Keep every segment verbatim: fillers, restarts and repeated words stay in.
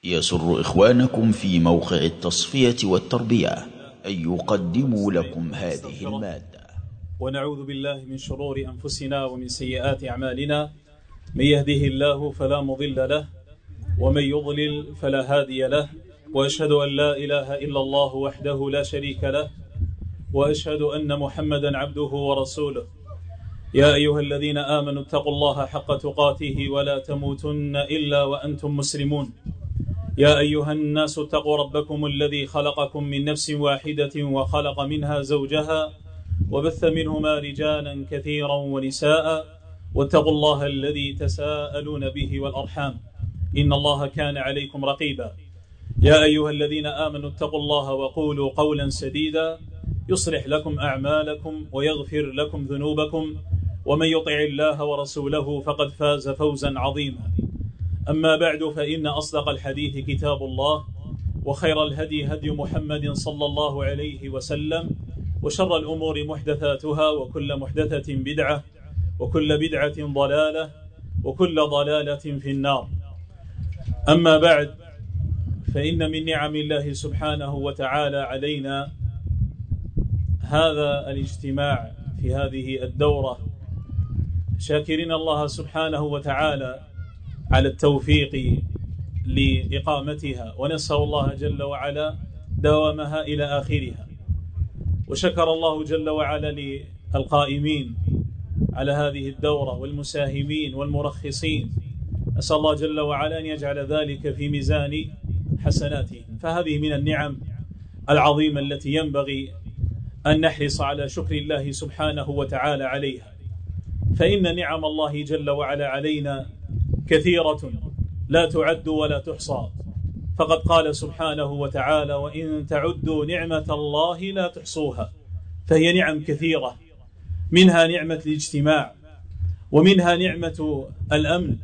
يسر إخوانكم في موقع التصفية والتربية أن يقدموا لكم هذه المادة. ونعوذ بالله من شرور أنفسنا ومن سيئات أعمالنا، من يهده الله فلا مضل له ومن يضلل فلا هادي له، وأشهد أن لا إله إلا الله وحده لا شريك له، وأشهد أن محمدا عبده ورسوله. يا أيها الذين آمنوا اتقوا الله حق تقاته ولا تموتن إلا وأنتم مسلمون. يا أيها الناس اتقوا ربكم الذي خلقكم من نفس واحدة وخلق منها زوجها وبث منهما رجالا كثيرا ونساء، واتقوا الله الذي تساءلون به والأرحام إن الله كان عليكم رقيبا. يا أيها الذين آمنوا اتقوا الله وقولوا قولا سديدا يصلح لكم أعمالكم ويغفر لكم ذنوبكم، ومن يطع الله ورسوله فقد فاز فوزا عظيما. أما بعد، فإن أصدق الحديث كتاب الله، وخير الهدي هدي محمد صلى الله عليه وسلم، وشر الأمور محدثاتها، وكل محدثة بدعة، وكل بدعة ضلالة، وكل ضلالة في النار. أما بعد، فإن من نعم الله سبحانه وتعالى علينا هذا الاجتماع في هذه الدورة، شاكرين الله سبحانه وتعالى على التوفيق لإقامتها، ونسأل الله جل وعلا دوامها إلى آخرها. وشكر الله جل وعلا للقائمين على هذه الدورة والمساهمين والمرخصين، أسأل الله جل وعلا أن يجعل ذلك في ميزان حسناتهم. فهذه من النعم العظيمة التي ينبغي أن نحرص على شكر الله سبحانه وتعالى عليها، فإن نعم الله جل وعلا علينا كثيرة لا تعد ولا تحصى. فقد قال سبحانه وتعالى: وإن تعدوا نعمة الله لا تحصوها. فهي نعم كثيرة، منها نعمة الاجتماع، ومنها نعمة الأمن.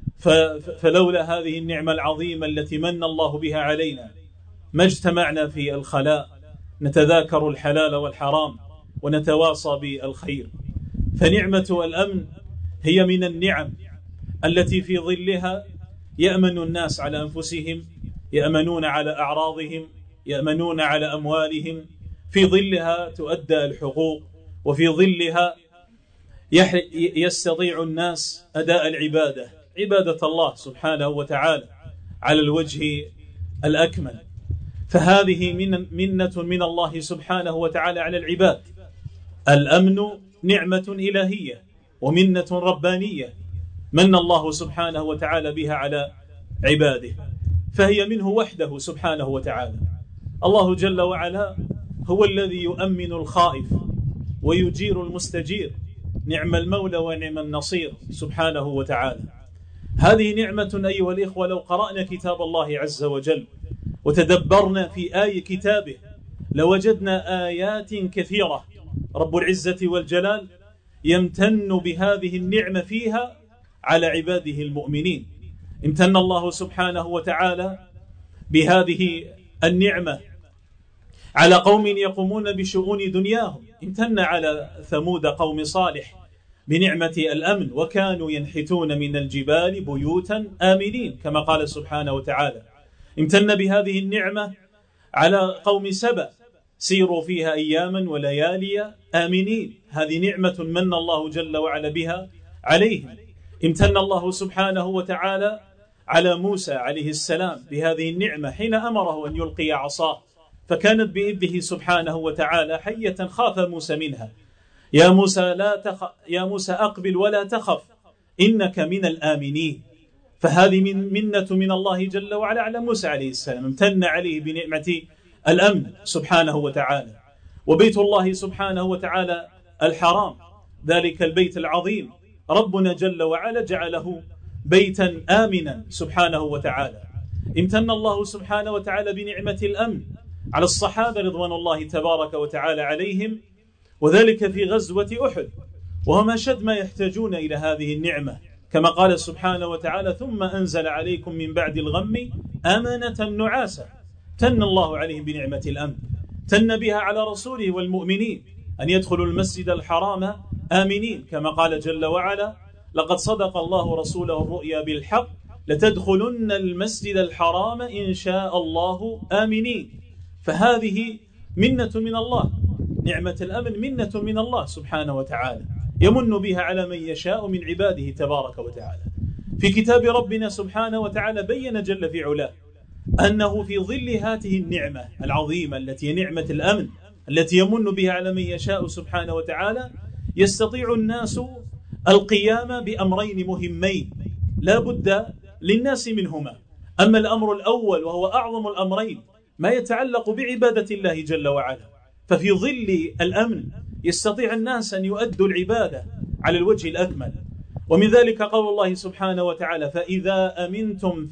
فلولا هذه النعمة العظيمة التي من الله بها علينا ما اجتمعنا في الخلاء نتذاكر الحلال والحرام ونتواصى بالخير. فنعمة الأمن هي من النعم التي في ظلها يأمن الناس على أنفسهم، يأمنون على أعراضهم، يأمنون على أموالهم، في ظلها تؤدى الحقوق، وفي ظلها يستطيع الناس أداء العبادة، عبادة الله سبحانه وتعالى على الوجه الأكمل. فهذه من منة من الله سبحانه وتعالى على العباد. الأمن نعمة إلهية ومنة ربانية من الله سبحانه وتعالى بها على عباده، فهي منه وحده سبحانه وتعالى. الله جل وعلا هو الذي يؤمن الخائف ويجير المستجير، نعم المولى ونعم النصير سبحانه وتعالى. هذه نعمة أيها الإخوة، لو قرأنا كتاب الله عز وجل وتدبرنا في آي كتابه لوجدنا آيات كثيرة رب العزة والجلال يمتن بهذه النعمة فيها على عباده المؤمنين. امتن الله سبحانه وتعالى بهذه النعمة على قوم يقومون بشؤون دنياهم. امتن على ثمود قوم صالح بنعمة الأمن، وكانوا ينحتون من الجبال بيوتا آمنين كما قال سبحانه وتعالى. امتن بهذه النعمة على قوم سبأ، سيروا فيها أياما وليالي آمنين. هذه نعمة من الله جل وعلا بها عليهم. امتن الله سبحانه وتعالى على موسى عليه السلام بهذه النعمة حين أمره أن يلقي عصاه، فكانت بإذنه سبحانه وتعالى حية خاف موسى منها. يا موسى لا تخ... يا موسى أقبل ولا تخف إنك من الآمنين. فهذه من منة من الله جل وعلا على موسى عليه السلام، امتن عليه بنعمة الأمن سبحانه وتعالى. وبيت الله سبحانه وتعالى الحرام، ذلك البيت العظيم، ربنا جل وعلا جعله بيتا آمنا سبحانه وتعالى. امتن الله سبحانه وتعالى بنعمة الأمن على الصحابة رضوان الله تبارك وتعالى عليهم، وذلك في غزوة أحد، وهم أشد ما يحتاجون إلى هذه النعمة، كما قال سبحانه وتعالى: ثم أنزل عليكم من بعد الغم أمنة نعاسا. تن الله عليهم بنعمة الأمن، تن بها على رسوله والمؤمنين أن يدخلوا المسجد الحرام آمنين، كما قال جل وعلا: لقد صدق الله رسوله الرؤيا بالحق لتدخلن المسجد الحرام إن شاء الله آمنين. فهذه منة من الله، نعمة الأمن منة من الله سبحانه وتعالى يمن بها على من يشاء من عباده تبارك وتعالى. في كتاب ربنا سبحانه وتعالى بين جل في علاه أنه في ظل هذه النعمة العظيمة التي نعمة الأمن التي يمن بها على من يشاء سبحانه وتعالى يستطيع الناس القيام بأمرين مهمين لا بد للناس منهما. أما الأمر الأول وهو أعظم الأمرين ما يتعلق بعبادة الله جل وعلا، ففي ظل الأمن يستطيع الناس أن يؤدوا العبادة على الوجه الأكمل. ومن ذلك قول الله سبحانه وتعالى فإذا أمنتم،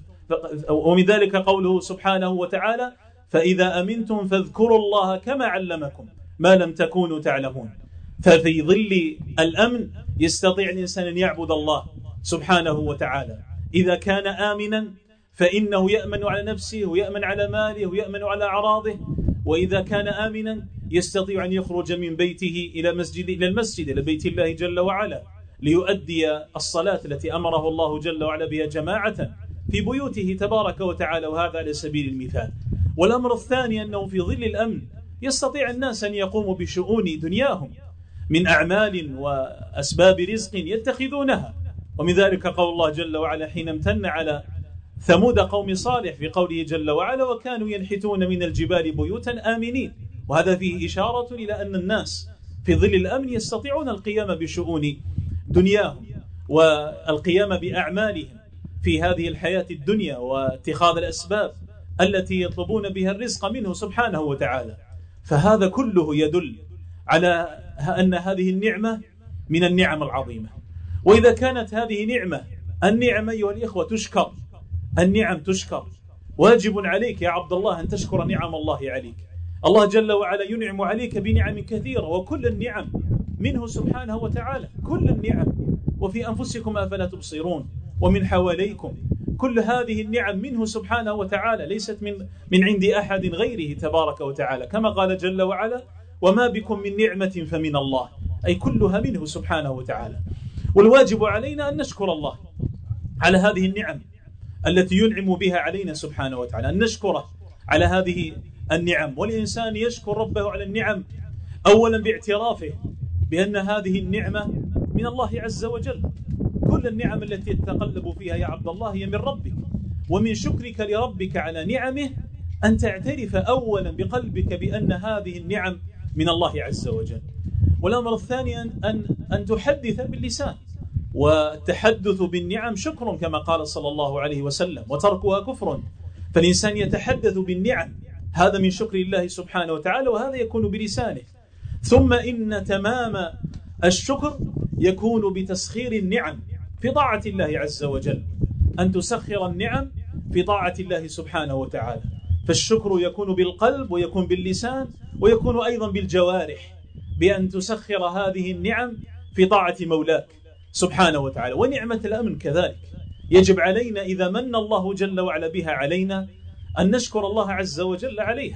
ومن ذلك قوله سبحانه وتعالى فإذا أمنتم فاذكروا الله كما علمكم ما لم تكونوا تعلمون. ففي ظل الأمن يستطيع الإنسان أن يعبد الله سبحانه وتعالى. إذا كان آمنا فإنه يأمن على نفسه ويأمن على ماله ويأمن على أعراضه، وإذا كان آمنا يستطيع أن يخرج من بيته إلى مسجد إلى المسجد إلى بيت الله جل وعلا ليؤدي الصلاة التي أمره الله جل وعلا بها جماعة في بيوته تبارك وتعالى، وهذا على سبيل المثال. والأمر الثاني أنه في ظل الأمن يستطيع الناس أن يقوموا بشؤون دنياهم من أعمال وأسباب رزق يتخذونها. ومن ذلك قول الله جل وعلا حين امتن على ثمود قوم صالح في قوله جل وعلا وكانوا ينحتون من الجبال بيوتا آمنين. وهذا فيه إشارة إلى أن الناس في ظل الأمن يستطيعون القيام بشؤون دنياهم والقيام بأعمالهم في هذه الحياة الدنيا واتخاذ الأسباب التي يطلبون بها الرزق منه سبحانه وتعالى. فهذا كله يدل على أن هذه النعمة من النعم العظيمة. وإذا كانت هذه نعمة، النعم أيها الإخوة تشكر، النعم تشكر. واجب عليك يا عبد الله أن تشكر نعم الله عليك. الله جل وعلا ينعم عليك بنعم كثيرة، وكل النعم منه سبحانه وتعالى، كل النعم. وفي أنفسكم أفلا تبصرون ومن حواليكم، كل هذه النعم منه سبحانه وتعالى، ليست من من عند أحد غيره تبارك وتعالى، كما قال جل وعلا وما بكم من نعمة فمن الله، أي كلها منه سبحانه وتعالى. والواجب علينا أن نشكر الله على هذه النعم التي ينعم بها علينا سبحانه وتعالى، أن نشكره على هذه النعم. والإنسان يشكر ربه على النعم أولا باعترافه بأن هذه النعمة من الله عز وجل. كل النعم التي تتقلب فيها يا عبد الله هي من ربك، ومن شكرك لربك على نعمه أن تعترف أولا بقلبك بأن هذه النعم من الله عز وجل. والأمر الثاني أن, أن تحدث باللسان، والتحدث بالنعم شكر كما قال صلى الله عليه وسلم، وتركها كفر. فالإنسان يتحدث بالنعم، هذا من شكر الله سبحانه وتعالى، وهذا يكون بلسانه. ثم إن تمام الشكر يكون بتسخير النعم في طاعة الله عز وجل، أن تسخر النعم في طاعة الله سبحانه وتعالى. فالشكر يكون بالقلب ويكون باللسان ويكون أيضا بالجوارح، بأن تسخر هذه النعم في طاعة مولاك سبحانه وتعالى. ونعمة الأمن كذلك يجب علينا إذا من الله جل وعلا بها علينا أن نشكر الله عز وجل عليها.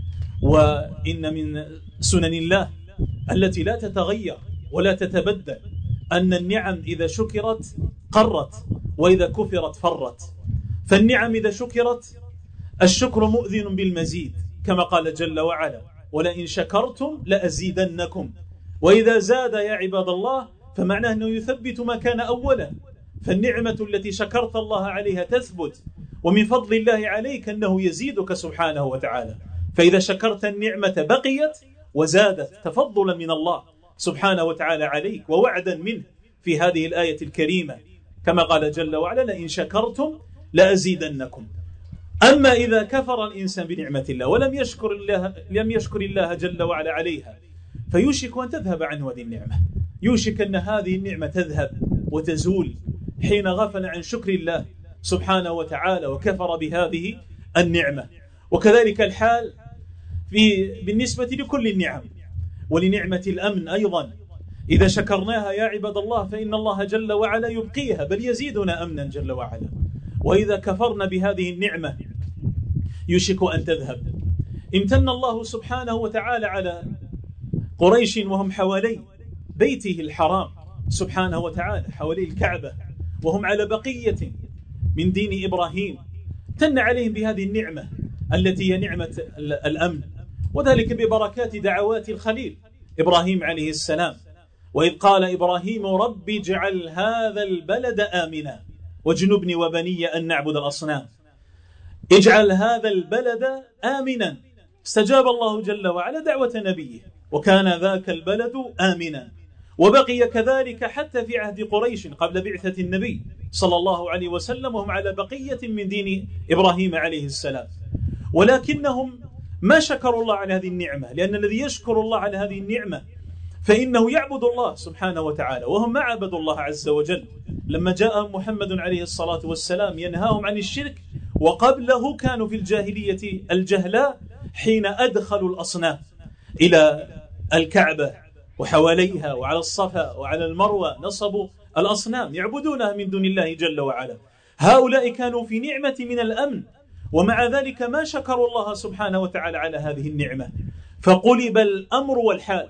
وإن من سنن الله التي لا تتغير ولا تتبدل أن النعم إذا شكرت قرت، وإذا كفرت فرت. فالنعم إذا شكرت الشكر مؤذن بالمزيد، كما قال جل وعلا ولئن شكرتم لأزيدنكم. وإذا زاد يا عباد الله فمعناه أنه يثبت ما كان أولا. فالنعمة التي شكرت الله عليها تثبت، ومن فضل الله عليك أنه يزيدك سبحانه وتعالى. فإذا شكرت النعمة بقيت وزادت تفضلا من الله سبحانه وتعالى عليك، ووعدا منه في هذه الآية الكريمة كما قال جل وعلا لئن شكرتم لأزيدنكم. أما إذا كفر الإنسان بنعمة الله ولم يشكر الله لم يشكر الله جل وعلا عليها فيوشك أن تذهب عنه هذه النعمة، يوشك أن هذه النعمة تذهب وتزول حين غفل عن شكر الله سبحانه وتعالى وكفر بهذه النعمة. وكذلك الحال في بالنسبة لكل النعم، ولنعمة الأمن أيضا إذا شكرناها يا عباد الله فإن الله جل وعلا يبقيها بل يزيدنا أمنا جل وعلا. وإذا كفرنا بهذه النعمة يشك أن تذهب. امتن الله سبحانه وتعالى على قريش وهم حوالي بيته الحرام سبحانه وتعالى، حوالي الكعبة، وهم على بقية من دين إبراهيم امتن عليهم بهذه النعمة التي هي نعمة الأمن، وذلك ببركات دعوات الخليل إبراهيم عليه السلام، وإذ قال إبراهيم رب اجعل هذا البلد آمنا واجنبني وبني أن نعبد الأصنام. اجعل هذا البلد آمنا، استجاب الله جل وعلا دعوة نبيه وكان ذاك البلد آمنا، وبقي كذلك حتى في عهد قريش قبل بعثة النبي صلى الله عليه وسلم، وهم على بقية من دين إبراهيم عليه السلام، ولكنهم ما شكروا الله على هذه النعمة، لأن الذي يشكر الله على هذه النعمة فإنه يعبد الله سبحانه وتعالى، وهم ما عبدوا الله عز وجل. لما جاء محمد عليه الصلاة والسلام ينهاهم عن الشرك، وقبله كانوا في الجاهلية الجهلاء حين أدخلوا الأصنام إلى الكعبة وحواليها وعلى الصفا وعلى المروة، نصبوا الأصنام يعبدونها من دون الله جل وعلا. هؤلاء كانوا في نعمة من الأمن، ومع ذلك ما شكروا الله سبحانه وتعالى على هذه النعمة، فقلب الأمر والحال،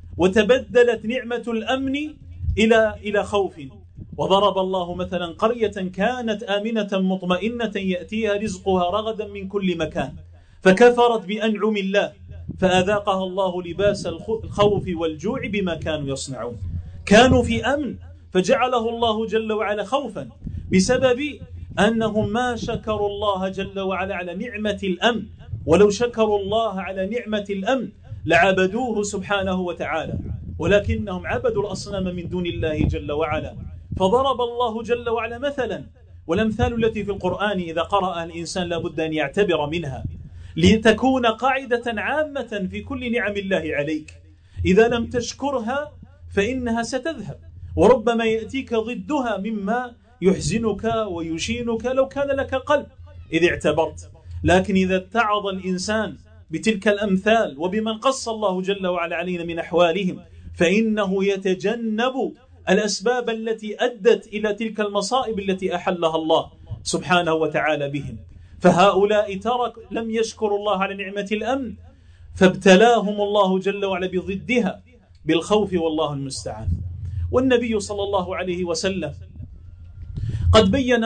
وتبدلت نعمة الأمن إلى إلى خوف. وضرب الله مثلا قرية كانت آمنة مطمئنة يأتيها رزقها رغدا من كل مكان، فكفرت بأنعم الله فأذاقها الله لباس الخوف والجوع بما كانوا يصنعون. كانوا في أمن فجعله الله جل وعلا خوفا بسبب أنهم ما شكروا الله جل وعلا على نعمة الأمن، ولو شكروا الله على نعمة الأمن لعبدوه سبحانه وتعالى، ولكنهم عبدوا الأصنام من دون الله جل وعلا. فضرب الله جل وعلا مثلا، والأمثال التي في القرآن إذا قرأ الإنسان لابد أن يعتبر منها لتكون قاعدة عامة في كل نعم الله عليك. إذا لم تشكرها فإنها ستذهب، وربما يأتيك ضدها مما يحزنك ويشينك لو كان لك قلب إذ اعتبرت. لكن إذا اتعظ الإنسان بتلك الأمثال وبمن قص الله جل وعلا علينا من أحوالهم، فإنه يتجنب الأسباب التي أدت إلى تلك المصائب التي أحلها الله سبحانه وتعالى بهم. فهؤلاء ترك لم يشكروا الله على نعمة الأمن، فابتلاهم الله جل وعلا بضدها بالخوف، والله المستعان. والنبي صلى الله عليه وسلم قد بين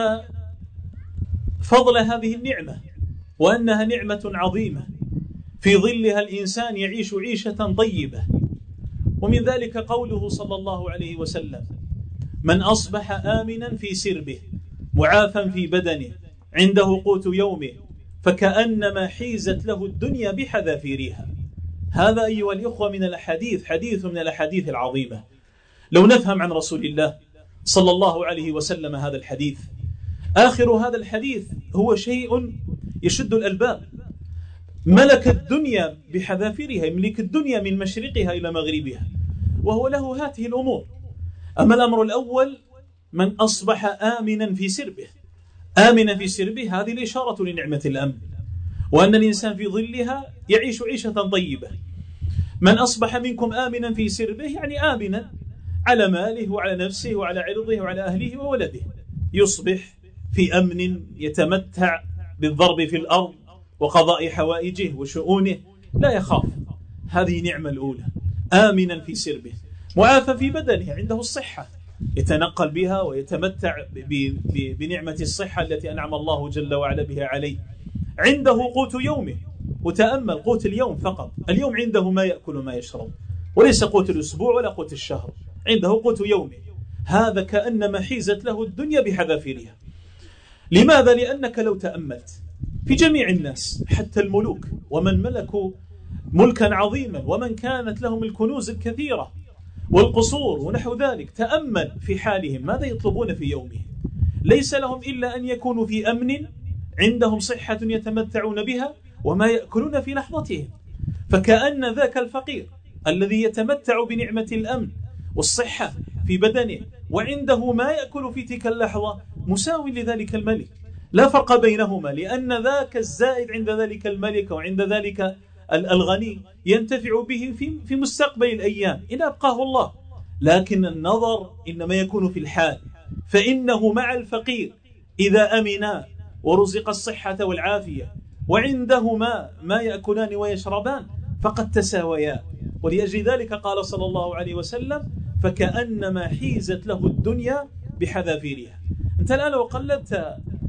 فضل هذه النعمة، وأنها نعمة عظيمة في ظلها الإنسان يعيش عيشة طيبة. ومن ذلك قوله صلى الله عليه وسلم: من أصبح آمنا في سربه معافا في بدنه عنده قوت يومه فكأنما حيزت له الدنيا بحذافيرها. هذا أيها الإخوة من الأحاديث، حديث من الأحاديث العظيمة. لو نفهم عن رسول الله صلى الله عليه وسلم هذا الحديث، آخر هذا الحديث هو شيء يشد الألباب. ملك الدنيا بحذافيرها، يملك الدنيا من مشرقها إلى مغربها، وهو له هذه الأمور. أما الأمر الأول: من أصبح آمنا في سربه. آمنا في سربه هذه الإشارة لنعمة الأمن، وأن الإنسان في ظلها يعيش عيشة طيبة. من أصبح منكم آمنا في سربه يعني آمنا على ماله وعلى نفسه وعلى عرضه وعلى أهله وولده، يصبح في أمن يتمتع بالضرب في الأرض وقضاء حوائجه وشؤونه، لا يخاف. هذه نعمة الأولى، آمنا في سربه. معافى في بدنه، عنده الصحة يتنقل بها ويتمتع بنعمة الصحة التي أنعم الله جل وعلا بها عليه. عنده قوت يومه، وتأمل قوت اليوم فقط، اليوم عنده ما يأكل وما يشرب، وليس قوت الأسبوع ولا قوت الشهر، عنده قوت يومه. هذا كأنما حيزت له الدنيا بحذافيرها. لماذا؟ لأنك لو تأملت في جميع الناس حتى الملوك ومن ملكوا ملكا عظيما ومن كانت لهم الكنوز الكثيرة والقصور ونحو ذلك، تأمل في حالهم ماذا يطلبون في يومهم. ليس لهم إلا أن يكونوا في أمن، عندهم صحة يتمتعون بها وما يأكلون في لحظتهم. فكأن ذاك الفقير الذي يتمتع بنعمة الأمن والصحة في بدنه وعنده ما يأكل في تلك اللحظة مساوي لذلك الملك، لا فرق بينهما، لأن ذاك الزائد عند ذلك الملك وعند ذلك الغني ينتفع به في في مستقبل الأيام إن أبقاه الله. لكن النظر إنما يكون في الحال، فإنه مع الفقير إذا أمنا ورزق الصحة والعافية وعندهما ما يأكلان ويشربان فقد تساويا. ولأجل ذلك قال صلى الله عليه وسلم: فكأنما حيزت له الدنيا بحذافيرها. أنت الآن لو قلبت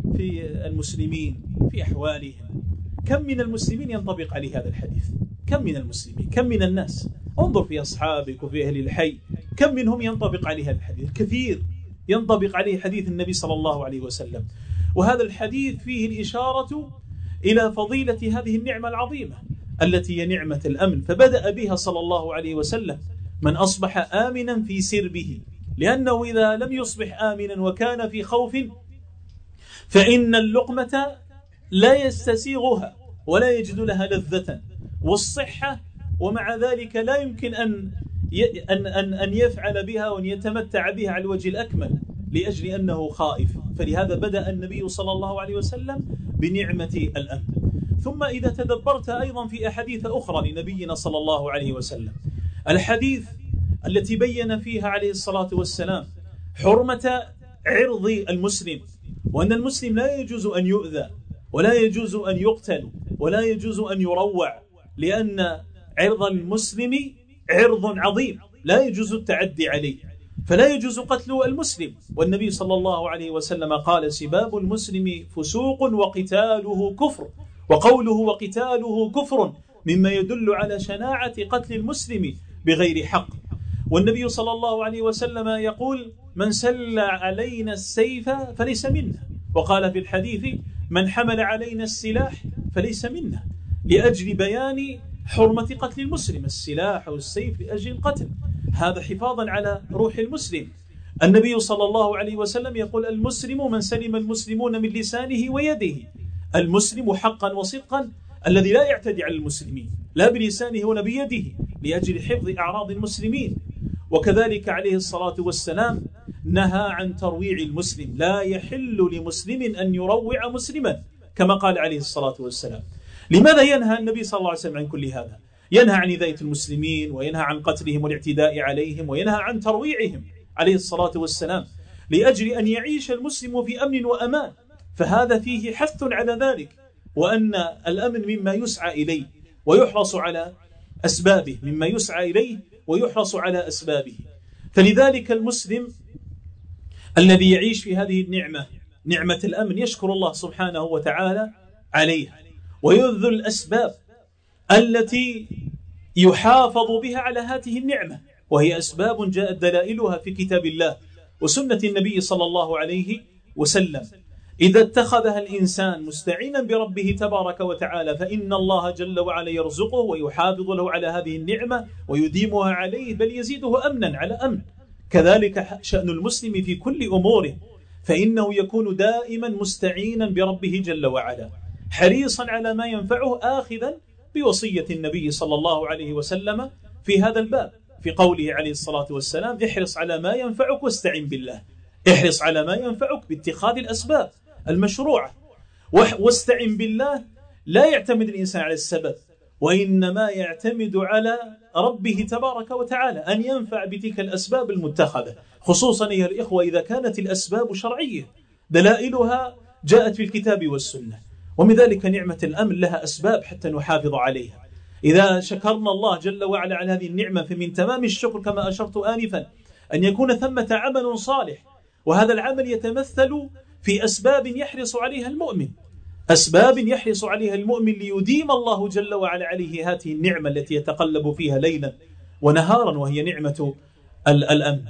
في المسلمين في أحوالهم. كم من المسلمين ينطبق عليه هذا الحديث؟ كم من المسلمين؟ كم من الناس؟ انظر في أصحابك وفي أهل الحي، كم منهم ينطبق عليه هذا الحديث؟ كثير ينطبق عليه حديث النبي صلى الله عليه وسلم. وهذا الحديث فيه الإشارة إلى فضيلة هذه النعمة العظيمة التي هي نعمة الأمن، فبدأ بها صلى الله عليه وسلم: من أصبح آمنا في سربه، لأنه إذا لم يصبح آمنا وكان في خوف فإن اللقمة لا يستسيغها ولا يجد لها لذة، والصحة ومع ذلك لا يمكن أن أن أن أن يفعل بها وأن يتمتع بها على الوجه الأكمل لأجل أنه خائف. فلهذا بدأ النبي صلى الله عليه وسلم بنعمة الأمن. ثم إذا تدبرت أيضا في أحاديث أخرى لنبينا صلى الله عليه وسلم، الحديث التي بين فيها عليه الصلاة والسلام حرمة عرض المسلم، وأن المسلم لا يجوز أن يؤذى ولا يجوز أن يقتل ولا يجوز أن يروع، لأن عرض المسلم عرض عظيم لا يجوز التعدي عليه، فلا يجوز قتل المسلم. والنبي صلى الله عليه وسلم قال: سباب المسلم فسوق وقتاله كفر، وقوله وقتاله كفر مما يدل على شناعة قتل المسلم بغير حق. والنبي صلى الله عليه وسلم يقول: من سل علينا السيف فليس منا، وقال في الحديث: من حمل علينا السلاح فليس منا، لأجل بيان حرمة قتل المسلم، السلاح والسيف لأجل القتل، هذا حفاظا على روح المسلم. النبي صلى الله عليه وسلم يقول: المسلم من سلم المسلمون من لسانه ويده، المسلم حقا وصدقا الذي لا يعتدي على المسلمين لا بلسانه ولا بيده لأجل حفظ أعراض المسلمين. وكذلك عليه الصلاة والسلام نهى عن ترويع المسلم، لا يحل لمسلم أن يروع مسلما، كما قال عليه الصلاة والسلام. لماذا ينهى النبي صلى الله عليه وسلم عن كل هذا؟ ينهى عن إذاية المسلمين، وينهى عن قتلهم والاعتداء عليهم، وينهى عن ترويعهم عليه الصلاة والسلام، لأجل أن يعيش المسلم في أمن وأمان. فهذا فيه حث على ذلك، وأن الأمن مما يسعى إليه ويحرص على أسبابه، مما يسعى إليه ويحرص على أسبابه. فلذلك المسلم الذي يعيش في هذه النعمة، نعمة الأمن، يشكر الله سبحانه وتعالى عليها، ويبذل الأسباب التي يحافظ بها على هذه النعمة، وهي أسباب جاءت دلائلها في كتاب الله وسنة النبي صلى الله عليه وسلم. إذا اتخذها الإنسان مستعينا بربه تبارك وتعالى فإن الله جل وعلا يرزقه ويحافظ له على هذه النعمة ويديمها عليه، بل يزيده أمنا على أمن. كذلك شأن المسلم في كل أموره، فإنه يكون دائما مستعينا بربه جل وعلا، حريصا على ما ينفعه، آخذا بوصية النبي صلى الله عليه وسلم في هذا الباب، في قوله عليه الصلاة والسلام: احرص على ما ينفعك واستعن بالله. احرص على ما ينفعك باتخاذ الأسباب المشروعة، واستعن بالله. لا يعتمد الإنسان على السبب، وإنما يعتمد على ربه تبارك وتعالى أن ينفع بتلك الأسباب المتخذة، خصوصا أيها الإخوة إذا كانت الأسباب شرعية دلائلها جاءت في الكتاب والسنة. ومن ذلك نعمة الأمن لها أسباب حتى نحافظ عليها. إذا شكرنا الله جل وعلا على هذه النعمة، فمن تمام الشكر كما أشرت آنفا أن يكون ثمة عمل صالح، وهذا العمل يتمثل في أسباب يحرص عليها المؤمن، أسباب يحرص عليها المؤمن ليديم الله جل وعلا عليه هذه النعمة التي يتقلب فيها ليلا ونهارا، وهي نعمة الأمن.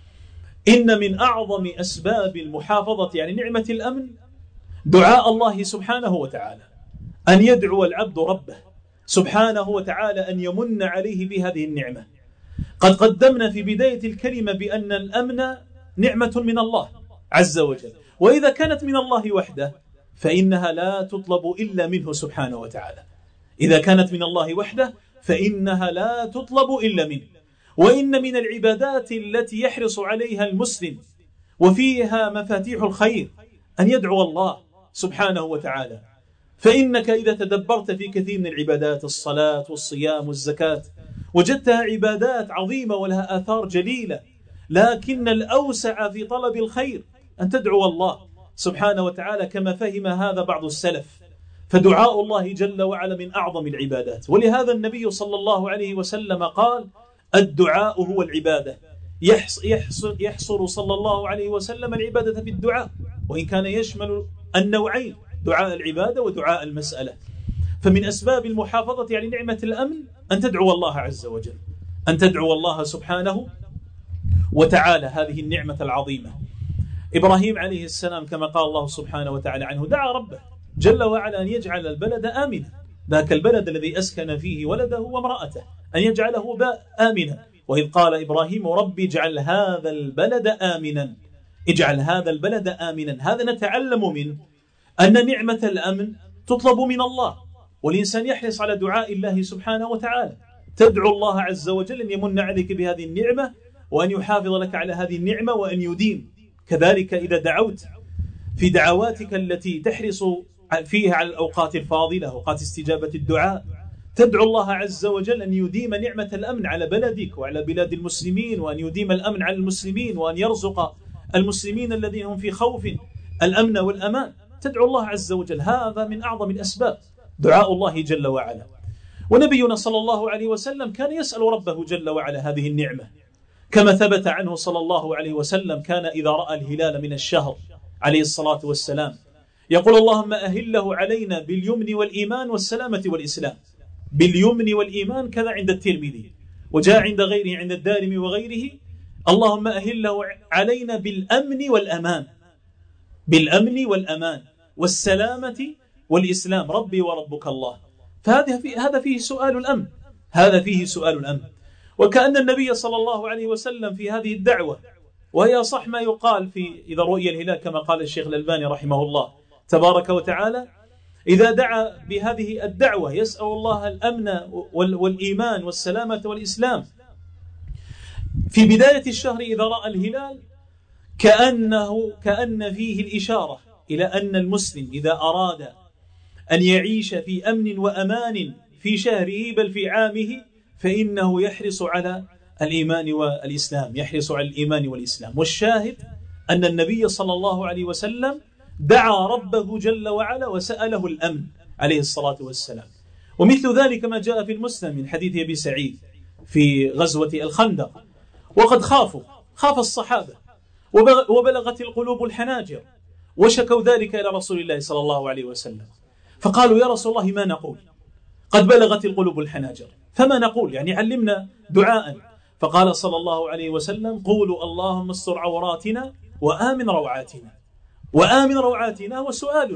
إن من أعظم أسباب المحافظة يعني نعمة الأمن دعاء الله سبحانه وتعالى، أن يدعو العبد ربه سبحانه وتعالى أن يمن عليه بهذه النعمة. قد قدمنا في بداية الكلمة بأن الأمن نعمة من الله عز وجل، وإذا كانت من الله وحده فإنها لا تطلب إلا منه سبحانه وتعالى. إذا كانت من الله وحده فإنها لا تطلب إلا منه. وإن من العبادات التي يحرص عليها المسلم وفيها مفاتيح الخير أن يدعو الله سبحانه وتعالى. فإنك إذا تدبرت في كثير من العبادات، الصلاة والصيام والزكاة، وجدتها عبادات عظيمة ولها آثار جليلة، لكن الأوسع في طلب الخير أن تدعو الله سبحانه وتعالى، كما فهم هذا بعض السلف. فدعاء الله جل وعلا من أعظم العبادات، ولهذا النبي صلى الله عليه وسلم قال: الدعاء هو العبادة. يحصر, يحصر, يحصر صلى الله عليه وسلم العبادة في الدعاء، وإن كان يشمل النوعين، دعاء العبادة ودعاء المسألة. فمن أسباب المحافظة على نعمة الأمن أن تدعو الله عز وجل، أن تدعو الله سبحانه وتعالى هذه النعمة العظيمة. إبراهيم عليه السلام كما قال الله سبحانه وتعالى عنه دعا ربه جل وعلا أن يجعل البلد آمنا، ذاك البلد الذي أسكن فيه ولده وامرأته أن يجعله آمنا. وإذ قال إبراهيم ربي اجعل هذا البلد آمنا، اجعل هذا البلد آمنا. هذا نتعلم منه أن نعمة الأمن تطلب من الله، والإنسان يحرص على دعاء الله سبحانه وتعالى، تدعو الله عز وجل أن يمن عليك بهذه النعمة وأن يحافظ لك على هذه النعمة وأن يديم. كذلك إذا دعوت في دعواتك التي تحرص فيها على الأوقات الفاضلة، أوقات استجابة الدعاء، تدعو الله عز وجل أن يديم نعمة الأمن على بلدك وعلى بلاد المسلمين، وأن يديم الأمن على المسلمين، وأن يرزق المسلمين الذين هم في خوف الأمن والأمان. تدعو الله عز وجل، هذا من أعظم الأسباب دعاء الله جل وعلا. ونبينا صلى الله عليه وسلم كان يسأل ربه جل وعلا هذه النعمة، كما ثبت عنه صلى الله عليه وسلم كان إذا رأى الهلال من الشهر عليه الصلاة والسلام يقول اللهم أهله علينا باليمن والإيمان والسلامة والإسلام. باليمن والإيمان كذا عند الترمذي، وجاء عند غيره عند الدارمي وغيره اللهم أهله علينا بالأمن والأمان، بالأمن والأمان والسلامة والإسلام ربي وربك الله. فهذا في هذا فيه سؤال الأمن، هذا فيه سؤال الأمن. وكأن النبي صلى الله عليه وسلم في هذه الدعوة، وهي صح ما يقال في إذا رؤي الهلال كما قال الشيخ الألباني رحمه الله تبارك وتعالى، إذا دعا بهذه الدعوة يسأل الله الأمن والإيمان والسلامة والإسلام في بداية الشهر إذا رأى الهلال، كأنه كأن فيه الإشارة إلى أن المسلم إذا أراد أن يعيش في أمن وأمان في شهره بل في عامه فإنه يحرص على الإيمان والإسلام، يحرص على الإيمان والإسلام. والشاهد أن النبي صلى الله عليه وسلم دعا ربه جل وعلا وسأله الأمن عليه الصلاة والسلام. ومثل ذلك ما جاء في المسلم من حديث أبي سعيد في غزوة الخندق، وقد خافوا خاف الصحابة وبلغت القلوب الحناجر وشكوا ذلك إلى رسول الله صلى الله عليه وسلم، فقالوا يا رسول الله ما نقول؟ قد بلغت القلوب الحناجر فما نقول؟ يعني علمنا دعاء. فقال صلى الله عليه وسلم قولوا اللهم استر عوراتنا وآمن روعاتنا. وآمن روعاتنا وسؤال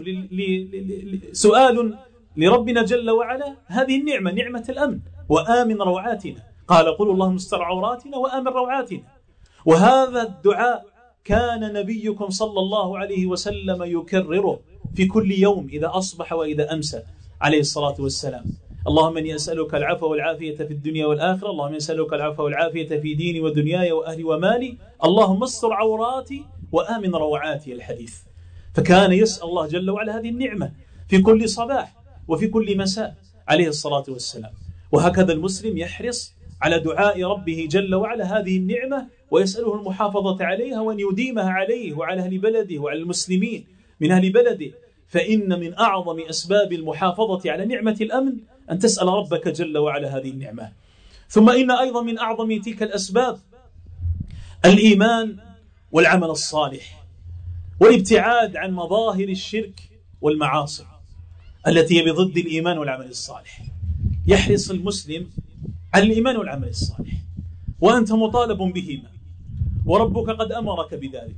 سؤال لربنا جل وعلا هذه النعمة، نعمة الأمن. وآمن روعاتنا، قال قولوا اللهم استر عوراتنا وآمن روعاتنا. وهذا الدعاء كان نبيكم صلى الله عليه وسلم يكرره في كل يوم إذا أصبح وإذا أمسى عليه الصلاة والسلام. اللهم إني أسألك العفو والعافية في الدنيا والآخرة، اللهم إني أسألك العفو والعافية في ديني ودنياي وأهلي ومالي، اللهم استر عوراتي وآمن روعاتي. الحديث. فكان يسأل الله جل وعلا هذه النعمة في كل صباح وفي كل مساء عليه الصلاة والسلام. وهكذا المسلم يحرص على دعاء ربه جل وعلا هذه النعمة ويسأله المحافظة عليها وأن يديمها عليه وعلى أهل بلده وعلى المسلمين من أهل بلده. فإن من أعظم أسباب المحافظة على نعمة الأمن أن تسأل ربك جل وعلا هذه النعمة. ثم إن أيضا من أعظم تلك الأسباب الإيمان والعمل الصالح والابتعاد عن مظاهر الشرك والمعاصي التي هي بضد الإيمان والعمل الصالح. يحرص المسلم على الإيمان والعمل الصالح وأنت مطالب بهما، وربك قد أمرك بذلك،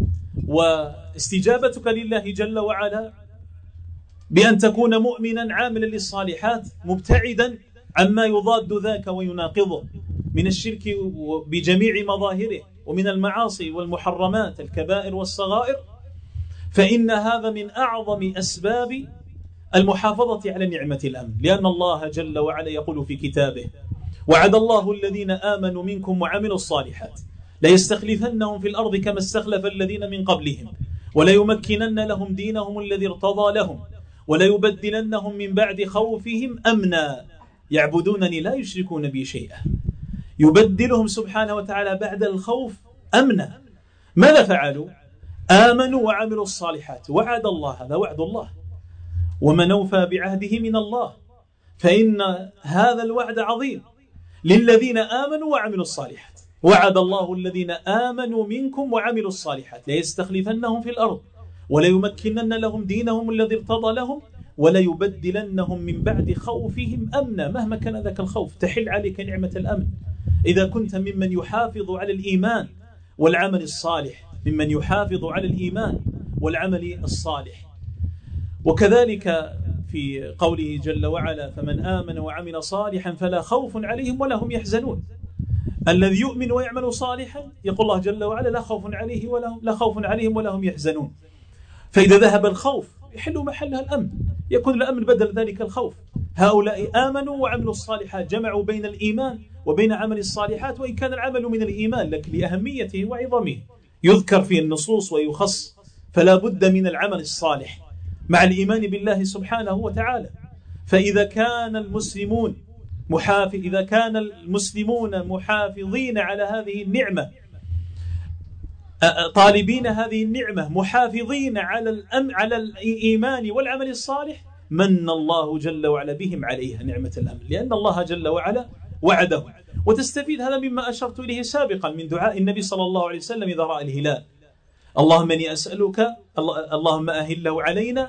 واستجابتك لله جل وعلا بأن تكون مؤمنا عاملا للصالحات مبتعدا عما يضاد ذاك ويناقضه من الشرك بجميع مظاهره ومن المعاصي والمحرمات الكبائر والصغائر. فإن هذا من أعظم أسباب المحافظة على نعمة الأمن، لأن الله جل وعلا يقول في كتابه وعد الله الذين آمنوا منكم وعملوا الصالحات ليستخلفنهم في الأرض كما استخلف الذين من قبلهم وليمكنن لهم دينهم الذي ارتضى لهم وليبدلنهم من بعد خوفهم أمنا يعبدونني لا يشركون بي شيئا. يبدلهم سبحانه وتعالى بعد الخوف أمنا. ماذا فعلوا؟ آمنوا وعملوا الصالحات. وعد الله، هذا وعد الله، ومن أوفى بعهده من الله. فإن هذا الوعد عظيم للذين آمنوا وعملوا الصالحات. وعد الله الذين آمنوا منكم وعملوا الصالحات ليستخلفنهم في الأرض وليمكنن لهم دينهم الذي ارتضى لهم وليبدلنهم من بعد خوفهم أمنا. مهما كان ذاك الخوف تحل عليك نعمة الأمن إذا كنت ممن يحافظ على الإيمان والعمل الصالح، ممن يحافظ على الإيمان والعمل الصالح. وكذلك في قوله جل وعلا: فمن آمن وعمل صالحا فلا خوف عليهم ولا هم يحزنون. الذي يؤمن ويعمل صالحا يقول الله جل وعلا: لا خوف عليه ولا لا خوف عليهم ولا هم يحزنون. فإذا ذهب الخوف يحل محلها الأمن، يكون الأمن بدل ذلك الخوف. هؤلاء آمنوا وعملوا الصالحات، جمعوا بين الإيمان وبين عمل الصالحات، وإن كان العمل من الإيمان لكن لأهميته وعظمه يذكر في النصوص ويخص، فلا بد من العمل الصالح مع الإيمان بالله سبحانه وتعالى. فإذا كان المسلمون محافظ إذا كان المسلمون محافظين على هذه النعمة، طالبين هذه النعمة، محافظين على الأم على الإيمان والعمل الصالح، من الله جل وعلا بهم عليها نعمة الأمن، لأن الله جل وعلا وعده. وتستفيد هذا مما أشرت إليه سابقا من دعاء النبي صلى الله عليه وسلم إذا رأى الهلال: اللهم إني أسألك اللهم أهله علينا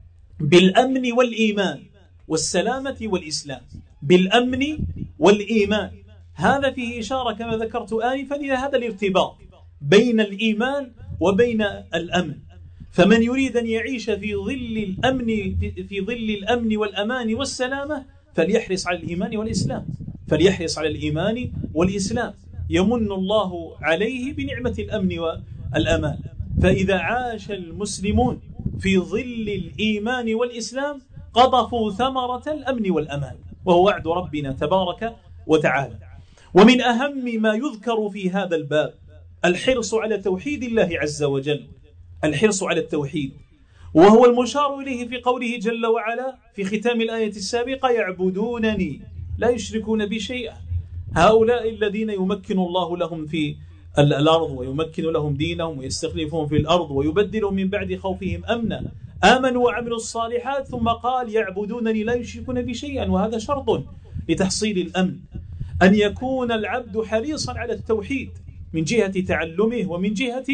بالأمن والإيمان والسلامة والإسلام. بالأمن والإيمان، هذا فيه إشارة كما ذكرت آنفا إلى هذا الارتباط بين الإيمان وبين الأمن. فمن يريد أن يعيش في ظل الأمن في ظل الأمن والأمان والسلامة فليحرص على الإيمان والإسلام، فليحرص على الإيمان والإسلام. يمن الله عليه بنعمة الأمن والأمان. فإذا عاش المسلمون في ظل الإيمان والإسلام قطفوا ثمرة الأمن والأمان، وهو وعد ربنا تبارك وتعالى. ومن أهم ما يذكر في هذا الباب الحرص على توحيد الله عز وجل، الحرص على التوحيد، وهو المشار إليه في قوله جل وعلا في ختام الآية السابقة: يعبدونني لا يشركون بي شيئا. هؤلاء الذين يمكن الله لهم في الأرض ويمكن لهم دينهم ويستخلفهم في الأرض ويبدلهم من بعد خوفهم أمنا، آمنوا وعملوا الصالحات، ثم قال: يعبدونني لا يشركون بي شيئا. وهذا شرط لتحصيل الأمن، أن يكون العبد حريصا على التوحيد من جهة تعلمه ومن جهة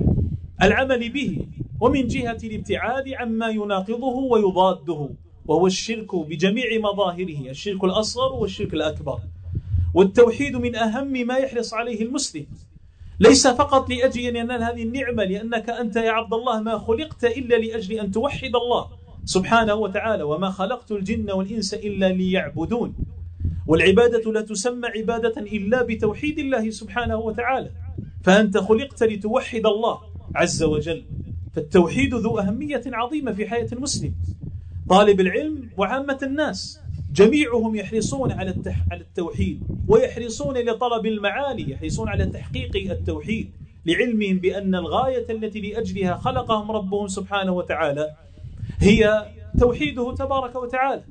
العمل به ومن جهة الابتعاد عما يناقضه ويضاده، وهو الشرك بجميع مظاهره، الشرك الأصغر والشرك الأكبر. والتوحيد من أهم ما يحرص عليه المسلم، ليس فقط لأجل أن ينال هذه النعمة، لأنك أنت يا عبد الله ما خلقت إلا لأجل أن توحد الله سبحانه وتعالى: وما خلقت الجن والإنس إلا ليعبدون. والعبادة لا تسمى عبادة إلا بتوحيد الله سبحانه وتعالى، فأنت خلقت لتوحد الله عز وجل. فالتوحيد ذو أهمية عظيمة في حياة المسلم. طالب العلم وعامة الناس جميعهم يحرصون على على التوحيد، ويحرصون لطلب المعالي، يحرصون على تحقيق التوحيد، لعلمهم بأن الغاية التي لأجلها خلقهم ربهم سبحانه وتعالى هي توحيده تبارك وتعالى.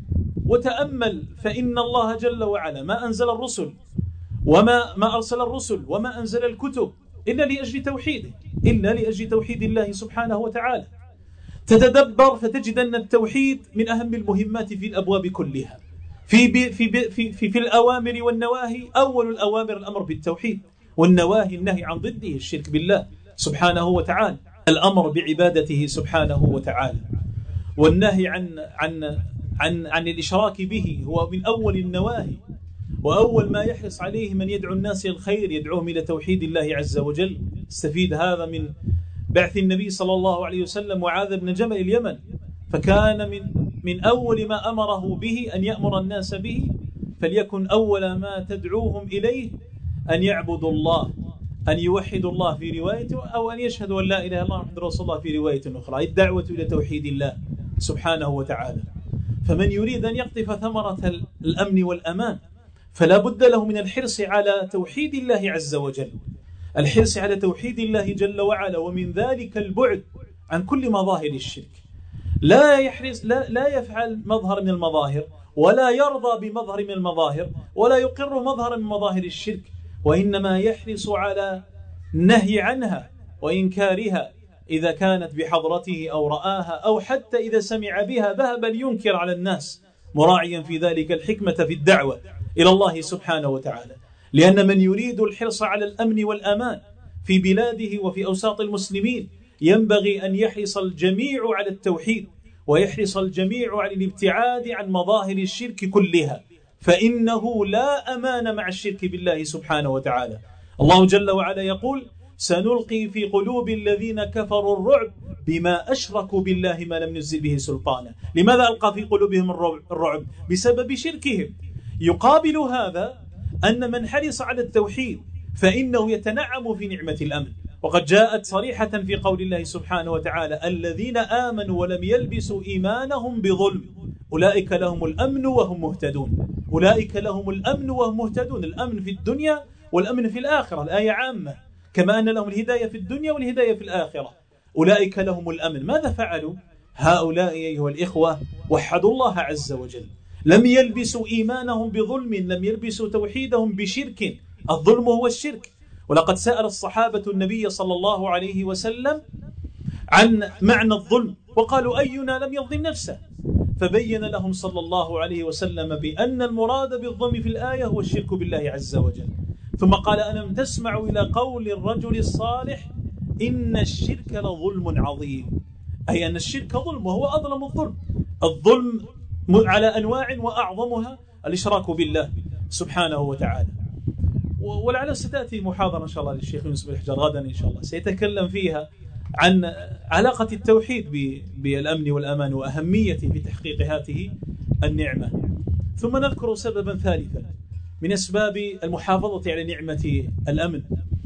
وتأمل فإن الله جل وعلا ما أنزل الرسل وما ما أرسل الرسل وما أنزل الكتب إلا لأجل توحيده، إلا لأجل توحيد الله سبحانه وتعالى. تتدبر فتجد أن التوحيد من أهم المهمات في الأبواب كلها، في في في في, في الأوامر والنواهي. أول الأوامر الأمر بالتوحيد، والنواهي النهي عن ضده الشرك بالله سبحانه وتعالى. الأمر بعبادته سبحانه وتعالى والنهي عن عن عن عن الإشراك به هو من أول النواهي، وأول ما يحرص عليه من يدعو الناس إلى الخير يدعوهم إلى توحيد الله عز وجل. استفيد هذا من بعث النبي صلى الله عليه وسلم معاذ بن جبل اليمن، فكان من من أول ما أمره به أن يأمر الناس به، فليكن أول ما تدعوهم إليه أن يعبدوا الله، أن يوحدوا الله في رواية، أو أن يشهدوا أن لا إله إلا الله محمد رسول الله في رواية أخرى. الدعوة إلى توحيد الله سبحانه وتعالى. فمن يريد أن يقطف ثمرة الأمن والأمان فلا بد له من الحرص على توحيد الله عز وجل، الحرص على توحيد الله جل وعلا، ومن ذلك البعد عن كل مظاهر الشرك. لا يحرص لا, لا يفعل مظهر من المظاهر، ولا يرضى بمظهر من المظاهر، ولا يقر مظهر من مظاهر الشرك، وإنما يحرص على النهي عنها وإنكارها إذا كانت بحضرته أو رآها، أو حتى إذا سمع بها ذهب لينكر على الناس، مراعيا في ذلك الحكمة في الدعوة إلى الله سبحانه وتعالى. لأن من يريد الحرص على الأمن والأمان في بلاده وفي أوساط المسلمين ينبغي أن يحرص الجميع على التوحيد، ويحرص الجميع على الابتعاد عن مظاهر الشرك كلها، فإنه لا أمان مع الشرك بالله سبحانه وتعالى. الله جل وعلا يقول: سنلقي في قلوب الذين كفروا الرعب بما أشركوا بالله ما لم ينزل به سلطانا. لماذا ألقى في قلوبهم الرعب؟ بسبب شركهم. يقابل هذا أن من حرص على التوحيد فإنه يتنعم في نعمة الأمن، وقد جاءت صريحة في قول الله سبحانه وتعالى: الذين آمنوا ولم يلبسوا إيمانهم بظلم أولئك لهم الأمن وهم مهتدون. أولئك لهم الأمن وهم مهتدون، الأمن في الدنيا والأمن في الآخرة، الآية عامة، كما أن لهم الهداية في الدنيا والهداية في الآخرة. أولئك لهم الأمن. ماذا فعلوا هؤلاء أيها الإخوة؟ وحدوا الله عز وجل، لم يلبسوا إيمانهم بظلم، لم يلبسوا توحيدهم بشرك. الظلم هو الشرك. ولقد سأل الصحابة النبي صلى الله عليه وسلم عن معنى الظلم، وقالوا: أينا لم يظلم نفسه؟ فبين لهم صلى الله عليه وسلم بأن المراد بالظلم في الآية هو الشرك بالله عز وجل. ثم قال: ألم تسمعوا إلى قول الرجل الصالح إن الشرك لظلم عظيم؟ أي أن الشرك ظلم، وهو أظلم الظلم. الظلم على أنواع، وأعظمها الإشراك بالله سبحانه وتعالى. ولعل ستأتي محاضرة إن شاء الله للشيخ يونس بن الحجر غدا إن شاء الله، سيتكلم فيها عن علاقة التوحيد بالأمن والأمان وأهميته في تحقيق هذه النعمة. ثم نذكر سببا ثالثا من أسباب المحافظة على نعمة الأمن،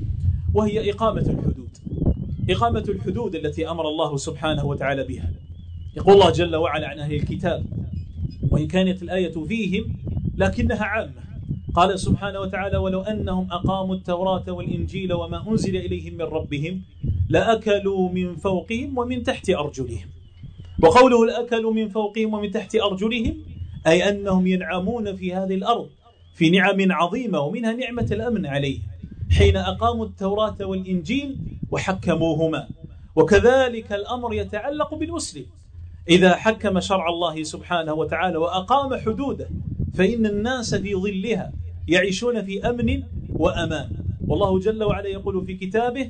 وهي إقامة الحدود. إقامة الحدود التي أمر الله سبحانه وتعالى بها. يقول الله جل وعلا عن أهل الكتاب: وإن كانت الآية فيهم لكنها عامة. قال سبحانه وتعالى: ولو أنهم أقاموا التوراة والإنجيل وما أنزل إليهم من ربهم لأكلوا من فوقهم ومن تحت أرجلهم. وقوله لأكلوا من فوقهم ومن تحت أرجلهم أي أنهم ينعمون في هذه الأرض في نعم عظيمة، ومنها نعمة الأمن عليهم حين أقاموا التوراة والإنجيل وحكموهما. وكذلك الأمر يتعلق بالمسلم إذا حكم شرع الله سبحانه وتعالى وأقام حدوده، فإن الناس في ظلها يعيشون في أمن وأمان. والله جل وعلا يقول في كتابه: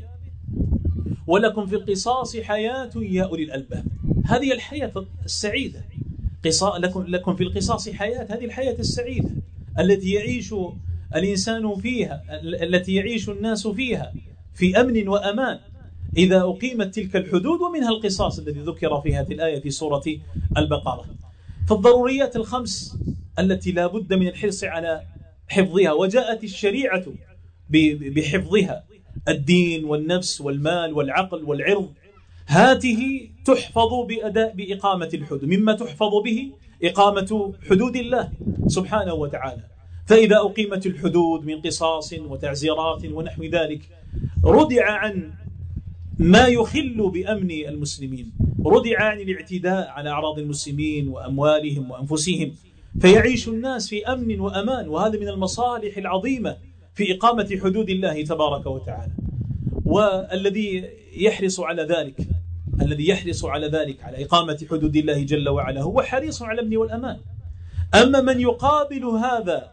ولكم في القصاص حياة يا أولي الألباب. هذه الحياة السعيدة، لكم لكم في القصاص حياة، هذه الحياة السعيدة التي يعيش الإنسان فيها، التي يعيش الناس فيها في أمن وأمان إذا أقيمت تلك الحدود، ومنها القصاص الذي ذكر في هذه الآية في سورة البقرة. فالضروريات الخمس التي لا بد من الحرص على حفظها، وجاءت الشريعة بحفظها: الدين والنفس والمال والعقل والعرض، هاته تحفظ بأداء بإقامة الحدود. مما تحفظ به إقامة حدود الله سبحانه وتعالى. فإذا أقيمت الحدود من قصاص وتعزيرات ونحو ذلك، ردع عن ما يخل بأمن المسلمين، ردع عن الاعتداء على أعراض المسلمين وأموالهم وأنفسهم، فيعيش الناس في أمن وأمان. وهذا من المصالح العظيمة في إقامة حدود الله تبارك وتعالى. والذي يحرص على ذلك الذي يحرص على ذلك على إقامة حدود الله جل وعلا هو حريص على الأمن والأمان. أما من يقابل هذا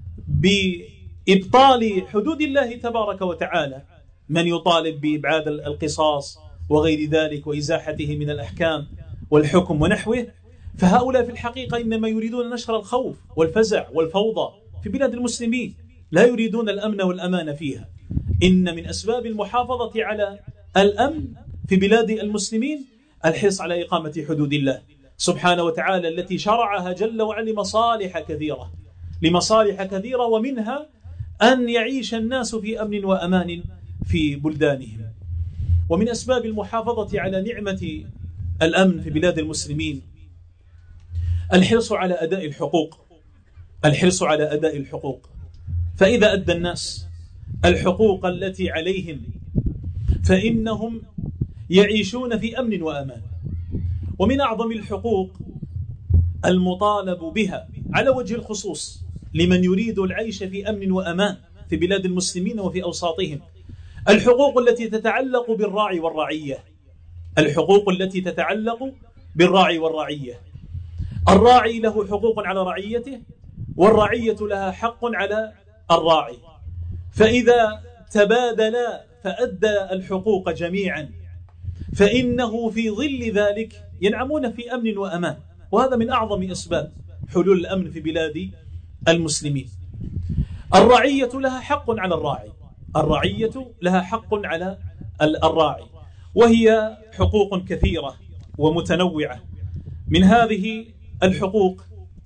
بإبطال حدود الله تبارك وتعالى، من يطالب بإبعاد القصاص وغير ذلك وإزاحته من الأحكام والحكم ونحوه، فهؤلاء في الحقيقة إنما يريدون نشر الخوف والفزع والفوضى في بلاد المسلمين، لا يريدون الأمن والأمان فيها. إن من أسباب المحافظة على الأمن في بلاد المسلمين الحرص على إقامة حدود الله سبحانه وتعالى التي شرعها جل وعلا لمصالح كثيرة لمصالح كثيرة ومنها أن يعيش الناس في أمن وأمان في بلدانهم. ومن أسباب المحافظة على نعمة الأمن في بلاد المسلمين الحرص على أداء الحقوق الحرص على أداء الحقوق فإذا أدى الناس الحقوق التي عليهم فإنهم يعيشون في أمن وأمان. ومن أعظم الحقوق المطالب بها على وجه الخصوص لمن يريد العيش في أمن وأمان في بلاد المسلمين وفي أوساطهم الحقوق التي تتعلق بالراعي والرعية الحقوق التي تتعلق بالراعي والرعية. الراعي له حقوق على رعيته، والرعية لها حق على الراعي، فإذا تبادلا فأدى الحقوق جميعا فإنه في ظل ذلك ينعمون في أمن وأمان، وهذا من أعظم أسباب حلول الأمن في بلاد المسلمين. الرعية لها حق على الراعي، الرعية لها حق على الراعي، وهي حقوق كثيرة ومتنوعة. من هذه الحقوق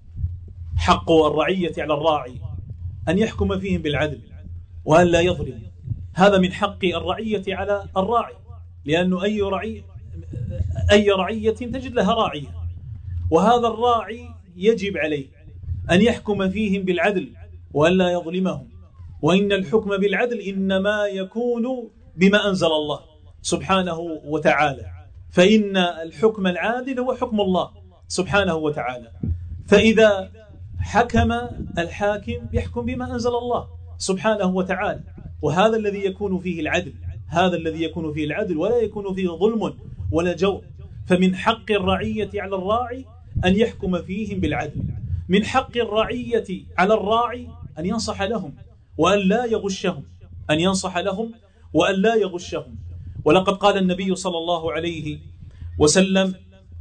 حق الرعية على الراعي أن يحكم فيهم بالعدل وأن لا يظلم، هذا من حق الرعية على الراعي، لأنه أي رعية أي رعية تجد لها راعية، وهذا الراعي يجب عليه أن يحكم فيهم بالعدل وأن لا يظلمهم، وإن الحكم بالعدل إنما يكون بما أنزل الله سبحانه وتعالى، فإن الحكم العادل هو حكم الله سبحانه وتعالى. فإذا حكم الحاكم يحكم بما أنزل الله سبحانه وتعالى، وهذا الذي يكون فيه العدل، هذا الذي يكون فيه العدل ولا يكون فيه ظلم ولا جور. فمن حق الرعية على الراعي أن يحكم فيهم بالعدل، من حق الرعية على الراعي أن ينصح لهم وأن لا يغشهم، أن ينصح لهم وأن لا يغشهم. ولقد قال النبي صلى الله عليه وسلم: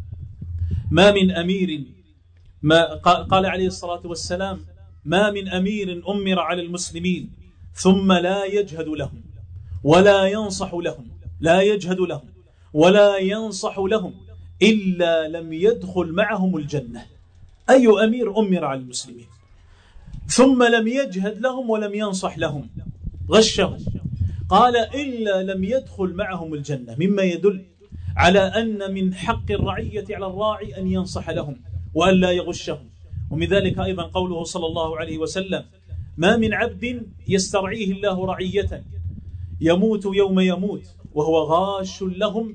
ما من أمير ما قال عليه الصلاة والسلام: ما من أمير أمر على المسلمين ثم لا يجهد لهم ولا ينصح لهم لا يجهد لهم ولا ينصح لهم إلا لم يدخل معهم الجنة. أي أمير أمر على المسلمين ثم لم يجهد لهم ولم ينصح لهم، غشهم، قال إلا لم يدخل معهم الجنة، مما يدل على أن من حق الرعية على الراعي أن ينصح لهم وأن لا يغشهم. ومن ذلك أيضا قوله صلى الله عليه وسلم: ما من عبد يسترعيه الله رعية يموت يوم يموت وهو غاش لهم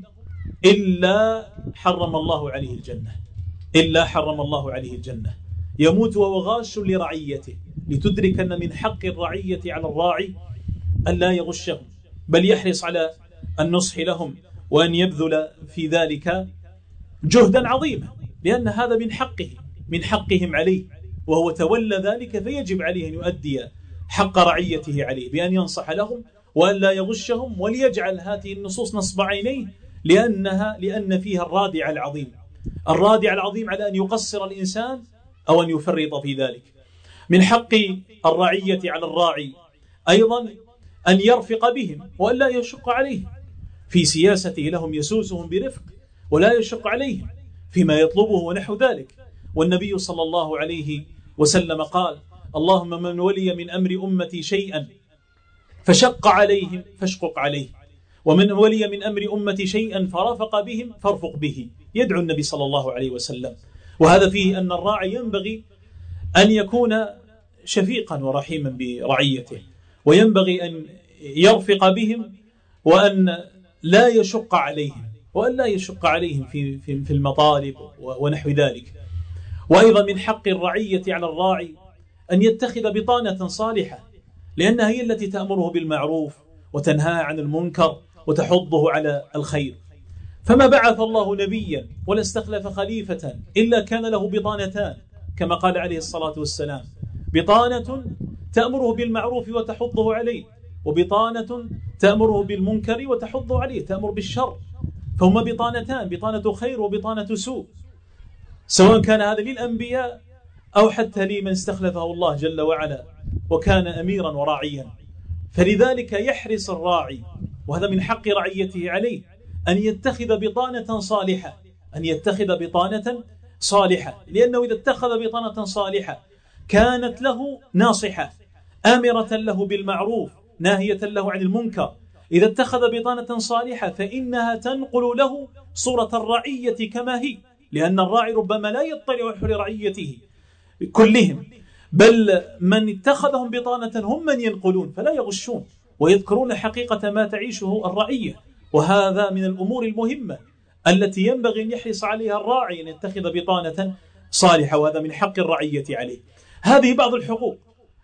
إلا حرم الله عليه الجنة، إلا حرم الله عليه الجنة. يموت وهو غاش لرعيته، لتدرك أن من حق الرعية على الراعي أن لا يغشهم، بل يحرص على النصح لهم وأن يبذل في ذلك جهدا عظيما، لأن هذا من حقه من حقهم عليه، وهو تولى ذلك، فيجب عليه أن يؤدي حق رعيته عليه بأن ينصح لهم وأن لا يغشهم، وليجعل هذه النصوص نصب عينيه، لأنها لأن فيها الرادع العظيم الرادع العظيم على أن يقصر الإنسان أو أن يفرط في ذلك. من حق الرعية على الراعي أيضا أن يرفق بهم وأن لا يشق عليهم في سياسته لهم، يسوسهم برفق ولا يشق عليهم فيما يطلبه ونحو ذلك. والنبي صلى الله عليه وسلم قال: اللهم من ولي من أمر أمتي شيئا فشق عليهم فاشقق عليه، ومن ولي من أمر أمتي شيئا فرفق بهم فارفق به. يدعو النبي صلى الله عليه وسلم، وهذا فيه أن الراعي ينبغي أن يكون شفيقا ورحيما برعيته، وينبغي أن يرفق بهم وأن لا يشق عليهم وأن لا يشق عليهم في في المطالب ونحو ذلك. وأيضا من حق الرعية على الراعي أن يتخذ بطانة صالحة، لأنها هي التي تأمره بالمعروف وتنهى عن المنكر وتحضه على الخير. فما بعث الله نبيا ولا استخلف خليفة إلا كان له بطانتان، كما قال عليه الصلاة والسلام: بطانة تأمره بالمعروف وتحضه عليه، وبطانة تأمره بالمنكر وتحضه عليه، تأمر بالشر. فهما بطانتان، بطانة خير وبطانة سوء، سواء كان هذا للأنبياء أو حتى لمن استخلفه الله جل وعلا وكان أميرا وراعيا. فلذلك يحرص الراعي، وهذا من حق رعيته عليه، أن يتخذ بطانة صالحة أن يتخذ بطانة صالحة لأنه إذا اتخذ بطانة صالحة كانت له ناصحة آمرة له بالمعروف ناهية له عن المنكر. إذا اتخذ بطانة صالحة فإنها تنقل له صورة الرعية كما هي، لأن الراعي ربما لا يطلع على رعيته كلهم، بل من اتخذهم بطانة هم من ينقلون فلا يغشون ويذكرون حقيقة ما تعيشه الرعية. وهذا من الأمور المهمة التي ينبغي أن يحرص عليها الراعي، أن يتخذ بطانة صالحة، وهذا من حق الرعية عليه. هذه بعض الحقوق،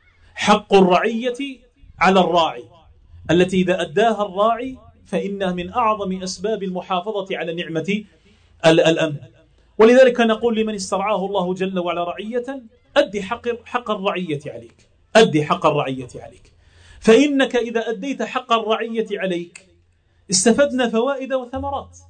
حق الرعية على الراعي التي إذا أداها الراعي فإنها من أعظم أسباب المحافظة على نعمة الأمن. ولذلك نقول لمن استرعاه الله جل وعلا رعية: أدي حق, حق الرعية عليك أدي حق الرعية عليك فإنك إذا أديت حق الرعية عليك استفدنا فوائد وثمرات.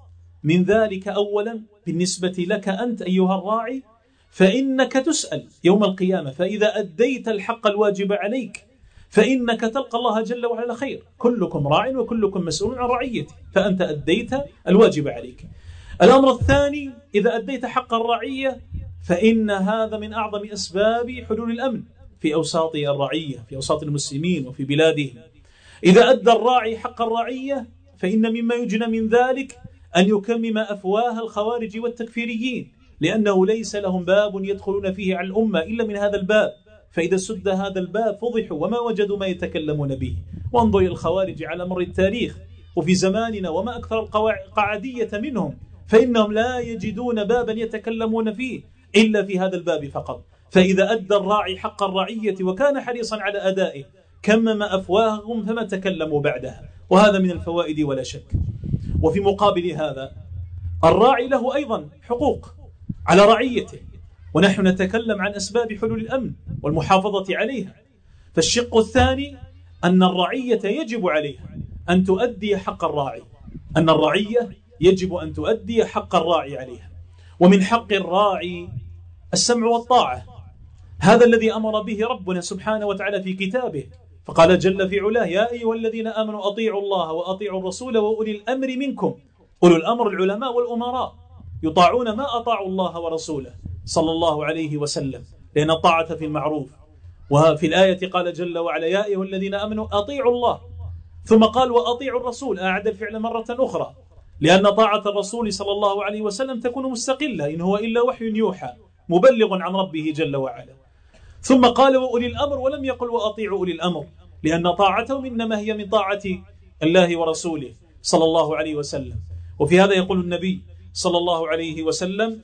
من ذلك أولا بالنسبة لك أنت أيها الراعي، فإنك تسأل يوم القيامة، فإذا أديت الحق الواجب عليك فإنك تلقى الله جل وعلا خير. كلكم راع وكلكم مسؤول عن رعيته، فأنت أديت الواجب عليك. الأمر الثاني، إذا أديت حق الرعية فإن هذا من أعظم أسباب حلول الأمن في أوساط الرعية، في أوساط المسلمين وفي بلادهم. إذا أدى الراعي حق الرعية فإن مما يجنى من ذلك أن يكمم أفواه الخوارج والتكفيريين، لأنه ليس لهم باب يدخلون فيه على الأمة إلا من هذا الباب، فإذا سد هذا الباب فضحوا وما وجدوا ما يتكلمون به. وانظر إلى الخوارج على مر التاريخ وفي زماننا وما أكثر القعدية منهم، فإنهم لا يجدون بابا يتكلمون فيه إلا في هذا الباب فقط. فإذا أدى الراعي حق الرعية وكان حريصا على أدائه كمم أفواههم فما تكلموا بعدها، وهذا من الفوائد ولا شك. وفي مقابل هذا الراعي له أيضا حقوق على رعيته، ونحن نتكلم عن أسباب حلول الأمن والمحافظة عليها. فالشق الثاني أن الرعية يجب عليها أن تؤدي حق الراعي، أن الرعية يجب أن تؤدي حق الراعي عليها. ومن حق الراعي السمع والطاعة، هذا الذي أمر به ربنا سبحانه وتعالى في كتابه، فقال جل في علاه: يا أيها الذين آمنوا أطيعوا الله وأطيعوا الرسول وأولي الأمر منكم. أولو الأمر العلماء والأمراء يطاعون ما أطاعوا الله ورسوله صلى الله عليه وسلم، لأن الطاعة في المعروف. وفي الآية قال جل وعلا: يا أيها الذين آمنوا أطيعوا الله، ثم قال وأطيعوا الرسول، أعاد الفعل مرة أخرى، لأن طاعة الرسول صلى الله عليه وسلم تكون مستقلة، إن هو إلا وحي يوحى مبلغ عن ربه جل وعلا. ثم قال وأولي الأمر، ولم يقل وأطيعوا أولي الأمر، لأن طاعتهم إنما هي من طاعة الله ورسوله صلى الله عليه وسلم. وفي هذا يقول النبي صلى الله عليه وسلم: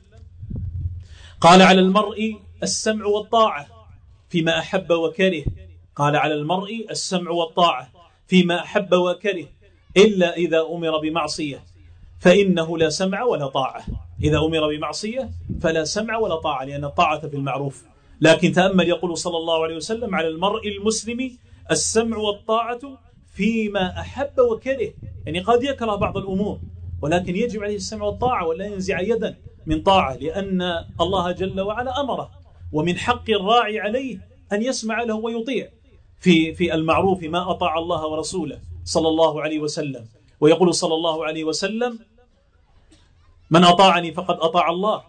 قال على المرء السمع والطاعة فيما أحب وكره، قال على المرء السمع والطاعة فيما أحب وكره إلا إذا أمر بمعصية فإنه لا سمع ولا طاعة. إذا أمر بمعصية فلا سمع ولا طاعة، لأن الطاعة في المعروف. لكن تأمل يقول صلى الله عليه وسلم: على المرء المسلم السمع والطاعة فيما أحب وكره، يعني قد يكره بعض الأمور ولكن يجب عليه السمع والطاعة، ولا ينزع يدا من طاعة، لأن الله جل وعلا أمره. ومن حق الراعي عليه أن يسمع له ويطيع في في المعروف ما أطاع الله ورسوله صلى الله عليه وسلم. ويقول صلى الله عليه وسلم: من أطاعني فقد أطاع الله،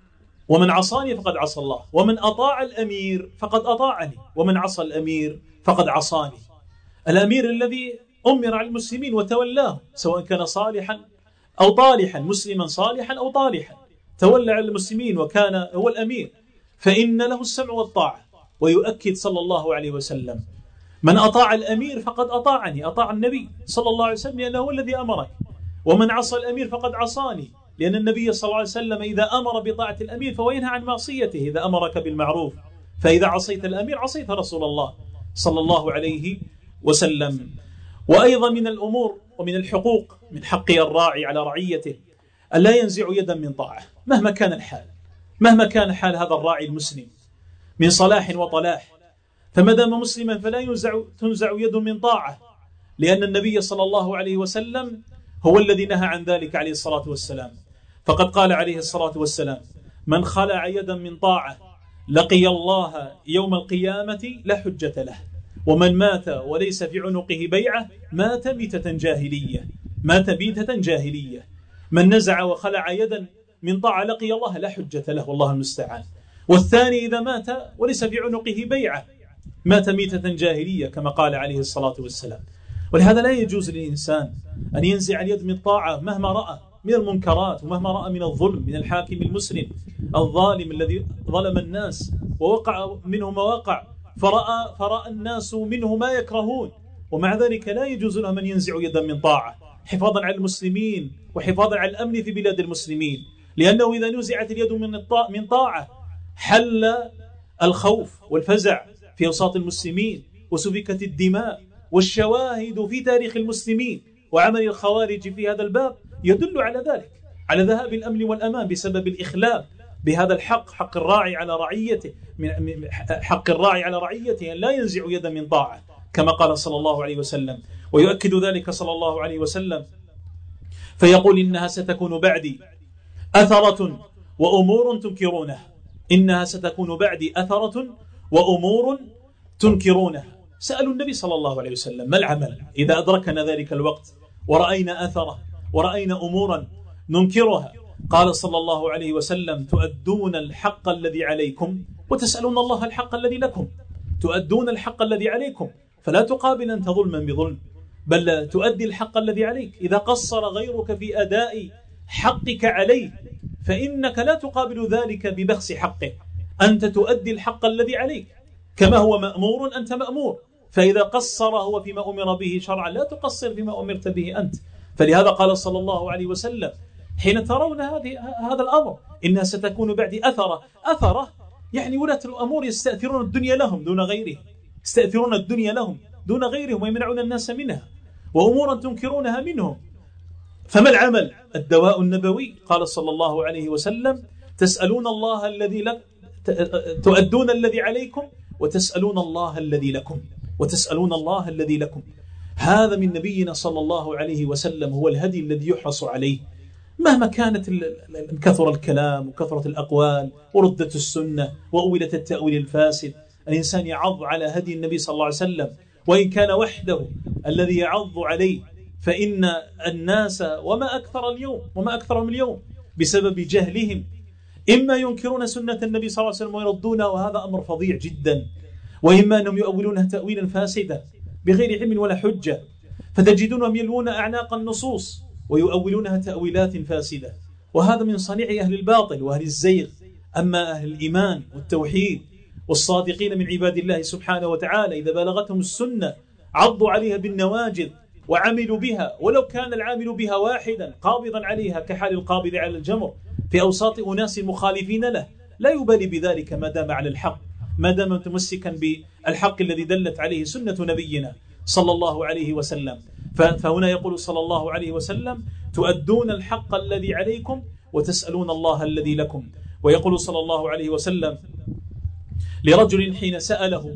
ومن عصاني فقد عصى الله، ومن أطاع الأمير فقد أطاعني، ومن عصى الأمير فقد عصاني. الأمير الذي أمر على المسلمين وتولاه، سواء كان صالحا أو طالحا، مسلما صالحا أو طالحا، تولى على المسلمين وكان هو الأمير، فإن له السمع والطاعة. ويؤكد صلى الله عليه وسلم: من أطاع الأمير فقد أطاعني، أطاع النبي صلى الله عليه وسلم لأنه هو الذي أمرك، ومن عصى الأمير فقد عصاني، لأن النبي صلى الله عليه وسلم إذا أمر بطاعة الأمير فهو ينهى عن معصيته إذا أمرك بالمعروف، فإذا عصيت الأمير عصيت رسول الله صلى الله عليه وسلم. وأيضا من الأمور ومن الحقوق من حق الراعي على رعيته أن لا ينزع يدا من طاعة مهما كان الحال، مهما كان حال هذا الراعي المسلم من صلاح وطلاح، فما دام مسلما فلا ينزع تنزع يد من طاعة، لأن النبي صلى الله عليه وسلم هو الذي نهى عن ذلك عليه الصلاة والسلام. فقد قال عليه الصلاة والسلام: من خلع يدا من طاعة لقي الله يوم القيامة لا حجة له، ومن مات وليس في عنقه بيعة مات ميتة جاهلية، مات ميتة جاهلية. من نزع وخلع يدا من طاعة لقي الله لا حجة له، والله المستعان. والثاني إذا مات وليس في عنقه بيعة مات ميتة جاهلية، كما قال عليه الصلاة والسلام. ولهذا لا يجوز للإنسان أن ينزع اليد من طاعة مهما رأى من المنكرات، ومهما رأى من الظلم من الحاكم المسلم الظالم الذي ظلم الناس ووقع منه ما وقع، فرأى, فرأى الناس منه ما يكرهون، ومع ذلك لا يجوز لهم أن ينزعوا يدا من طاعة حفاظا على المسلمين وحفاظا على الأمن في بلاد المسلمين، لأنه إذا نزعت اليد من طاعة حل الخوف والفزع في أوساط المسلمين، وسفكت الدماء. والشواهد في تاريخ المسلمين وعمل الخوارج في هذا الباب يدل على ذلك، على ذهاب الأمن والأمان بسبب الإخلال بهذا الحق، حق الراعي على رعيته، حق الراعي على رعيته أن لا ينزع يدا من طاعة، كما قال صلى الله عليه وسلم. ويؤكد ذلك صلى الله عليه وسلم فيقول إنها ستكون بعدي أثرة وأمور تنكرونها، إنها ستكون بعدي أثرة وأمور تنكرونها. سألوا النبي صلى الله عليه وسلم: ما العمل إذا أدركنا ذلك الوقت ورأينا أثره ورأينا أمورا ننكرها؟ قال صلى الله عليه وسلم: تؤدون الحق الذي عليكم وتسألون الله الحق الذي لكم. تؤدون الحق الذي عليكم، فلا تقابل أنت ظلما بظلم، بل تؤدي الحق الذي عليك. إذا قصر غيرك في أداء حقك عليه فإنك لا تقابل ذلك ببخس حقه، أنت تؤدي الحق الذي عليك كما هو مأمور أنت مأمور. فإذا قصر هو فيما أمر به شرعا لا تقصر فيما أمرت به أنت. فلهذا قال صلى الله عليه وسلم: حين ترون هذه هذا الأمر إنها ستكون بعد أثرة. أثرة يعني ولاة الأمور يستأثرون الدنيا لهم دون غيرهم، يستأثرون الدنيا لهم دون غيرهم ويمنعون الناس منها، وأمورا تنكرونها منهم. فما العمل؟ الدواء النبوي. قال صلى الله عليه وسلم: تسألون الله الذي لك، تؤدون الذي عليكم وتسألون الله الذي لكم، وتسألون الله الذي لكم. هذا من نبينا صلى الله عليه وسلم، هو الهدي الذي يحرص عليه مهما كانت كثر الكلام وكثرة الأقوال وردت السنة وأولت التأويل الفاسد. الإنسان يعض على هدي النبي صلى الله عليه وسلم، وإن كان وحده الذي يعض عليه، فإن الناس وما أكثر اليوم وما أكثرهم اليوم بسبب جهلهم إما ينكرون سنة النبي صلى الله عليه وسلم ويردونها، وهذا أمر فظيع جدا، وإما أنهم يؤولونها تأويلا فاسدا بغير علم ولا حجة، فتجدونهم يلوون أعناق النصوص ويؤولونها تأويلات فاسدة، وهذا من صنيع أهل الباطل وأهل الزيغ. أما أهل الإيمان والتوحيد والصادقين من عباد الله سبحانه وتعالى إذا بلغتهم السنة عضوا عليها بالنواجذ وعملوا بها، ولو كان العامل بها واحدا قابضا عليها كحال القابض على الجمر في أوساط أناس مخالفين له، لا يبالي بذلك ما دام على الحق، ما دام متمسكا بالحق الذي دلت عليه سنة نبينا صلى الله عليه وسلم. فهنا يقول صلى الله عليه وسلم: تؤدون الحق الذي عليكم وتسألون الله الذي لكم. ويقول صلى الله عليه وسلم لرجل حين سأله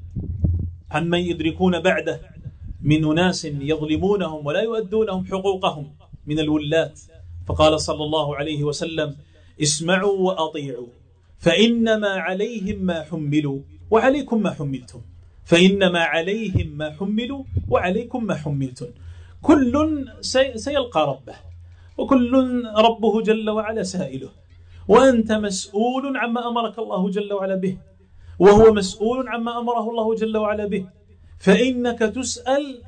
عن من يدركون بعده من أناس يظلمونهم ولا يؤدونهم حقوقهم من الولاة، فقال صلى الله عليه وسلم: اسمعوا وأطيعوا، فإنما عليهم ما حملوا وعليكم ما حملتم، فإنما عليهم ما حملوا وعليكم ما حملتم. كل سيلقى ربه، وكل ربه جل وعلا سائله، وأنت مسؤول عما أمرك الله جل وعلا به، وهو مسؤول عما أمره الله جل وعلا به. فإنك تسأل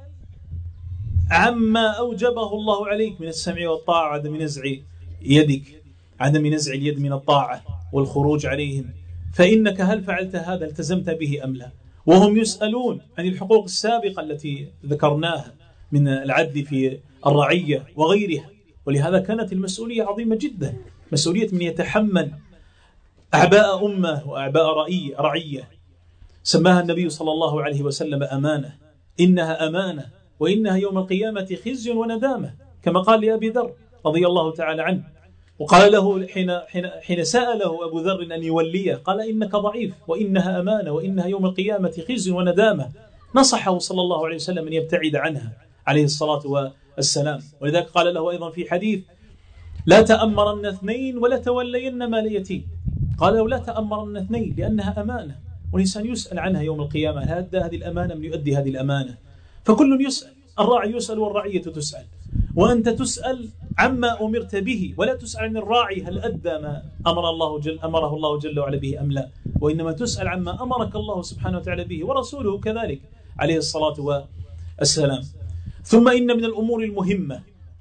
عما أوجبه الله عليك من السمع والطاعة، عدم نزع يدك، عدم نزع اليد من الطاعة والخروج عليهم، فإنك هل فعلت هذا التزمت به أم لا؟ وهم يسألون عن الحقوق السابقة التي ذكرناها من العدل في الرعية وغيرها. ولهذا كانت المسؤولية عظيمة جدا، مسؤولية من يتحمل أعباء أمة وأعباء رعية، سماها النبي صلى الله عليه وسلم أمانة. إنها أمانة، وإنها يوم القيامة خزي وندامة، كما قال لأبي ذر رضي الله تعالى عنه. وقال له حين, حين, حين سأله أبو ذر أن يوليه قال: إنك ضعيف، وإنها أمانة، وإنها يوم القيامة خزي وندامة. نصحه صلى الله عليه وسلم أن يبتعد عنها عليه الصلاة والسلام. ولذلك قال له أيضا في حديث: لا تأمرن اثنين ولا تولين مال يتيم. قال له: لا تأمرن اثنين، لأنها أمانة، والإنسان يسأل عنها يوم القيامة، هل أدى هذه الأمانة من يؤدي هذه الأمانة؟ فكل يسأل، الراعي يسأل والرعية تسأل، وأنت تسأل عما أمرت به، ولا تسأل عن الراعي هل أدى ما أمر الله جل أمره الله جل وعلا به أم لا، وإنما تسأل عما أمرك الله سبحانه وتعالى به، ورسوله كذلك عليه الصلاة والسلام. ثم إن من الأمور المهمة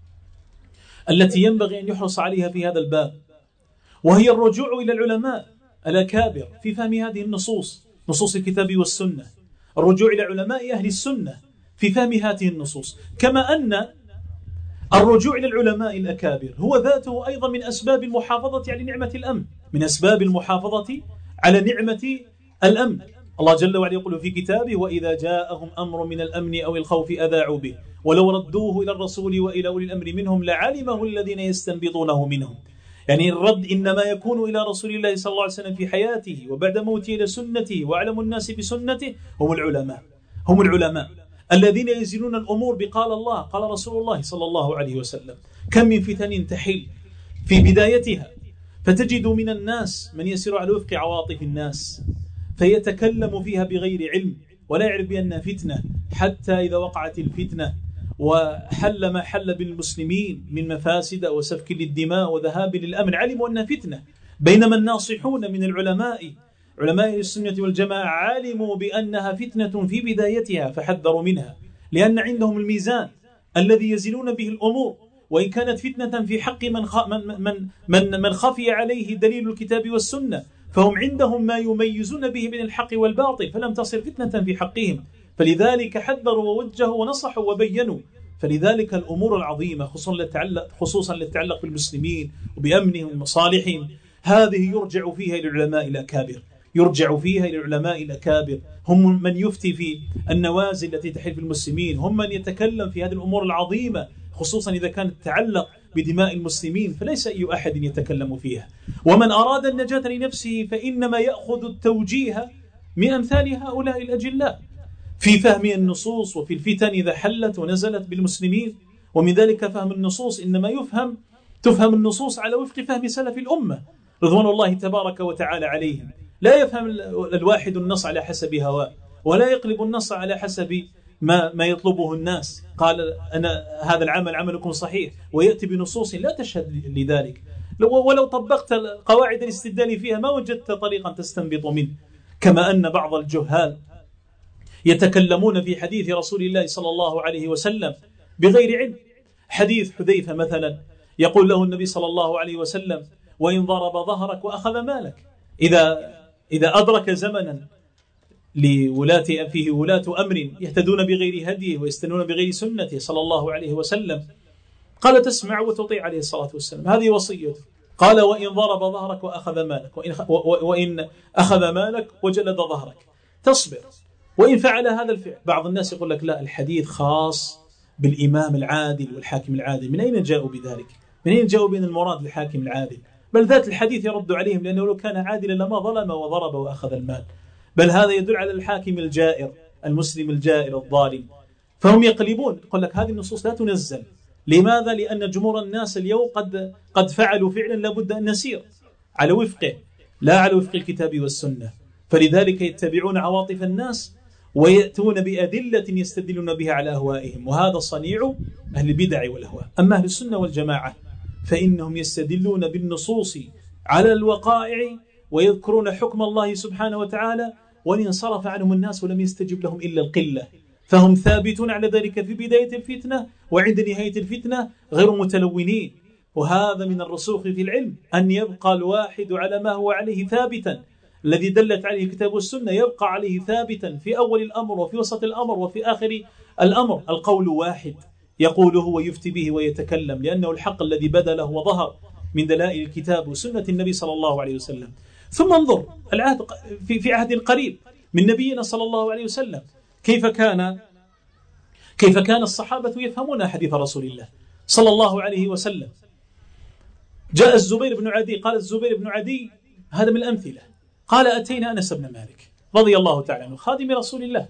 التي ينبغي أن يحرص عليها في هذا الباب، وهي الرجوع إلى العلماء الأكابر في فهم هذه النصوص، نصوص الكتاب والسنة، الرجوع إلى علماء أهل السنة في فهم هذه النصوص. كما أن الرجوع إلى العلماء الأكابر هو ذاته أيضا من أسباب المحافظة على نعمة الأمن، من أسباب المحافظة على نعمة الأمن. الله جل وعلا يقول في كتابه: وإذا جاءهم أمر من الأمن أو الخوف أذاعوا به ولو ردوه إلى الرسول وإلى أولي الأمر منهم لعلمه الذين يستنبطونه منهم. يعني الرد إنما يكون إلى رسول الله صلى الله عليه وسلم في حياته، وبعد موته إلى سنته، وأعلم الناس بسنته هم العلماء. هم العلماء الذين يزنون الأمور بقال الله قال رسول الله صلى الله عليه وسلم. كم من فتن تحل في بدايتها فتجد من الناس من يسير على وفق عواطف الناس فيتكلم فيها بغير علم ولا يعرف بأنها فتنة، حتى إذا وقعت الفتنة وحل ما حل بالمسلمين من مفاسد وسفك للدماء وذهاب للأمن علموا أنها فتنة. بينما الناصحون من العلماء علماء السنة والجماعة علموا بأنها فتنة في بدايتها فحذروا منها، لأن عندهم الميزان الذي يزنون به الأمور، وإن كانت فتنة في حق من من من من خفي عليه دليل الكتاب والسنة فهم عندهم ما يميزون به بين الحق والباطل، فلم تصر فتنة في حقهم، فلذلك حذروا ووجهوا ونصحوا وبينوا. فلذلك الأمور العظيمة خصوصا التي تتعلق بالمسلمين وبأمنهم ومصالحهم هذه يرجع فيها إلى العلماء الأكابر، يرجع فيها إلى العلماء الأكابر، هم من يفتي في النوازل التي تحل في المسلمين، هم من يتكلم في هذه الأمور العظيمة، خصوصا إذا كانت تتعلق بدماء المسلمين فليس أي أحد يتكلم فيها. ومن أراد النجاة لنفسه فإنما يأخذ التوجيه من أمثال هؤلاء الأجلاء في فهم النصوص وفي الفتن إذا حلت ونزلت بالمسلمين. ومن ذلك فهم النصوص إنما يفهم تفهم النصوص على وفق فهم سلف الأمة رضوان الله تبارك وتعالى عليهم. لا يفهم الواحد النص على حسب هواه، ولا يقلب النص على حسب ما ما يطلبه الناس. قال أنا هذا العمل عملكم صحيح، ويأتي بنصوص لا تشهد لذلك، ولو طبقت قواعد الاستدلال فيها ما وجدت طريقا تستنبط منه. كما أن بعض الجهال يتكلمون في حديث رسول الله صلى الله عليه وسلم بغير علم. حديث حذيفة مثلا يقول له النبي صلى الله عليه وسلم وإن ضرب ظهرك وأخذ مالك، إذا إذا أدرك زمنا لولاة فيه ولاة أمر يهتدون بغير هديه ويستنون بغير سنته صلى الله عليه وسلم، قال تسمع وتطيع عليه الصلاة والسلام، هذه وصيته. قال وإن ضرب ظهرك وأخذ مالك، وإن, وإن أخذ مالك وجلد ظهرك تصبر وإن فعل هذا الفعل. بعض الناس يقول لك لا، الحديث خاص بالإمام العادل والحاكم العادل. من أين جاءوا بذلك؟ من أين جاءوا بأن المراد الحاكم العادل؟ بل ذات الحديث يرد عليهم، لأنه لو كان عادلا لما ظلم وضرب وأخذ المال، بل هذا يدل على الحاكم الجائر المسلم الجائر الظالم. فهم يقلبون، يقول لك هذه النصوص لا تنزل. لماذا؟ لأن جمهور الناس اليوم قد قد فعلوا فعلا لابد أن نسير على وفقه لا على وفق الكتاب والسنة، فلذلك يتبعون عواطف الناس ويأتون بأدلة يستدلون بها على أهوائهم، وهذا صنيع أهل البدع والأهواء. أما أهل السنة والجماعة فإنهم يستدلون بالنصوص على الوقائع ويذكرون حكم الله سبحانه وتعالى، وإن انصرف عنهم الناس ولم يستجب لهم إلا القلة، فهم ثابتون على ذلك في بداية الفتنة، وعند نهاية الفتنة غير متلونين. وهذا من الرسوخ في العلم، أن يبقى الواحد على ما هو عليه ثابتا، الذي دلت عليه الكتاب والسنة يبقى عليه ثابتا في أول الأمر وفي وسط الأمر وفي آخر الأمر. القول واحد يقوله ويفتي به ويتكلم، لأنه الحق الذي بدا له وظهر من دلائل الكتاب وسنة النبي صلى الله عليه وسلم. ثم انظر العهد في في عهد قريب من نبينا صلى الله عليه وسلم، كيف كان كيف كان الصحابة يفهمون حديث رسول الله صلى الله عليه وسلم. جاء الزبير بن عدي، قال الزبير بن عدي هذا من الأمثلة، قال أتينا أنس بن مالك رضي الله تعالى عنه خادم رسول الله،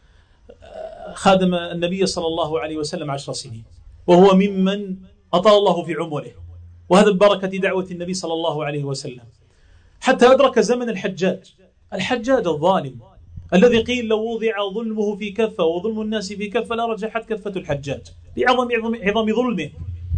خادم النبي صلى الله عليه وسلم عشر سنين، وهو ممن أطال الله في عمره، وهذا ببركة دعوة النبي صلى الله عليه وسلم، حتى أدرك زمن الحجاج الحجاج الظالم الذي قيل لو وضع ظلمه في كفة وظلم الناس في كفة لا رجحت كفة الحجاج بعظم عظم ظلمه.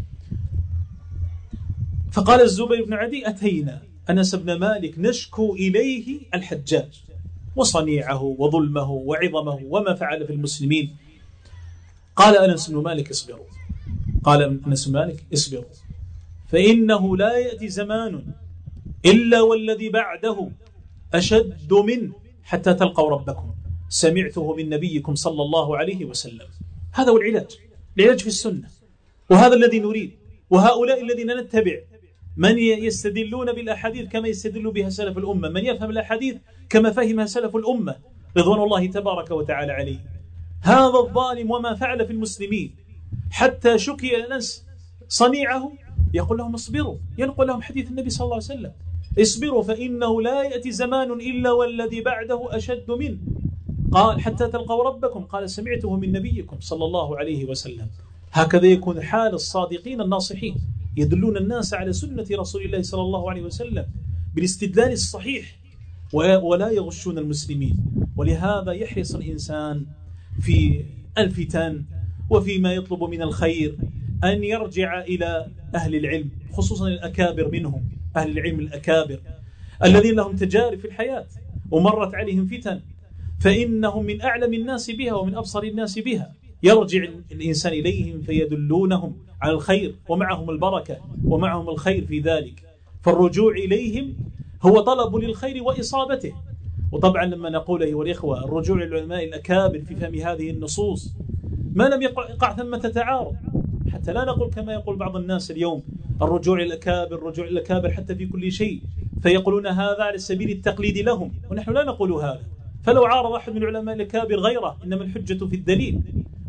فقال الزبير بن عدي أتينا أنس بن مالك نشكو إليه الحجاج وصنيعه وظلمه وعظمه وما فعل في المسلمين. قال أنس بن مالك اصبروا قال أنس بن مالك اصبروا فإنه لا يأتي زمان إلا والذي بعده أشد منه حتى تلقوا ربكم، سمعته من نبيكم صلى الله عليه وسلم. هذا هو العلاج، العلاج في السنة، وهذا الذي نريد. وهؤلاء الذين نتبع من يستدلون بالأحاديث كما يستدل بها سلف الأمة، من يفهم الأحاديث كما فهمها سلف الأمة رضوان الله تبارك وتعالى عليه. هذا الظالم وما فعل في المسلمين حتى شكي الناس صنيعه، يقول لهم اصبروا، ينقل لهم حديث النبي صلى الله عليه وسلم اصبروا فإنه لا يأتي زمان إلا والذي بعده أشد منه. قال حتى تلقوا ربكم، قال سمعته من نبيكم صلى الله عليه وسلم. هكذا يكون حال الصادقين الناصحين، يدلون الناس على سنة رسول الله صلى الله عليه وسلم بالاستدلال الصحيح ولا يغشون المسلمين. ولهذا يحرص الإنسان في الفتن وفيما يطلب من الخير أن يرجع إلى أهل العلم، خصوصا الأكابر منهم، أهل العلم الأكابر الذين لهم تجارب في الحياة ومرت عليهم فتن، فإنهم من أعلم الناس بها ومن أبصر الناس بها. يرجع الإنسان إليهم فيدلونهم على الخير ومعهم البركة ومعهم الخير في ذلك. فالرجوع إليهم هو طلب للخير وإصابته. وطبعا لما نقول أيها الإخوة الرجوع للعلماء الأكابر في فهم هذه النصوص ما لم يقع ثمة تعارض، حتى لا نقول كما يقول بعض الناس اليوم الرجوع للأكابر الرجوع للأكابر حتى في كل شيء، فيقولون هذا على سبيل التقليد لهم، ونحن لا نقول هذا. فلو عارض أحد من العلماء الأكابر غيره إنما الحجة في الدليل.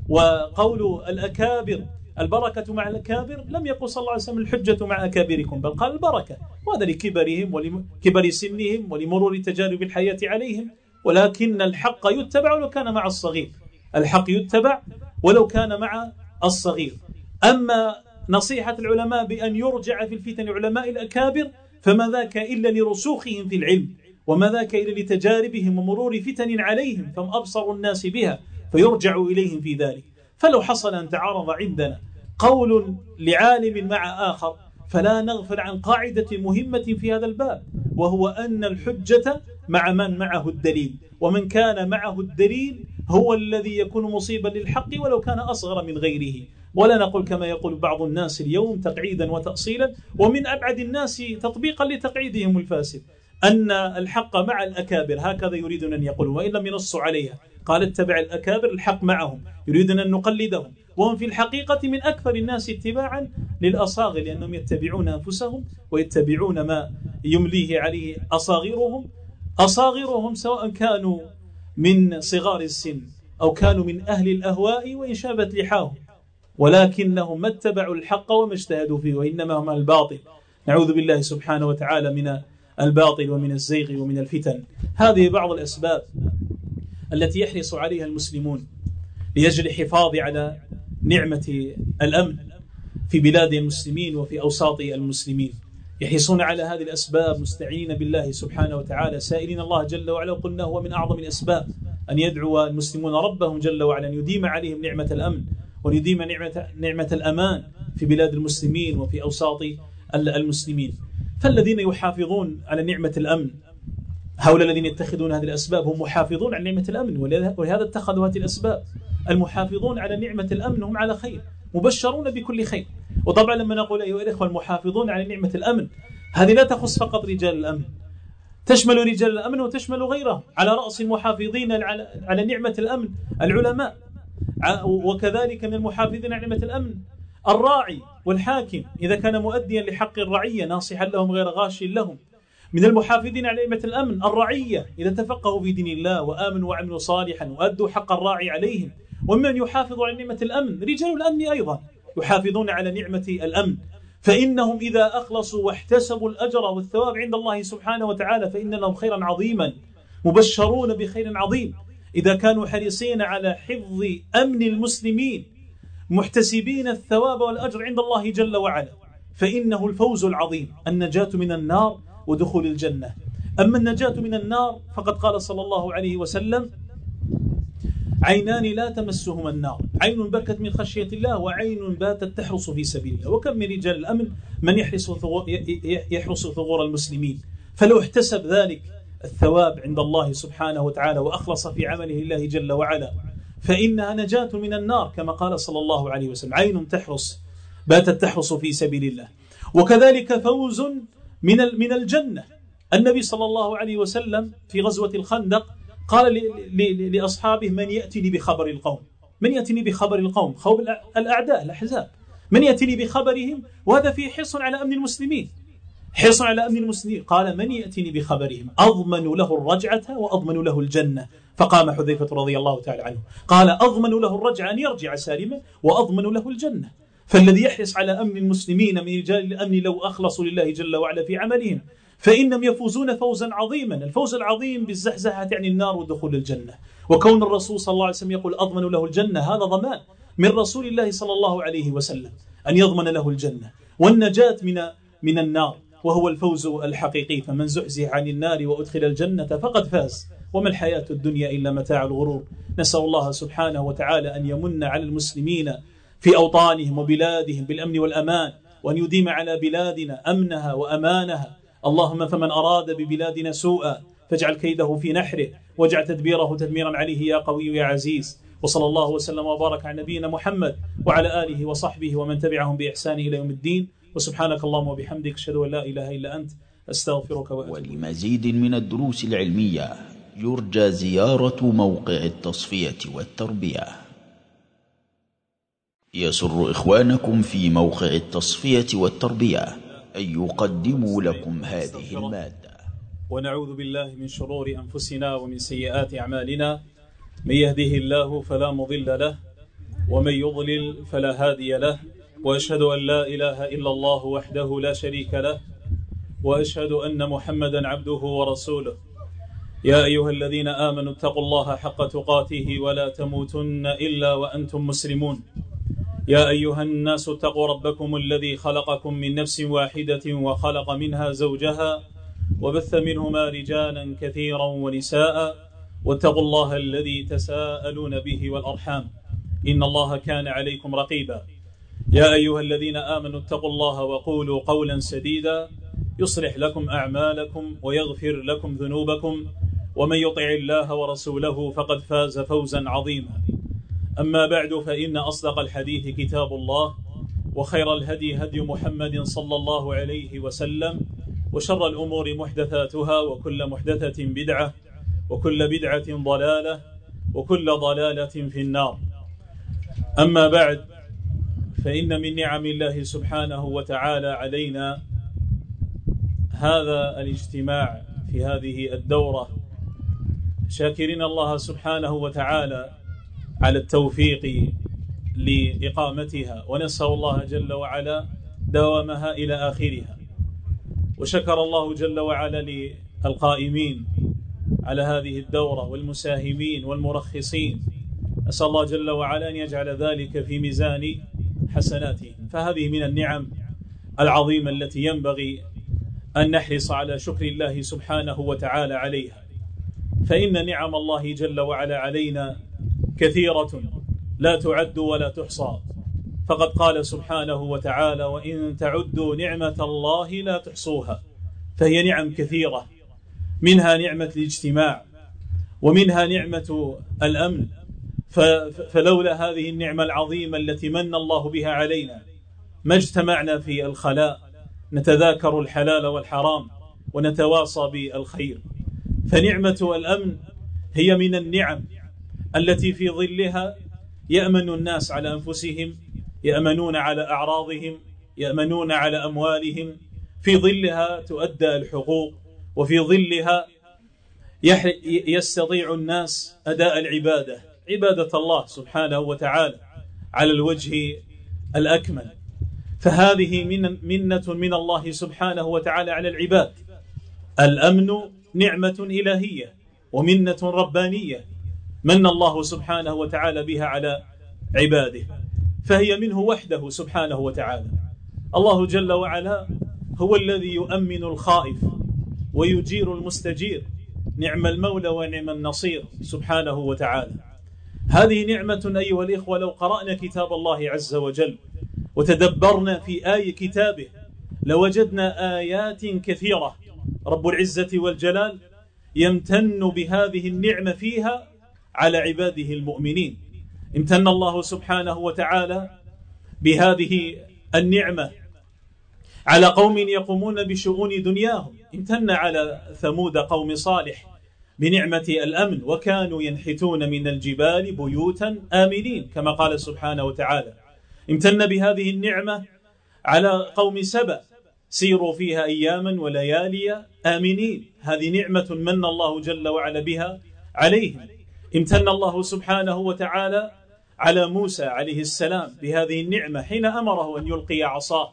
وقول الأكابر البركة مع الأكابر لم يقل صلى الله عليه وسلم الحجة مع أكابركم، بل قال البركة، وهذا لكبرهم ولكبر سنهم ولمرور تجارب الحياة عليهم. ولكن الحق يتبع ولو كان مع الصغير، الحق يتبع ولو كان مع الصغير. أما نصيحة العلماء بأن يرجع في الفتن علماء الأكابر فما ذاك إلا لرسوخهم في العلم، وما ذاك إلا لتجاربهم ومرور فتن عليهم فهم أبصر الناس بها فيرجع إليهم في ذلك. فلو حصل أن تعارض عندنا قول لعالم مع آخر فلا نغفل عن قاعدة مهمة في هذا الباب، وهو أن الحجة مع من معه الدليل، ومن كان معه الدليل هو الذي يكون مصيبا للحق ولو كان أصغر من غيره. ولا نقول كما يقول بعض الناس اليوم تقعيدا وتأصيلا، ومن أبعد الناس تطبيقا لتقعيدهم الفاسد، أن الحق مع الأكابر، هكذا يريدون أن يقولوا وإن لم ينصوا عليها. قال اتبع الأكابر، الحق معهم، يريدون أن نقلدهم، وهم في الحقيقة من أكثر الناس اتباعا للأصاغر، لأنهم يتبعون أنفسهم ويتبعون ما يمليه عليه أصاغرهم أصاغرهم سواء كانوا من صغار السن أو كانوا من أهل الأهواء وإن شابت لحاهم، ولكنهم ما اتبعوا الحق وما اجتهدوا فيه، وإنما هم الباطل. نعوذ بالله سبحانه وتعالى من الباطل ومن الزيغ ومن الفتن. هذه بعض الأسباب التي يحرص عليها المسلمون لأجل الحفاظ على نعمة الأمن في بلاد المسلمين وفي أوساط المسلمين. يحرصون على هذه الأسباب مستعينين بالله سبحانه وتعالى، سائلين الله جل وعلا، وقلنا هو من أعظم الأسباب أن يدعو المسلمون ربهم جل وعلا أن يديم عليهم نعمة الأمن ويديم نعمة, نعمة الأمان في بلاد المسلمين وفي أوساط المسلمين. فالذين يحافظون على نعمة الأمن، هؤلاء الذين يتخذون هذه الأسباب هم محافظون على نعمة الأمن، ولهذا اتخذوا هذه الأسباب. المحافظون على نعمة الأمن هم على خير، مبشرون بكل خير. وطبعا لما نقول أيها الإخوة المحافظون على نعمة الأمن، هذه لا تخص فقط رجال الأمن، تشمل رجال الأمن وتشمل غيرهم. على رأس المحافظين على نعمة الأمن العلماء، وكذلك من المحافظين على نعمة الأمن الراعي والحاكم إذا كان مؤديا لحق الرعية ناصحا لهم غير غاش لهم. من المحافظين على نعمة الأمن الرعية إذا تفقهوا في دين الله وآمنوا وعملوا صالحا وأدوا حق الراعي عليهم. ومن يحافظ على نعمة الأمن رجال الأمن أيضا يحافظون على نعمة الأمن، فإنهم إذا أخلصوا واحتسبوا الأجر والثواب عند الله سبحانه وتعالى فإن لهم خيرا عظيما، مبشرون بخير عظيم إذا كانوا حريصين على حفظ أمن المسلمين محتسبين الثواب والأجر عند الله جل وعلا، فإنه الفوز العظيم، النجاة من النار ودخول الجنة. أما النجاة من النار فقد قال صلى الله عليه وسلم: عينان لا تمسهما النار، عين بكت من خشية الله وعين باتت تحرص في سبيل الله. وكم من رجال الأمن من يحرص يحرص ثغور المسلمين، فلو احتسب ذلك الثواب عند الله سبحانه وتعالى وأخلص في عمله الله جل وعلا فإنها نجاة من النار كما قال صلى الله عليه وسلم: عين تحرص باتت تحرص في سبيل الله. وكذلك فوز من من الجنة. النبي صلى الله عليه وسلم في غزوة الخندق قال لأصحابه: من يأتني بخبر القوم، من يأتني بخبر القوم، خوف الأعداء الأحزاب، من يأتني بخبرهم، وهذا فيه حرص على أمن المسلمين، حرص على أمن المسلمين. قال: من يأتني بخبرهم أضمن له الرجعة وأضمن له الجنة. فقام حذيفة رضي الله تعالى عنه قال: أضمن له الرجعة أن يرجع سالما وأضمن له الجنة. فالذي يحرص على أمن المسلمين من رجال الأمن لو أخلصوا لله جل وعلا في عملهم فإنهم يفوزون فوزا عظيما. الفوز العظيم بالزحزحة عن النار ودخول الجنة، وكون الرسول صلى الله عليه وسلم يقول أضمن له الجنة، هذا ضمان من رسول الله صلى الله عليه وسلم أن يضمن له الجنة والنجاة من من النار، وهو الفوز الحقيقي. فمن زحزح عن النار وأدخل الجنة فقد فاز، وما الحياة الدنيا إلا متاع الغرور. نسأل الله سبحانه وتعالى أن يمن على المسلمين في أوطانهم وبلادهم بالأمن والأمان، وأن يديم على بلادنا أمنها وأمانها. اللهم فمن أراد ببلادنا سوءا فاجعل كيده في نحره، واجعل تدبيره تدميرا عليه يا قوي يا عزيز. وصلى الله وسلم وبارك على نبينا محمد وعلى آله وصحبه ومن تبعهم بإحسان إلى يوم الدين. وسبحانك اللهم وبحمدك أشهد أن لا إله إلا أنت أستغفرك وأتوب إليك. ولمزيد من الدروس العلمية يرجى زيارة موقع التصفية والتربية. يسر إخوانكم في موقع التصفية والتربية أن يقدموا لكم هذه المادة. ونعوذ بالله من شرور أنفسنا ومن سيئات أعمالنا، من يهده الله فلا مضل له ومن يضلل فلا هادي له، وأشهد أن لا إله إلا الله وحده لا شريك له، وأشهد أن محمدا عبده ورسوله. يا أيها الذين آمنوا اتقوا الله حق تقاته ولا تموتن إلا وأنتم مسلمون. يا أيها الناس اتقوا ربكم الذي خلقكم من نفس واحدة وخلق منها زوجها وبث منهما رجالا كثيرا ونساء، واتقوا الله الذي تساءلون به والأرحام إن الله كان عليكم رقيبا. يا أيها الذين آمنوا اتقوا الله وقولوا قولا سديدا يصلح لكم أعمالكم ويغفر لكم ذنوبكم، ومن يطع الله ورسوله فقد فاز فوزا عظيما. أما بعد، فإن أصدق الحديث كتاب الله، وخير الهدي هدي محمد صلى الله عليه وسلم، وشر الأمور محدثاتها، وكل محدثة بدعة، وكل بدعة ضلالة، وكل ضلالة في النار. أما بعد، فإن من نعم الله سبحانه وتعالى علينا هذا الاجتماع في هذه الدورة، شاكرين الله سبحانه وتعالى على التوفيق لإقامتها، ونسأل الله جل وعلا دوامها إلى آخرها. وشكر الله جل وعلا للقائمين على هذه الدورة والمساهمين والمرخصين، أسأل الله جل وعلا أن يجعل ذلك في ميزان حسناتهم. فهذه من النعم العظيمة التي ينبغي أن نحرص على شكر الله سبحانه وتعالى عليها، فإن نعم الله جل وعلا علينا كثيرة لا تعد ولا تحصى. فقد قال سبحانه وتعالى: وإن تعدوا نعمة الله لا تحصوها. فهي نعم كثيرة، منها نعمة الاجتماع، ومنها نعمة الأمن. فلولا هذه النعمة العظيمة التي من الله بها علينا ما اجتمعنا في الخلاء نتذاكر الحلال والحرام ونتواصى بالخير. فنعمة الأمن هي من النعم التي في ظلها يأمن الناس على أنفسهم، يأمنون على أعراضهم، يأمنون على أموالهم. في ظلها تؤدى الحقوق، وفي ظلها يستطيع الناس أداء العبادة، عبادة الله سبحانه وتعالى على الوجه الأكمل. فهذه من منة من الله سبحانه وتعالى على العباد. الأمن نعمة إلهية ومنة ربانية من الله سبحانه وتعالى بها على عباده، فهي منه وحده سبحانه وتعالى. الله جل وعلا هو الذي يؤمن الخائف ويجير المستجير، نعم المولى ونعم النصير سبحانه وتعالى. هذه نعمة أيها الإخوة، لو قرأنا كتاب الله عز وجل وتدبرنا في آي كتابه لوجدنا آيات كثيرة رب العزة والجلال يمتن بهذه النعمة فيها على عباده المؤمنين. امتن الله سبحانه وتعالى بهذه النعمة على قوم يقومون بشؤون دنياهم. امتن على ثمود قوم صالح بنعمة الأمن، وكانوا ينحتون من الجبال بيوتا آمنين كما قال سبحانه وتعالى. امتن بهذه النعمة على قوم سبأ، سيروا فيها أياما وليالي آمنين. هذه نعمة من الله جل وعلا بها عليهم. امتن الله سبحانه وتعالى على موسى عليه السلام بهذه النعمة حين أمره أن يلقي عصاه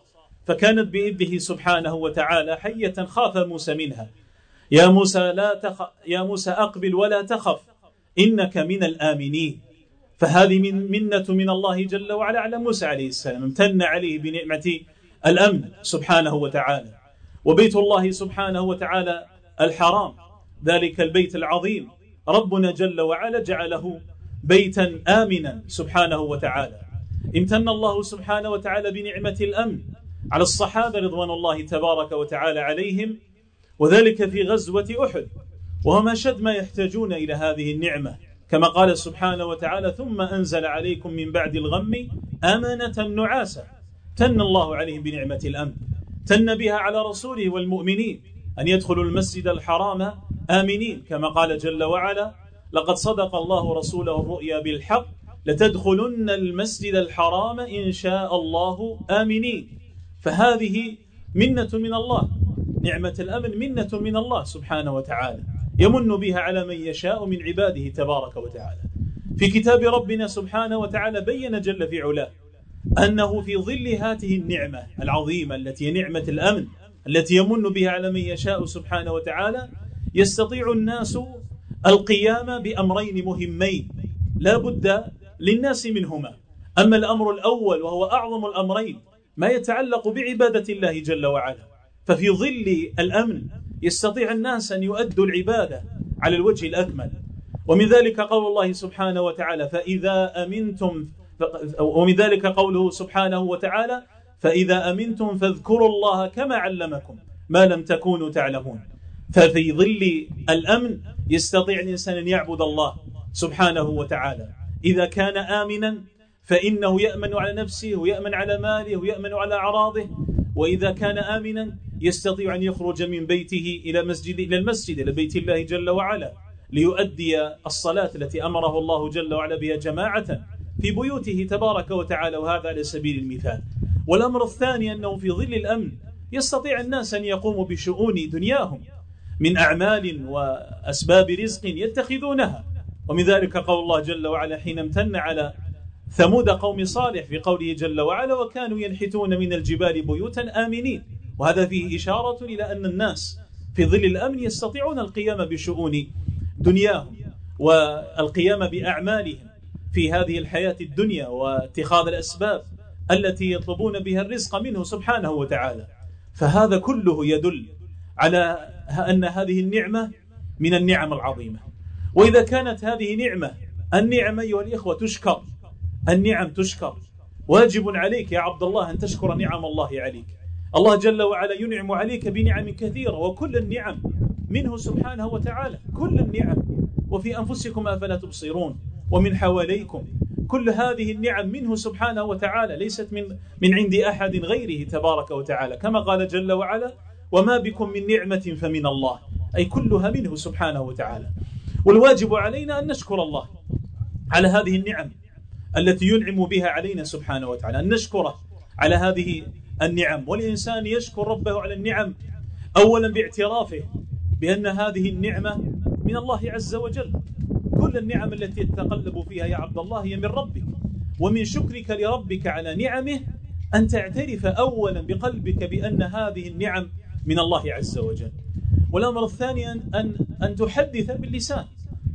فكانت بإذنه سبحانه وتعالى حية خاف موسى منها. يا موسى لا تخ... يا موسى أقبل ولا تخف إنك من الآمنين. فهذه من منة من الله جل وعلا على موسى عليه السلام، امتن عليه بنعمة الأمن سبحانه وتعالى. وبيت الله سبحانه وتعالى الحرام، ذلك البيت العظيم، ربنا جل وعلا جعله بيتا آمنا سبحانه وتعالى. امتن الله سبحانه وتعالى بنعمة الأمن على الصحابة رضوان الله تبارك وتعالى عليهم، وذلك في غزوة أحد، وهم أشد ما يحتاجون إلى هذه النعمة، كما قال سبحانه وتعالى: ثم أنزل عليكم من بعد الغم أمنة نعاسا. تن الله عليهم بنعمة الأمن، تن بها على رسوله والمؤمنين أن يدخلوا المسجد الحرام آمنين، كما قال جل وعلا: لقد صدق الله رسوله الرؤيا بالحق لتدخلن المسجد الحرام إن شاء الله آمنين. فهذه منة من الله، نعمة الأمن منة من الله سبحانه وتعالى، يمن بها على من يشاء من عباده تبارك وتعالى. في كتاب ربنا سبحانه وتعالى بين جل في علاه أنه في ظل هذه النعمة العظيمة التي نعمة الأمن التي يمن بها على من يشاء سبحانه وتعالى، يستطيع الناس القيام بأمرين مهمين لا بد للناس منهما. أما الأمر الأول وهو أعظم الأمرين ما يتعلق بعبادة الله جل وعلا، ففي ظل الأمن يستطيع الناس أن يؤدوا العبادة على الوجه الأكمل. ومن ذلك قول الله سبحانه وتعالى: فإذا أمنتم، ومن ذلك قوله سبحانه وتعالى: فإذا أمنتم فاذكروا الله كما علمكم ما لم تكونوا تعلمون. ففي ظل الأمن يستطيع الإنسان أن يعبد الله سبحانه وتعالى. إذا كان آمنا فإنه يأمن على نفسه ويأمن على ماله ويأمن على أعراضه، وإذا كان آمنا يستطيع أن يخرج من بيته إلى مسجد إلى المسجد إلى بيت الله جل وعلا ليؤدي الصلاة التي أمره الله جل وعلا بها جماعة في بيوته تبارك وتعالى، وهذا على سبيل المثال. والأمر الثاني أنه في ظل الأمن يستطيع الناس أن يقوموا بشؤون دنياهم من أعمال وأسباب رزق يتخذونها. ومن ذلك قول الله جل وعلا حين امتن على ثمود قوم صالح في قوله جل وعلا: وكانوا ينحتون من الجبال بيوتا آمنين. وهذا فيه إشارة إلى أن الناس في ظل الأمن يستطيعون القيام بشؤون دنياهم والقيام بأعمالهم في هذه الحياة الدنيا، واتخاذ الأسباب التي يطلبون بها الرزق منه سبحانه وتعالى. فهذا كله يدل على أن هذه النعمة من النعم العظيمة. وإذا كانت هذه نعمة، النعم أيها الإخوة تشكر، النعم تشكر. واجب عليك يا عبد الله أن تشكر نعم الله عليك. الله جل وعلا ينعم عليك بنعم كثيرة، وكل النعم منه سبحانه وتعالى، كل النعم. وفي أنفسكم أفلا تبصرون، ومن حواليكم، كل هذه النعم منه سبحانه وتعالى، ليست من من عند أحد غيره تبارك وتعالى، كما قال جل وعلا: وما بكم من نعمة فمن الله، أي كلها منه سبحانه وتعالى. والواجب علينا أن نشكر الله على هذه النعم التي ينعم بها علينا سبحانه وتعالى، أن نشكره على هذه النعم. والإنسان يشكر ربه على النعم أولا باعترافه بأن هذه النعمة من الله عز وجل. كل النعم التي يتقلب فيها يا عبد الله هي من ربك، ومن شكرك لربك على نعمه أن تعترف أولا بقلبك بأن هذه النعم من الله عز وجل. والأمر الثاني أن, أن تحدث باللسان،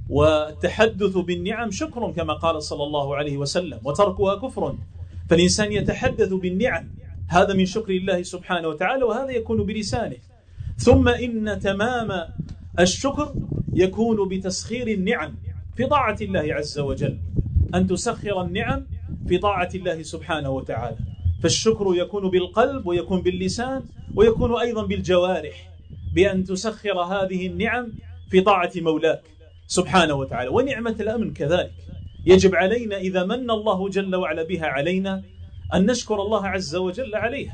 والتحدث بالنعم شكر كما قال صلى الله عليه وسلم، وتركها كفر. فالإنسان يتحدث بالنعم، هذا من شكر الله سبحانه وتعالى، وهذا يكون بلسانه. ثم إن تمام الشكر يكون بتسخير النعم في طاعة الله عز وجل، أن تسخر النعم في طاعة الله سبحانه وتعالى. فالشكر يكون بالقلب ويكون باللسان ويكون أيضا بالجوارح، بأن تسخر هذه النعم في طاعة مولاك سبحانه وتعالى. ونعمة الأمن كذلك يجب علينا إذا من الله جل وعلا بها علينا أن نشكر الله عز وجل عليها.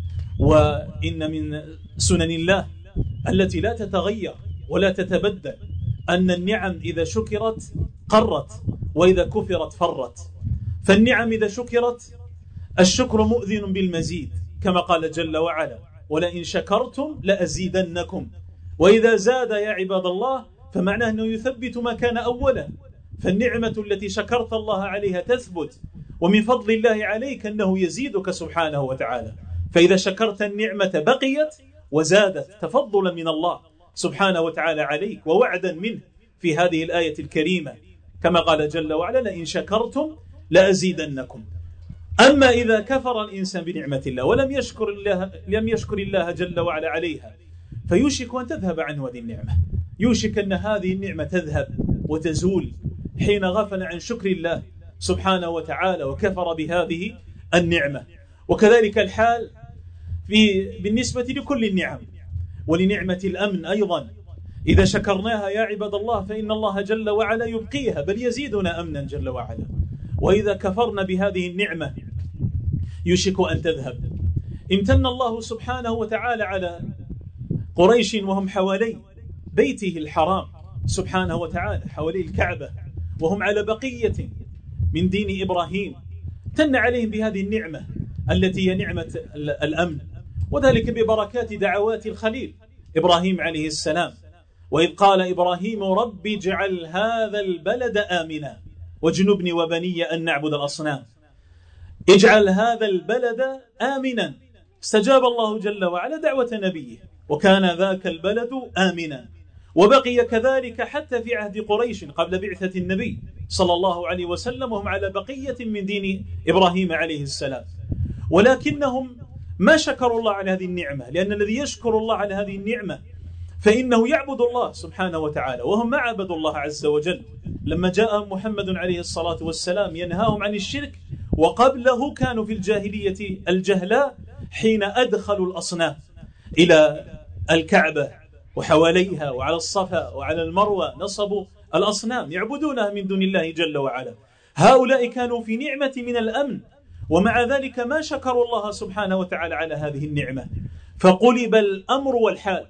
وإن من سنن الله التي لا تتغير ولا تتبدل أن النعم إذا شكرت قرت، وإذا كفرت فرت. فالنعم إذا شكرت الشكر مؤذن بالمزيد، كما قال جل وعلا: ولئن شكرتم لأزيدنكم. وإذا زاد يا عباد الله فمعناه أنه يثبت ما كان أولا. فالنعمة التي شكرت الله عليها تثبت، ومن فضل الله عليك أنه يزيدك سبحانه وتعالى. فإذا شكرت النعمة بقيت وزادت تفضلا من الله سبحانه وتعالى عليك ووعدا منه في هذه الآية الكريمة كما قال جل وعلا لئن شكرتم لأزيدنكم. أما إذا كفر الإنسان بنعمة الله ولم يشكر الله لم يشكر الله جل وعلا عليها فيوشك أن تذهب عنه هذه النعمة، يوشك أن هذه النعمة تذهب وتزول حين غفل عن شكر الله سبحانه وتعالى وكفر بهذه النعمة. وكذلك الحال في بالنسبة لكل النعم، ولنعمة الأمن أيضا إذا شكرناها يا عباد الله فإن الله جل وعلا يبقيها بل يزيدنا أمنا جل وعلا. وإذا كفرنا بهذه النعمة يشك أن تذهب. امتن الله سبحانه وتعالى على قريش وهم حوالي بيته الحرام سبحانه وتعالى، حوالي الكعبة، وهم على بقية من دين إبراهيم، امتن عليهم بهذه النعمة التي هي نعمة الأمن، وذلك ببركات دعوات الخليل إبراهيم عليه السلام. وإذ قال إبراهيم رب اجعل هذا البلد آمنا واجنبني وبني أن نعبد الأصنام. اجعل هذا البلد آمنا، استجاب الله جل وعلا دعوة نبيه وكان ذاك البلد آمنا. وبقي كذلك حتى في عهد قريش قبل بعثة النبي صلى الله عليه وسلم وهم على بقية من دين إبراهيم عليه السلام، ولكنهم ما شكروا الله على هذه النعمة، لأن الذي يشكر الله على هذه النعمة فإنه يعبد الله سبحانه وتعالى، وهم ما عبدوا الله عز وجل. لما جاء محمد عليه الصلاة والسلام ينهاهم عن الشرك، وقبله كانوا في الجاهلية الجهلاء حين أدخلوا الأصنام إلى الكعبة وحواليها وعلى الصفا وعلى المروة، نصبوا الأصنام يعبدونها من دون الله جل وعلا. هؤلاء كانوا في نعمة من الأمن، ومع ذلك ما شكروا الله سبحانه وتعالى على هذه النعمة، فقلب الأمر والحال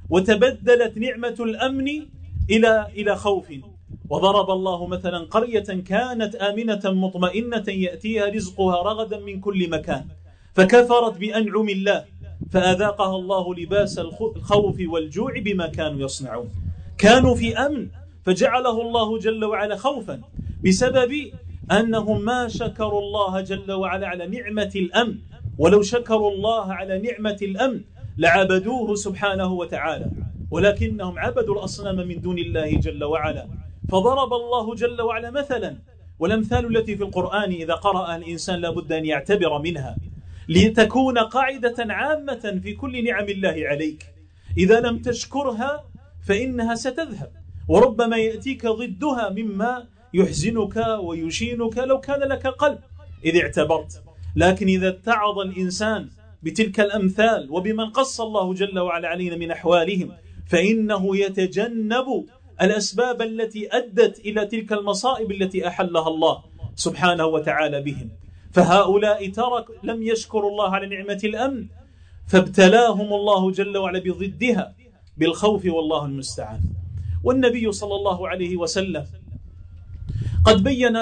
وتبدلت نعمة الأمن إلى إلى خوف. وضرب الله مثلا قرية كانت آمنة مطمئنة يأتيها رزقها رغدا من كل مكان فكفرت بأنعم الله فأذاقها الله لباس الخوف والجوع بما كانوا يصنعون. كانوا في أمن فجعله الله جل وعلا خوفا بسبب أنهم ما شكروا الله جل وعلا على نعمة الأمن. ولو شكروا الله على نعمة الأمن لعبدوه سبحانه وتعالى، ولكنهم عبدوا الأصنام من دون الله جل وعلا. فضرب الله جل وعلا مثلا، والأمثال التي في القرآن إذا قرأ الإنسان لابد أن يعتبر منها لتكون قاعدة عامة في كل نعم الله عليك. إذا لم تشكرها فإنها ستذهب، وربما يأتيك ضدها مما يحزنك ويشينك لو كان لك قلب إذا اعتبرت. لكن إذا اتعظ الإنسان بتلك الأمثال وبمن قص الله جل وعلا علينا من أحوالهم فإنه يتجنب الأسباب التي أدت إلى تلك المصائب التي أحلها الله سبحانه وتعالى بهم. فهؤلاء ترك لم يشكروا الله على نعمة الأمن فابتلاهم الله جل وعلا بضدها بالخوف، والله المستعان. والنبي صلى الله عليه وسلم قد بين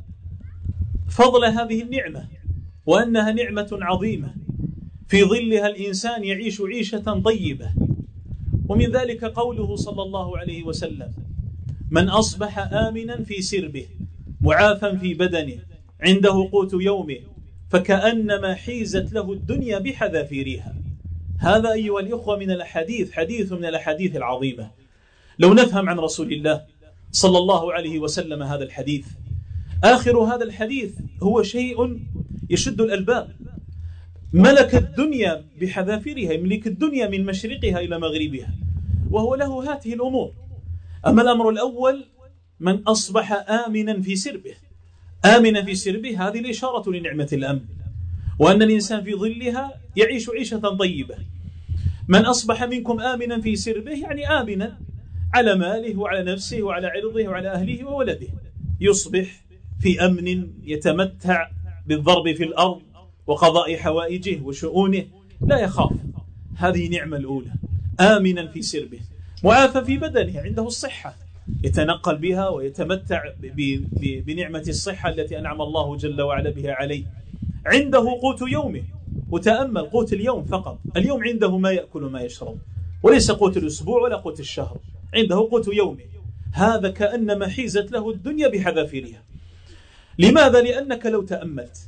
فضل هذه النعمة وأنها نعمة عظيمة في ظلها الإنسان يعيش عيشة طيبة. ومن ذلك قوله صلى الله عليه وسلم من أصبح آمنا في سربه معافا في بدنه عنده قوت يومه فكأنما حيزت له الدنيا بحذافيرها. هذا أيها الإخوة من الحديث حديث من الأحاديث العظيمة. لو نفهم عن رسول الله صلى الله عليه وسلم هذا الحديث، آخر هذا الحديث هو شيء يشد الألباب. ملك الدنيا بحذافيرها، يملك الدنيا من مشرقها إلى مغربها، وهو له هذه الأمور. أما الأمر الأول من أصبح آمنا في سربه، آمنا في سربه هذه الإشارة لنعمة الأمن، وأن الإنسان في ظلها يعيش عيشة طيبة. من أصبح منكم آمنا في سربه يعني آمنا على ماله وعلى نفسه وعلى عرضه وعلى أهله وولده، يصبح في أمن يتمتع بالضرب في الأرض وقضاء حوائجه وشؤونه، لا يخاف. هذه نعمة الأولى، آمنا في سربه. معافى في بدنه، عنده الصحة يتنقل بها ويتمتع بنعمة الصحة التي أنعم الله جل وعلا بها عليه. عنده قوت يومه، وتأمل قوت اليوم فقط، اليوم عنده ما يأكل وما يشرب، وليس قوت الأسبوع ولا قوت الشهر، عنده قوت يومه. هذا كأنما حيزت له الدنيا بحذافيرها. لماذا؟ لأنك لو تأملت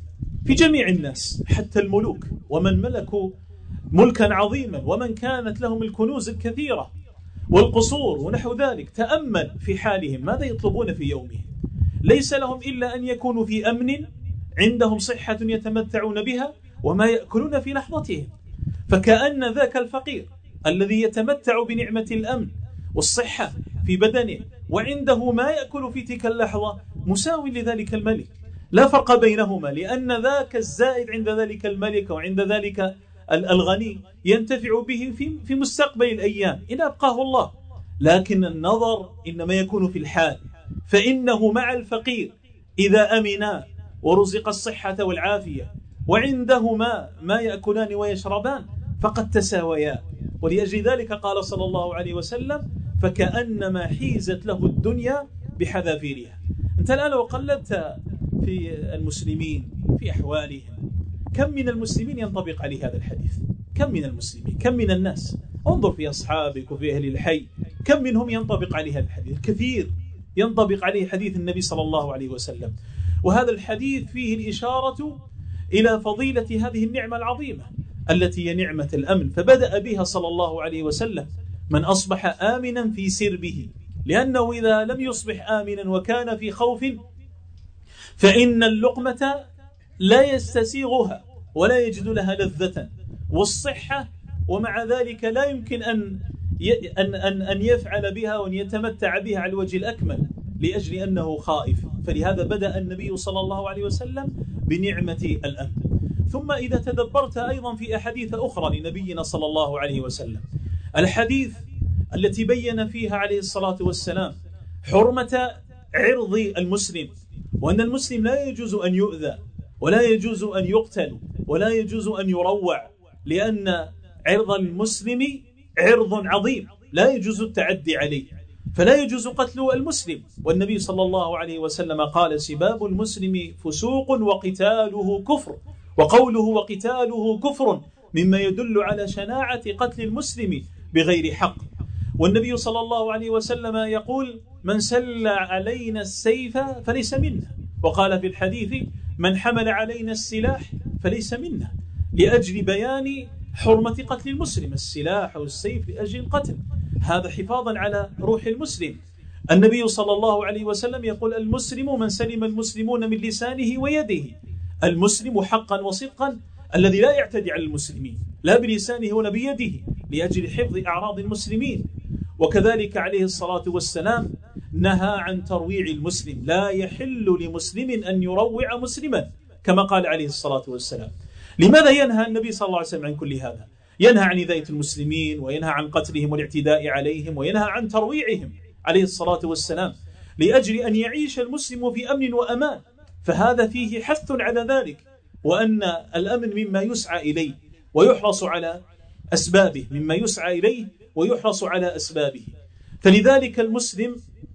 في جميع الناس حتى الملوك ومن ملكوا ملكا عظيما ومن كانت لهم الكنوز الكثيرة والقصور ونحو ذلك، تأمل في حالهم ماذا يطلبون في يومهم. ليس لهم إلا أن يكونوا في أمن، عندهم صحة يتمتعون بها وما يأكلون في لحظتهم. فكأن ذاك الفقير الذي يتمتع بنعمة الأمن والصحة في بدنه وعنده ما يأكل في تلك اللحظة مساوي لذلك الملك، لا فرق بينهما، لأن ذاك الزائد عند ذلك الملك وعند ذلك الغني ينتفع به في مستقبل الأيام إن أبقاه الله. لكن النظر إنما يكون في الحال، فإنه مع الفقير إذا أمنا ورزق الصحة والعافية وعندهما ما يأكلان ويشربان فقد تساويا. ولأجل ذلك قال صلى الله عليه وسلم: فكأنما حيزت له الدنيا بحذافيرها. أنت الآن لو قلبت في المسلمين في أحوالهم، كم من المسلمين ينطبق عليه هذا الحديث؟ كم من المسلمين، كم من الناس؟ انظر في أصحابك وفي أهل الحي، كم منهم ينطبق عليه هذا الحديث؟ كثير ينطبق عليه حديث النبي صلى الله عليه وسلم. وهذا الحديث فيه الإشارة إلى فضيلة هذه النعمة العظيمة التي هي نعمة الأمن، فبدأ بها صلى الله عليه وسلم: من أصبح آمنا في سربه، لأنه إذا لم يصبح آمنا وكان في خوف فإن اللقمة لا يستسيغها ولا يجد لها لذة، والصحة ومع ذلك لا يمكن أن أن أن أن يفعل بها وأن يتمتع بها على الوجه الأكمل لأجل أنه خائف. فلهذا بدأ النبي صلى الله عليه وسلم بنعمة الأمن. ثم إذا تدبرت أيضا في أحاديث أخرى لنبينا صلى الله عليه وسلم، الحديث التي بين فيها عليه الصلاة والسلام حرمة عرض المسلم، وأن المسلم لا يجوز أن يؤذى ولا يجوز أن يقتل ولا يجوز أن يروع، لأن عرض المسلم عرض عظيم لا يجوز التعدي عليه، فلا يجوز قتل المسلم. والنبي صلى الله عليه وسلم قال: سباب المسلم فسوق وقتاله كفر، وقوله وقتاله كفر مما يدل على شناعة قتل المسلم بغير حق. والنبي صلى الله عليه وسلم يقول: من سل علينا السيف فليس منا، وقال في الحديث: من حمل علينا السلاح فليس منا، لأجل بيان حرمة قتل المسلم، السلاح والسيف لأجل القتل، هذا حفاظا على روح المسلم. النبي صلى الله عليه وسلم يقول: المسلم من سلم المسلمون من لسانه ويده، المسلم حقا وصدقا الذي لا يعتدي على المسلمين لا بلسانه ولا بيده لأجل حفظ أعراض المسلمين. وكذلك عليه الصلاة والسلام نهى عن ترويع المسلم، لا يحل لمسلم أن يروع مسلما كما قال عليه الصلاة والسلام. لماذا ينهى النبي صلى الله عليه وسلم عن كل هذا؟ ينهى عن إذاية المسلمين، وينهى عن قتلهم والاعتداء عليهم، وينهى عن ترويعهم عليه الصلاة والسلام، لأجل أن يعيش المسلم في أمن وأمان. فهذا فيه حث على ذلك، وأن الأمن مما يسعى إليه ويحرص على أسبابه، مما يسعى إليه ويحرص على أسبابه. فلذلك المسلم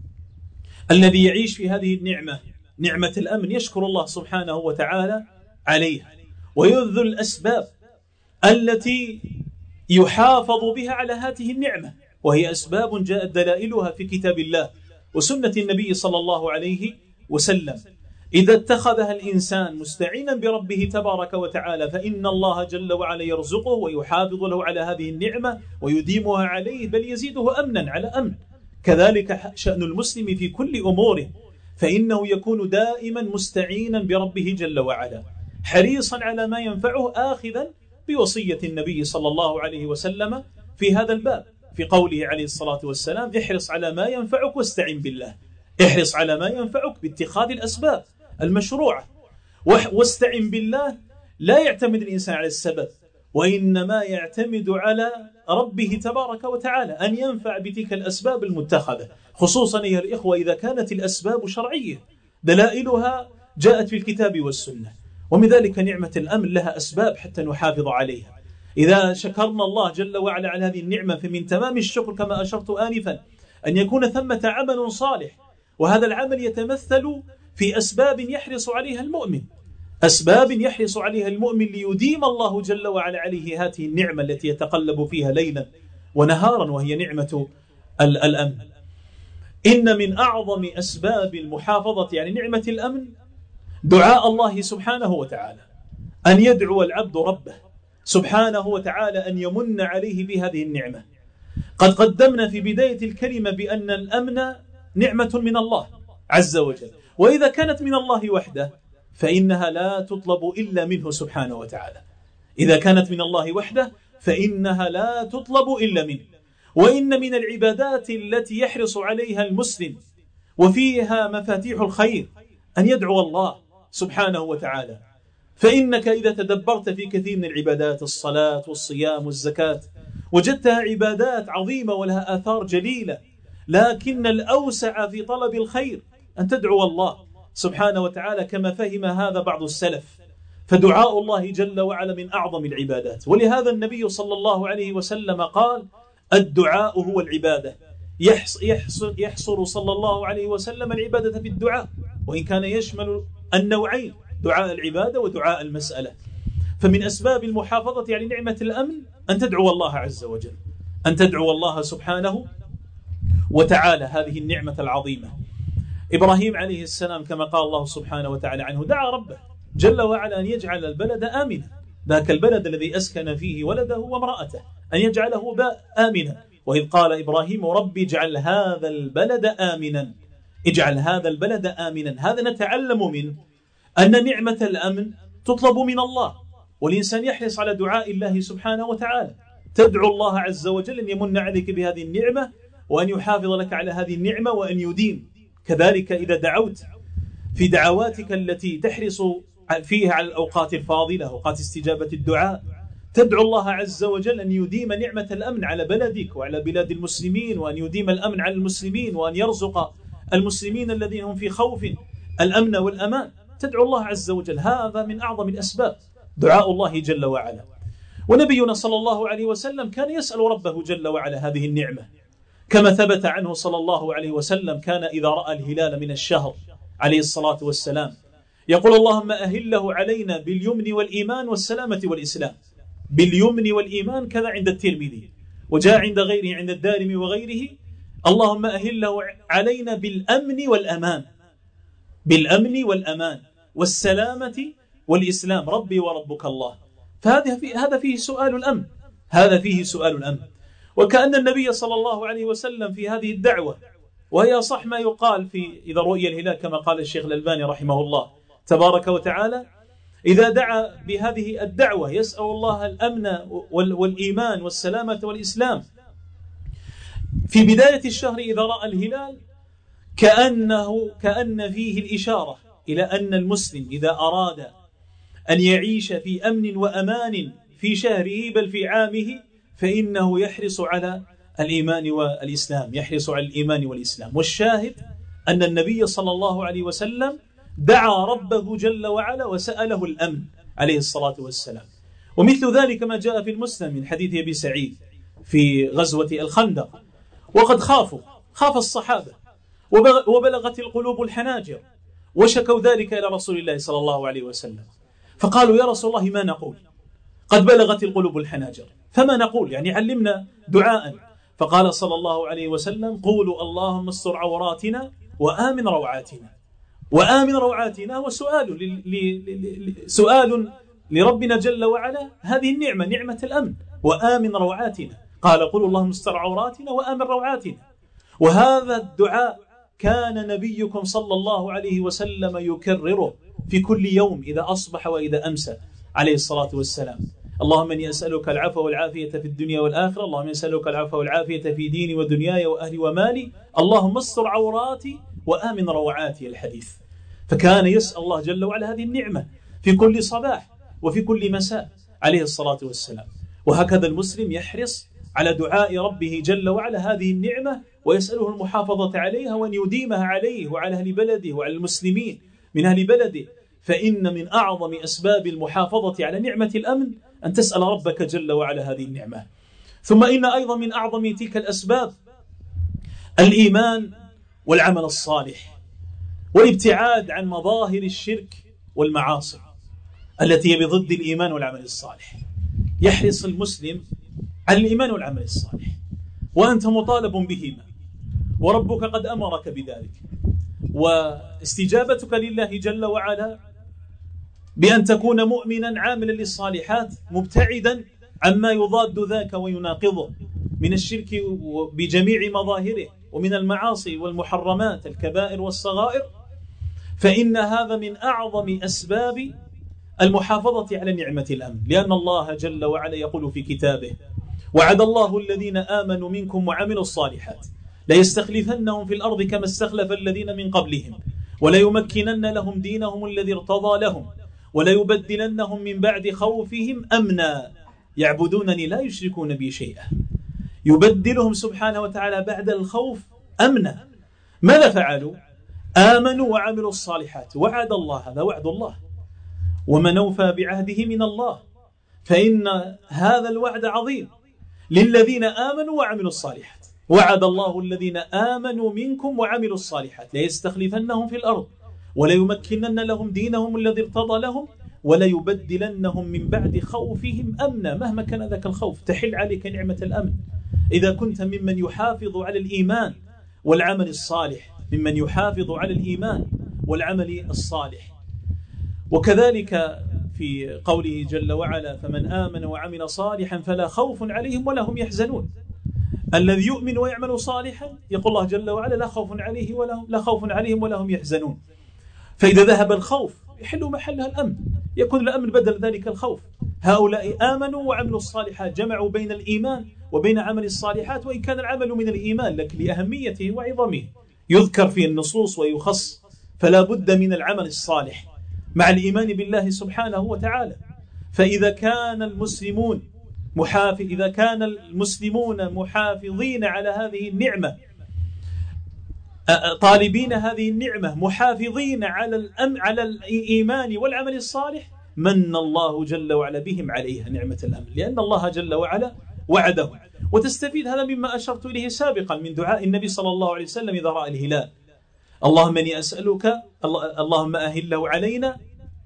الذي يعيش في هذه النعمة، نعمة الأمن، يشكر الله سبحانه وتعالى عليها ويبذل الأسباب التي يحافظ بها على هذه النعمة، وهي أسباب جاءت دلائلها في كتاب الله وسنة النبي صلى الله عليه وسلم. إذا اتخذها الإنسان مستعينا بربه تبارك وتعالى فإن الله جل وعلا يرزقه ويحافظ له على هذه النعمة ويديمها عليه، بل يزيده أمنا على أمن. كذلك شأن المسلم في كل أموره، فإنه يكون دائما مستعينا بربه جل وعلا، حريصا على ما ينفعه، آخذا بوصية النبي صلى الله عليه وسلم في هذا الباب، في قوله عليه الصلاة والسلام: احرص على ما ينفعك واستعن بالله. احرص على ما ينفعك باتخاذ الأسباب المشروعة، واستعن بالله. لا يعتمد الإنسان على السبب، وإنما يعتمد على ربه تبارك وتعالى أن ينفع بتلك الأسباب المتخذة، خصوصا أيها الإخوة إذا كانت الأسباب شرعية دلائلها جاءت في الكتاب والسنة. ومن ذلك نعمة الأمن لها أسباب حتى نحافظ عليها. إذا شكرنا الله جل وعلا على هذه النعمة، فمن تمام الشكر كما أشرت آنفا أن يكون ثمة عمل صالح، وهذا العمل يتمثل في أسباب يحرص عليها المؤمن، أسباب يحرص عليها المؤمن ليديم الله جل وعلا عليه هذه النعمة التي يتقلب فيها ليلا ونهارا، وهي نعمة الأمن. إن من أعظم أسباب المحافظة يعني نعمة الأمن دعاء الله سبحانه وتعالى، أن يدعو العبد ربه سبحانه وتعالى أن يمن عليه بهذه النعمة. قد قدمنا في بداية الكلمة بأن الأمن نعمة من الله عز وجل، وإذا كانت من الله وحده فإنها لا تطلب إلا منه سبحانه وتعالى. إذا كانت من الله وحده فإنها لا تطلب إلا منه. وإن من العبادات التي يحرص عليها المسلم وفيها مفاتيح الخير أن يدعو الله سبحانه وتعالى. فإنك إذا تدبرت في كثير من العبادات، الصلاة والصيام والزكاة، وجدتها عبادات عظيمة ولها آثار جليلة، لكن الأوسع في طلب الخير أن تدعو الله سبحانه وتعالى كما فهم هذا بعض السلف. فدعاء الله جل وعلا من أعظم العبادات، ولهذا النبي صلى الله عليه وسلم قال: الدعاء هو العبادة. يحصر, يحصر صلى الله عليه وسلم العبادة في الدعاء، وإن كان يشمل النوعين، دعاء العبادة ودعاء المسألة. فمن أسباب المحافظة على نعمة الأمن أن تدعو الله عز وجل، أن تدعو الله سبحانه وتعالى هذه النعمة العظيمة. إبراهيم عليه السلام كما قال الله سبحانه وتعالى عنه دعا ربه جل وعلا أن يجعل البلد آمنا، ذاك البلد الذي أسكن فيه ولده وامرأته أن يجعله آمنا. وإذ قال إبراهيم ربي اجعل هذا البلد آمنا، اجعل هذا البلد آمنا. هذا نتعلم منه أن نعمة الأمن تطلب من الله، والإنسان يحرص على دعاء الله سبحانه وتعالى. تدعو الله عز وجل أن يمن عليك بهذه النعمة وأن يحافظ لك على هذه النعمة وأن يديم. كذلك إذا دعوت في دعواتك التي تحرص فيها على الأوقات الفاضلة، أوقات استجابة الدعاء، تدعو الله عز وجل أن يديم نعمة الأمن على بلدك وعلى بلاد المسلمين، وأن يديم الأمن على المسلمين، وأن يرزق المسلمين الذين هم في خوف الأمن والأمان. تدعو الله عز وجل، هذا من أعظم الأسباب دعاء الله جل وعلا. ونبينا صلى الله عليه وسلم كان يسأل ربه جل وعلا هذه النعمة، كما ثبت عنه صلى الله عليه وسلم كان إذا رأى الهلال من الشهر عليه الصلاة والسلام يقول اللهم أهله علينا باليمن والإيمان والسلامة والإسلام. باليمن والإيمان كذا عند الترمذي، وجاء عند غيره عند الدارمي وغيره اللهم أهله علينا بالأمن والأمان، بالأمن والأمان والسلامة والإسلام، ربي وربك الله. فهذا في هذا فيه سؤال الأمن، هذا فيه سؤال الأمن. وكأن النبي صلى الله عليه وسلم في هذه الدعوة، وهي صح ما يقال في إذا رؤي الهلال كما قال الشيخ الألباني رحمه الله تبارك وتعالى، إذا دعا بهذه الدعوة يسأل الله الأمن والإيمان والسلامة والإسلام في بداية الشهر إذا رأى الهلال، كأنه كأن فيه الإشارة إلى أن المسلم إذا أراد أن يعيش في أمن وأمان في شهره بل في عامه فإنه يحرص على الإيمان والإسلام، يحرص على الإيمان والإسلام. والشاهد أن النبي صلى الله عليه وسلم دعا ربه جل وعلا وسأله الأمن عليه الصلاة والسلام. ومثل ذلك ما جاء في المسلم من حديث أبي سعيد في غزوة الخندق، وقد خافوا خاف الصحابة وبلغت القلوب الحناجر وشكوا ذلك إلى رسول الله صلى الله عليه وسلم، فقالوا يا رسول الله ما نقول؟ قد بلغت القلوب الحناجر فما نقول؟ يعني علمنا دعاء. فقال صلى الله عليه وسلم قولوا اللهم استر عوراتنا وآمن روعاتنا. وآمن روعاتنا وسؤال سؤال لربنا جل وعلا هذه النعمة، نعمة الأمن. وآمن روعاتنا، قال قولوا اللهم استر عوراتنا وآمن روعاتنا. وهذا الدعاء كان نبيكم صلى الله عليه وسلم يكرره في كل يوم إذا أصبح وإذا أمسى عليه الصلاة والسلام. اللهم إني أسألك العفو والعافية في الدنيا والآخرة، اللهم إني أسألك العفو والعافية في ديني ودنياي وأهلي ومالي، اللهم استر عوراتي وآمن روعاتي. الحديث. فكان يسأل الله جل وعلا هذه النعمة في كل صباح وفي كل مساء عليه الصلاة والسلام. وهكذا المسلم يحرص على دعاء ربه جل وعلا هذه النعمة ويسأله المحافظة عليها وأن يديمها عليه وعلى أهل بلده وعلى المسلمين من أهل بلده. فإن من أعظم أسباب المحافظة على نعمة الأمن أن تسأل ربك جل وعلا هذه النعمة. ثم إن أيضا من أعظم تلك الأسباب الإيمان والعمل الصالح والابتعاد عن مظاهر الشرك والمعاصي التي هي بضد الإيمان والعمل الصالح. يحرص المسلم على الإيمان والعمل الصالح وأنت مطالب بهما، وربك قد أمرك بذلك، واستجابتك لله جل وعلا بأن تكون مؤمنا عاملا للصالحات مبتعدا عما يضاد ذاك ويناقضه من الشرك بجميع مظاهره ومن المعاصي والمحرمات الكبائر والصغائر، فإن هذا من أعظم أسباب المحافظة على نعمة الأمن، لأن الله جل وعلا يقول في كتابه: وعد الله الذين آمنوا منكم وعملوا الصالحات ليستخلفنهم في الأرض كما استخلف الذين من قبلهم وليمكنن لهم دينهم الذي ارتضى لهم وليبدلنهم من بعد خوفهم أمنا يعبدونني لا يشركون بي شيئا. يبدلهم سبحانه وتعالى بعد الخوف أمنا. ماذا فعلوا؟ آمنوا وعملوا الصالحات. وعد الله، هذا وعد الله، ومن أوفى بعهده من الله، فإن هذا الوعد عظيم للذين آمنوا وعملوا الصالحات. وعد الله الذين آمنوا منكم وعملوا الصالحات ليستخلفنهم في الأرض وليمكنن لهم دينهم الذي ارتضى لهم وليبدلنهم من بعد خوفهم أمنا. مهما كان ذاك الخوف تحل عليك نعمة الأمن إذا كنت ممن يحافظ على الإيمان والعمل الصالح، ممن يحافظ على الإيمان والعمل الصالح. وكذلك في قوله جل وعلا: فمن آمن وعمل صالحا فلا خوف عليهم ولا هم يحزنون. الذي يؤمن ويعمل صالحا يقول الله جل وعلا: لا خوف عليه ولا لا خوف عليهم ولا هم يحزنون. فإذا ذهب الخوف يحل محلها الأمن، يكون الأمن بدل ذلك الخوف. هؤلاء آمنوا وعملوا الصالحات، جمعوا بين الإيمان وبين عمل الصالحات، وإن كان العمل من الإيمان لكن لأهميته وعظمه يذكر في النصوص ويخص، فلا بد من العمل الصالح مع الإيمان بالله سبحانه وتعالى. فإذا كان المسلمون محافظ إذا كان المسلمون محافظين على هذه النعمة، طالبين هذه النعمة، محافظين على الأم على الإيمان والعمل الصالح، من الله جل وعلا بهم عليها نعمة الأمن، لأن الله جل وعلا وعده. وتستفيد هذا مما أشرت إليه سابقا من دعاء النبي صلى الله عليه وسلم إذا رأى الهلال: اللهم إني أسألك اللهم أهله علينا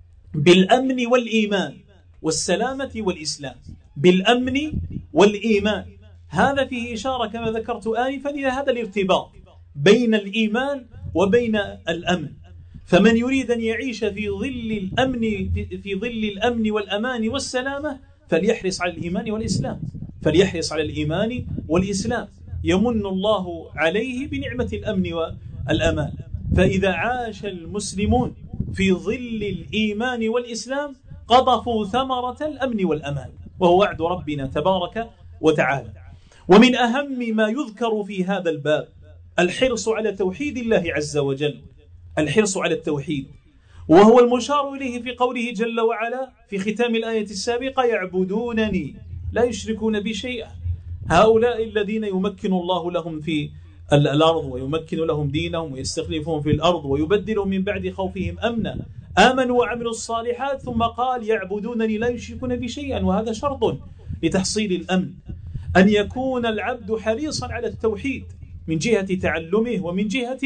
بالأمن والإيمان والسلامة والإسلام. بالأمن والإيمان، هذا فيه إشارة كما ذكرت آنفا إلى هذا الارتباط بين الإيمان وبين الأمن. فمن يريد أن يعيش في ظل الأمن في ظل الأمن والأمان والسلامة فليحرص على الإيمان والإسلام فليحرص على الإيمان والإسلام يمن الله عليه بنعمة الأمن والأمان. فإذا عاش المسلمون في ظل الإيمان والإسلام قطفوا ثمرة الأمن والأمان، وهو وعد ربنا تبارك وتعالى. ومن أهم ما يذكر في هذا الباب الحرص على توحيد الله عز وجل، الحرص على التوحيد، وهو المشار إليه في قوله جل وعلا في ختام الآية السابقة: يعبدونني لا يشركون بي شيئا. هؤلاء الذين يمكن الله لهم في الأرض ويمكن لهم دينهم ويستخلفهم في الأرض ويبدلهم من بعد خوفهم أمنا، آمنوا وعملوا الصالحات، ثم قال: يعبدونني لا يشركون بي شيئا. وهذا شرط لتحصيل الأمن، أن يكون العبد حريصا على التوحيد من جهة تعلمه ومن جهة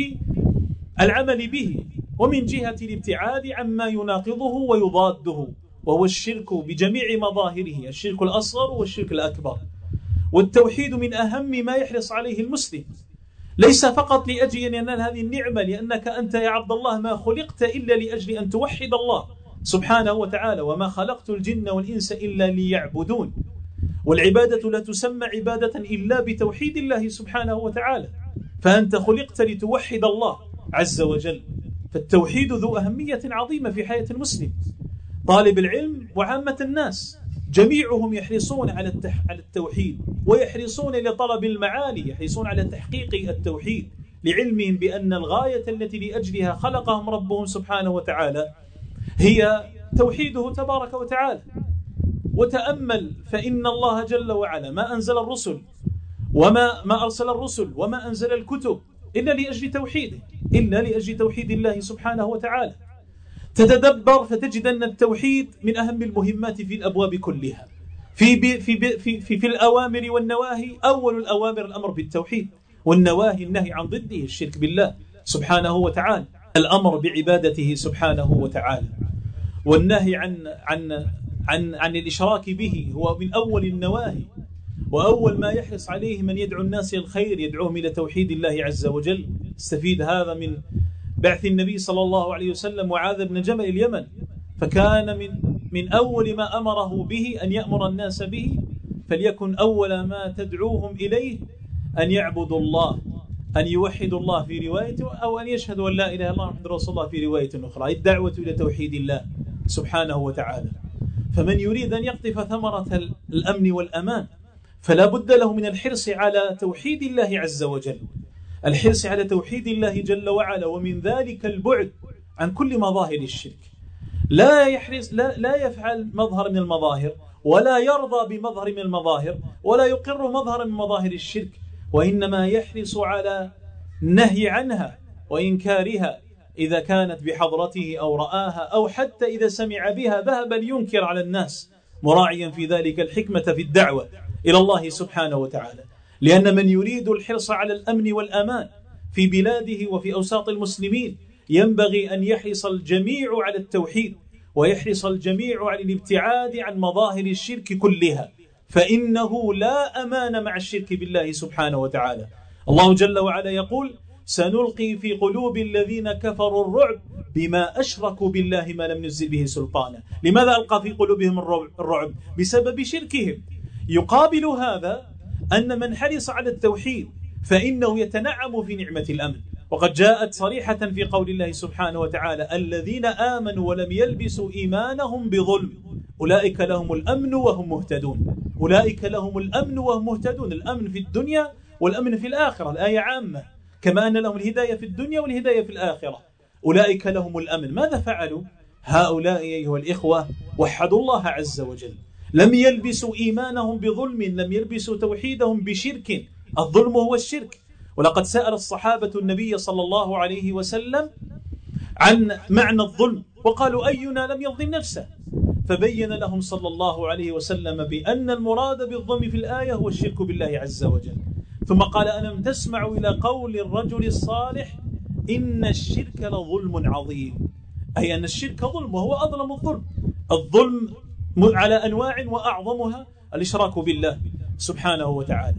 العمل به ومن جهة الابتعاد عما يناقضه ويضاده، وهو الشرك بجميع مظاهره، الشرك الأصغر والشرك الأكبر. والتوحيد من أهم ما يحرص عليه المسلم، ليس فقط لأجل أن ينال هذه النعمة، لأنك أنت يا عبد الله ما خلقت إلا لأجل أن توحد الله سبحانه وتعالى: وما خلقت الجن والإنس إلا ليعبدون. والعبادة لا تسمى عبادة إلا بتوحيد الله سبحانه وتعالى، فأنت خلقت لتوحد الله عز وجل. فالتوحيد ذو أهمية عظيمة في حياة المسلم. طالب العلم وعامة الناس جميعهم يحرصون على على التوحيد، ويحرصون لطلب المعالي، يحرصون على تحقيق التوحيد لعلمهم بأن الغاية التي لأجلها خلقهم ربهم سبحانه وتعالى هي توحيده تبارك وتعالى. وتأمل فإن الله جل وعلا ما أنزل الرسل وما ما أرسل الرسل وما أنزل الكتب إلا لأجل توحيده، إلا لأجل توحيد الله سبحانه وتعالى. تتدبر فتجد أن التوحيد من أهم المهمات في الأبواب كلها، في في في في, في, في الأوامر والنواهي. أول الأوامر الأمر بالتوحيد، والنواهي النهي عن ضده الشرك بالله سبحانه وتعالى، الأمر بعبادته سبحانه وتعالى، والنهي عن عن عن عن الإشراك به هو من أول النواهي. وأول ما يحرص عليه من يدعو الناس إلى الخير يدعوهم إلى توحيد الله عز وجل. استفيد هذا من بعث النبي صلى الله عليه وسلم معاذ بن جبل اليمن فكان من من أول ما أمره به أن يأمر الناس به فليكن أول ما تدعوهم إليه أن يعبدوا الله، أن يوحدوا الله في روايته، أو أن يشهدوا أن لا إله إلا الله محمد رسول الله في رواية أخرى، الدعوة إلى توحيد الله سبحانه وتعالى. فمن يريد أن يقطف ثمرة الأمن والأمان فلا بد له من الحرص على توحيد الله عز وجل، الحرص على توحيد الله جل وعلا، ومن ذلك البعد عن كل مظاهر الشرك. لا يحرص لا, لا يفعل مظهر من المظاهر، ولا يرضى بمظهر من المظاهر، ولا يقر مظهر من مظاهر الشرك، وإنما يحرص على النهي عنها وإنكارها إذا كانت بحضرته أو رآها، أو حتى إذا سمع بها ذهب لينكر على الناس، مراعيا في ذلك الحكمة في الدعوة إلى الله سبحانه وتعالى. لأن من يريد الحرص على الأمن والأمان في بلاده وفي أوساط المسلمين ينبغي أن يحرص الجميع على التوحيد، ويحرص الجميع على الابتعاد عن مظاهر الشرك كلها، فإنه لا أمان مع الشرك بالله سبحانه وتعالى. الله جل وعلا يقول: سنلقي في قلوب الذين كفروا الرعب بما أشركوا بالله ما لم ينزل به سلطانا. لماذا ألقى في قلوبهم الرعب؟ بسبب شركهم. يقابل هذا أن من حرص على التوحيد فإنه يتنعم في نعمة الأمن، وقد جاءت صريحة في قول الله سبحانه وتعالى: الذين آمنوا ولم يلبسوا إيمانهم بظلم أولئك لهم الأمن وهم مهتدون. أولئك لهم الأمن وهم مهتدون، الأمن في الدنيا والأمن في الآخرة، الآية عامة، كما أن لهم الهداية في الدنيا والهداية في الآخرة. أولئك لهم الأمن. ماذا فعلوا هؤلاء أيها الإخوة؟ وحدوا الله عز وجل، لم يلبسوا إيمانهم بظلم، لم يلبسوا توحيدهم بشرك. الظلم هو الشرك. ولقد سأل الصحابة النبي صلى الله عليه وسلم عن معنى الظلم، وقالوا: أينا لم يظلم نفسه؟ فبين لهم صلى الله عليه وسلم بأن المراد بالظلم في الآية هو الشرك بالله عز وجل. ثم قال: ألم تسمعوا إلى قول الرجل الصالح إن الشرك لظلم عظيم؟ أي أن الشرك ظلم، وهو أظلم الظلم. الظلم على أنواع، وأعظمها الإشراك بالله سبحانه وتعالى.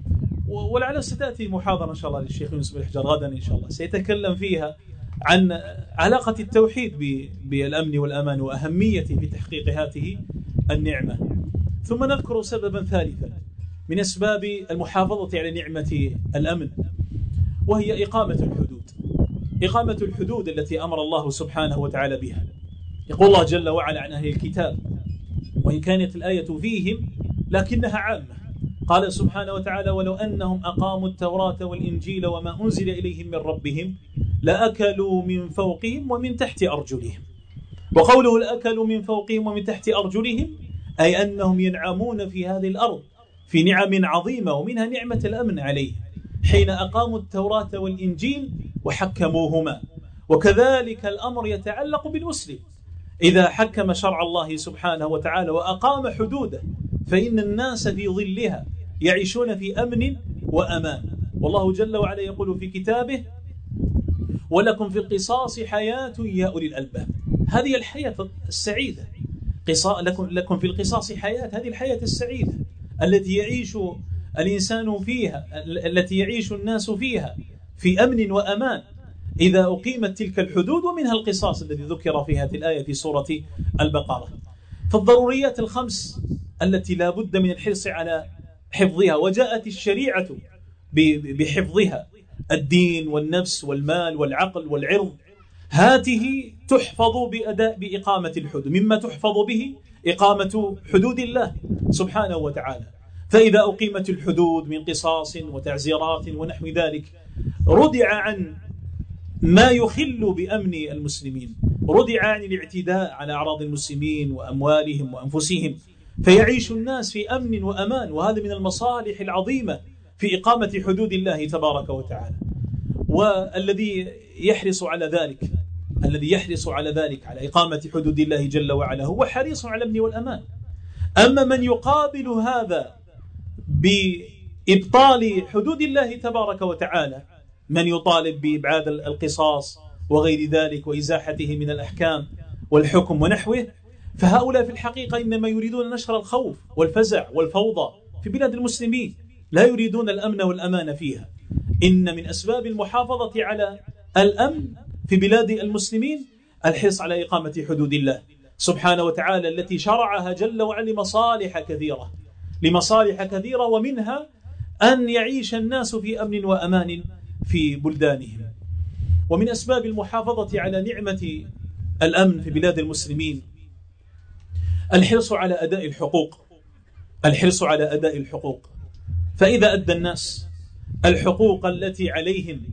ولعل ستأتي محاضرة إن شاء الله للشيخ يونس بن الحجار غدا إن شاء الله، سيتكلم فيها عن علاقة التوحيد بالأمن والأمان وأهميته في تحقيق هذه النعمة. ثم نذكر سببا ثالثا من أسباب المحافظة على نعمة الأمن، وهي إقامة الحدود. إقامة الحدود التي أمر الله سبحانه وتعالى بها. يقول الله جل وعلا عن أهل الكتاب: وإن كانت الآية فيهم لكنها عامة. قال سبحانه وتعالى: ولو أنهم أقاموا التوراة والإنجيل وما أنزل إليهم من ربهم لأكلوا من فوقهم ومن تحت أرجلهم. وقوله لأكلوا من فوقهم ومن تحت أرجلهم أي أنهم ينعمون في هذه الأرض في نعم عظيمة، ومنها نعمة الأمن عليه حين أقاموا التوراة والإنجيل وحكموهما. وكذلك الأمر يتعلق بالمسلم إذا حكم شرع الله سبحانه وتعالى وأقام حدوده، فإن الناس في ظلها يعيشون في أمن وأمان. والله جل وعلا يقول في كتابه: ولكم في القصاص حياة يا أولي الألباب. هذه الحياة السعيدة، لكم, لكم في القصاص حياة، هذه الحياة السعيدة التي يعيش الإنسان فيها، التي يعيش الناس فيها في أمن وأمان إذا أقيمت تلك الحدود، ومنها القصاص الذي ذكر في هذه الآية في سورة البقرة. فالضروريات الخمس التي لا بد من الحرص على حفظها، وجاءت الشريعة بحفظها: الدين والنفس والمال والعقل والعرض، هاته تحفظ بأداء بإقامة الحدود. مما تحفظ به إقامة حدود الله سبحانه وتعالى. فإذا أقيمت الحدود من قصاص وتعزيرات ونحو ذلك، ردع عن ما يخل بأمن المسلمين، ردع عن الاعتداء على أعراض المسلمين وأموالهم وأنفسهم، فيعيش الناس في أمن وأمان. وهذا من المصالح العظيمة في إقامة حدود الله تبارك وتعالى. والذي يحرص على ذلك الذي يحرص على ذلك على إقامة حدود الله جل وعلا هو حريص على الأمن والأمان. أما من يقابل هذا بإبطال حدود الله تبارك وتعالى، من يطالب بإبعاد القصاص وغير ذلك وإزاحته من الأحكام والحكم ونحوه، فهؤلاء في الحقيقة إنما يريدون نشر الخوف والفزع والفوضى في بلاد المسلمين، لا يريدون الأمن والأمان فيها. إن من أسباب المحافظة على الأمن في بلاد المسلمين الحرص على إقامة حدود الله. سبحانه وتعالى التي شرعها جل وعلا لمصالح كثيرة لمصالح كثيرة ومنها أن يعيش الناس في أمن وأمان في بلدانهم. ومن أسباب المحافظة على نعمة الأمن في بلاد المسلمين الحرص على أداء الحقوق الحرص على أداء الحقوق فإذا أدى الناس الحقوق التي عليهم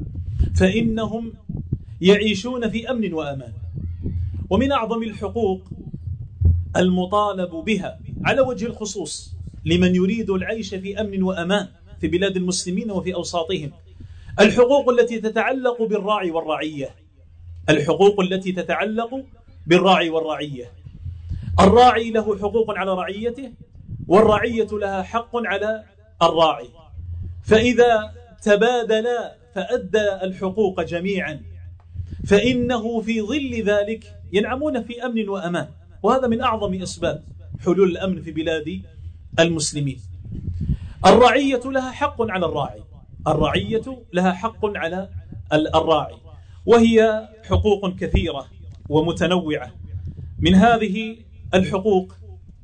فإنهم يعيشون في أمن وأمان. ومن أعظم الحقوق المطالب بها على وجه الخصوص لمن يريد العيش في أمن وأمان في بلاد المسلمين وفي أوساطهم الحقوق التي تتعلق بالراعي والرعية الحقوق التي تتعلق بالراعي والرعية. الراعي له حقوق على رعيته والرعية لها حق على الراعي، فإذا تبادلا فأدى الحقوق جميعا فإنه في ظل ذلك ينعمون في أمن وأمان، وهذا من أعظم أسباب حلول الأمن في بلاد المسلمين. الرعية لها حق على الراعي الرعية لها حق على الراعي وهي حقوق كثيرة ومتنوعة. من هذه الحقوق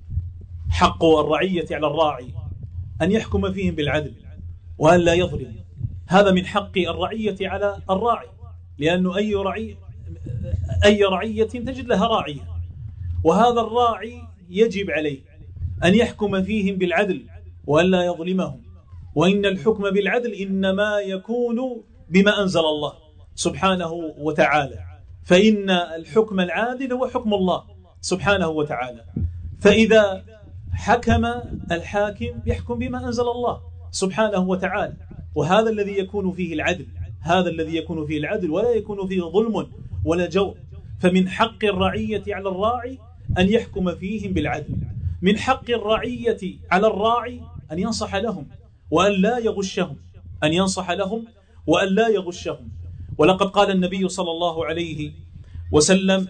حق الرعية على الراعي أن يحكم فيهم بالعدل وأن لا يظلم. هذا من حق الرعية على الراعي، لأنه أي رعية أي رعية تجد لها راعية، وهذا الراعي يجب عليه أن يحكم فيهم بالعدل وأن لا يظلمهم. وإن الحكم بالعدل إنما يكون بما أنزل الله سبحانه وتعالى، فإن الحكم العادل هو حكم الله سبحانه وتعالى. فإذا حكم الحاكم يحكم بما أنزل الله سبحانه وتعالى، وهذا الذي يكون فيه العدل هذا الذي يكون فيه العدل ولا يكون فيه ظلم ولا جور. فمن حق الرعية على الراعي أن يحكم فيهم بالعدل. من حق الرعية على الراعي أن ينصح لهم وأن لا يغشهم أن ينصح لهم وأن لا يغشهم. ولقد قال النبي صلى الله عليه وسلم: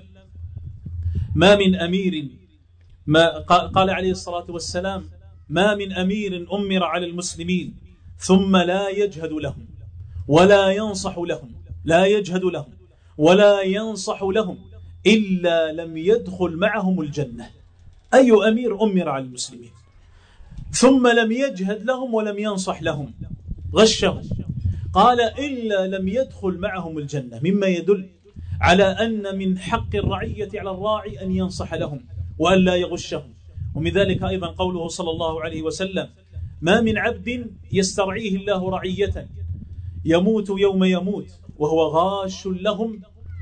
ما من أمير ما قال عليه الصلاة والسلام ما من أمير أمر على المسلمين ثم لا يجهد لهم ولا ينصح لهم لا يجهد لهم ولا ينصح لهم إلا لم يدخل معهم الجنة. أي أمير أمر على المسلمين ثم لم يجهد لهم ولم ينصح لهم غشهم، قال إلا لم يدخل معهم الجنة، مما يدل على أن من حق الرعية على الراعي أن ينصح لهم وأن لا يغشهم. ومن ذلك أيضا قوله صلى الله عليه وسلم: ما من عبد يسترعيه الله رعية يموت يوم يموت وهو غاش لهم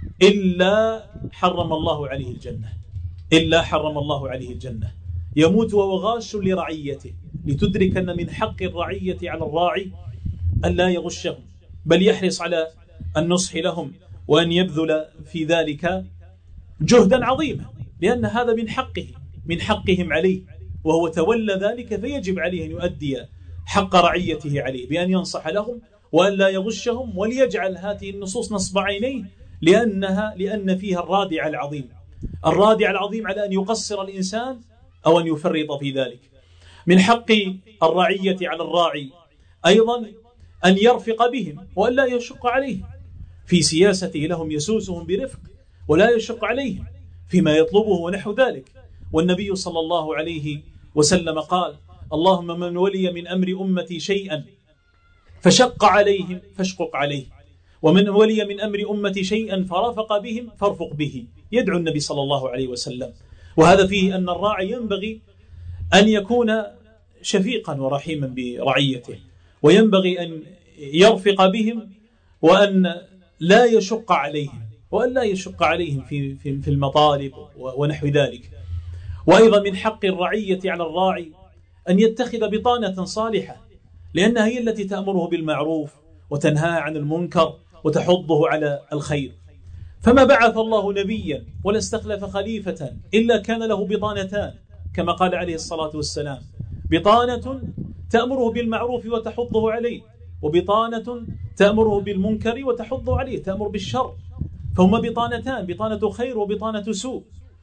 إلا حرم الله عليه الجنة إلا حرم الله عليه الجنة. يموت وهو غاش لرعيته، لتدرك أن من حق الرعية على الراعي أن لا يغشهم، بل يحرص على النصح لهم وأن يبذل في ذلك جهدا عظيما، لأن هذا من حقه من حقهم عليه، وهو تولى ذلك فيجب عليه أن يؤدي حق رعيته عليه بأن ينصح لهم وأن لا يغشهم، وليجعل هذه النصوص نصب عينيه لأنها لأن فيها الرادع العظيم الرادع العظيم على أن يقصر الإنسان أو أن يفرط في ذلك. من حق الرعية على الراعي أيضا أن يرفق بهم وأن لا يشق عليهم في سياسته لهم، يسوسهم برفق ولا يشق عليهم فيما يطلبه ونحو ذلك. والنبي صلى الله عليه وسلم قال: اللهم من ولي من أمر أمتي شيئا فشق عليهم فاشقق عليه، ومن ولي من أمر أمتي شيئا فرفق بهم فارفق به. يدعو النبي صلى الله عليه وسلم، وهذا فيه أن الراعي ينبغي أن يكون شفيقا ورحيما برعيته، وينبغي أن يرفق بهم وأن لا يشق عليهم وأن لا يشق عليهم في في المطالب ونحو ذلك. وأيضا من حق الرعية على الراعي أن يتخذ بطانة صالحة، لأنها هي التي تأمره بالمعروف وتنهى عن المنكر وتحضه على الخير. فما بعث الله نبيا ولا استخلف خليفة إلا كان له بطانتان، كما قال عليه الصلاة والسلام: بطانة تأمره بالمعروف وتحضه عليه، وبطانة تأمره بالمنكر وتحضه عليه، تأمر بالشر. فهما بطانتان، بطانة خير وبطانة سوء،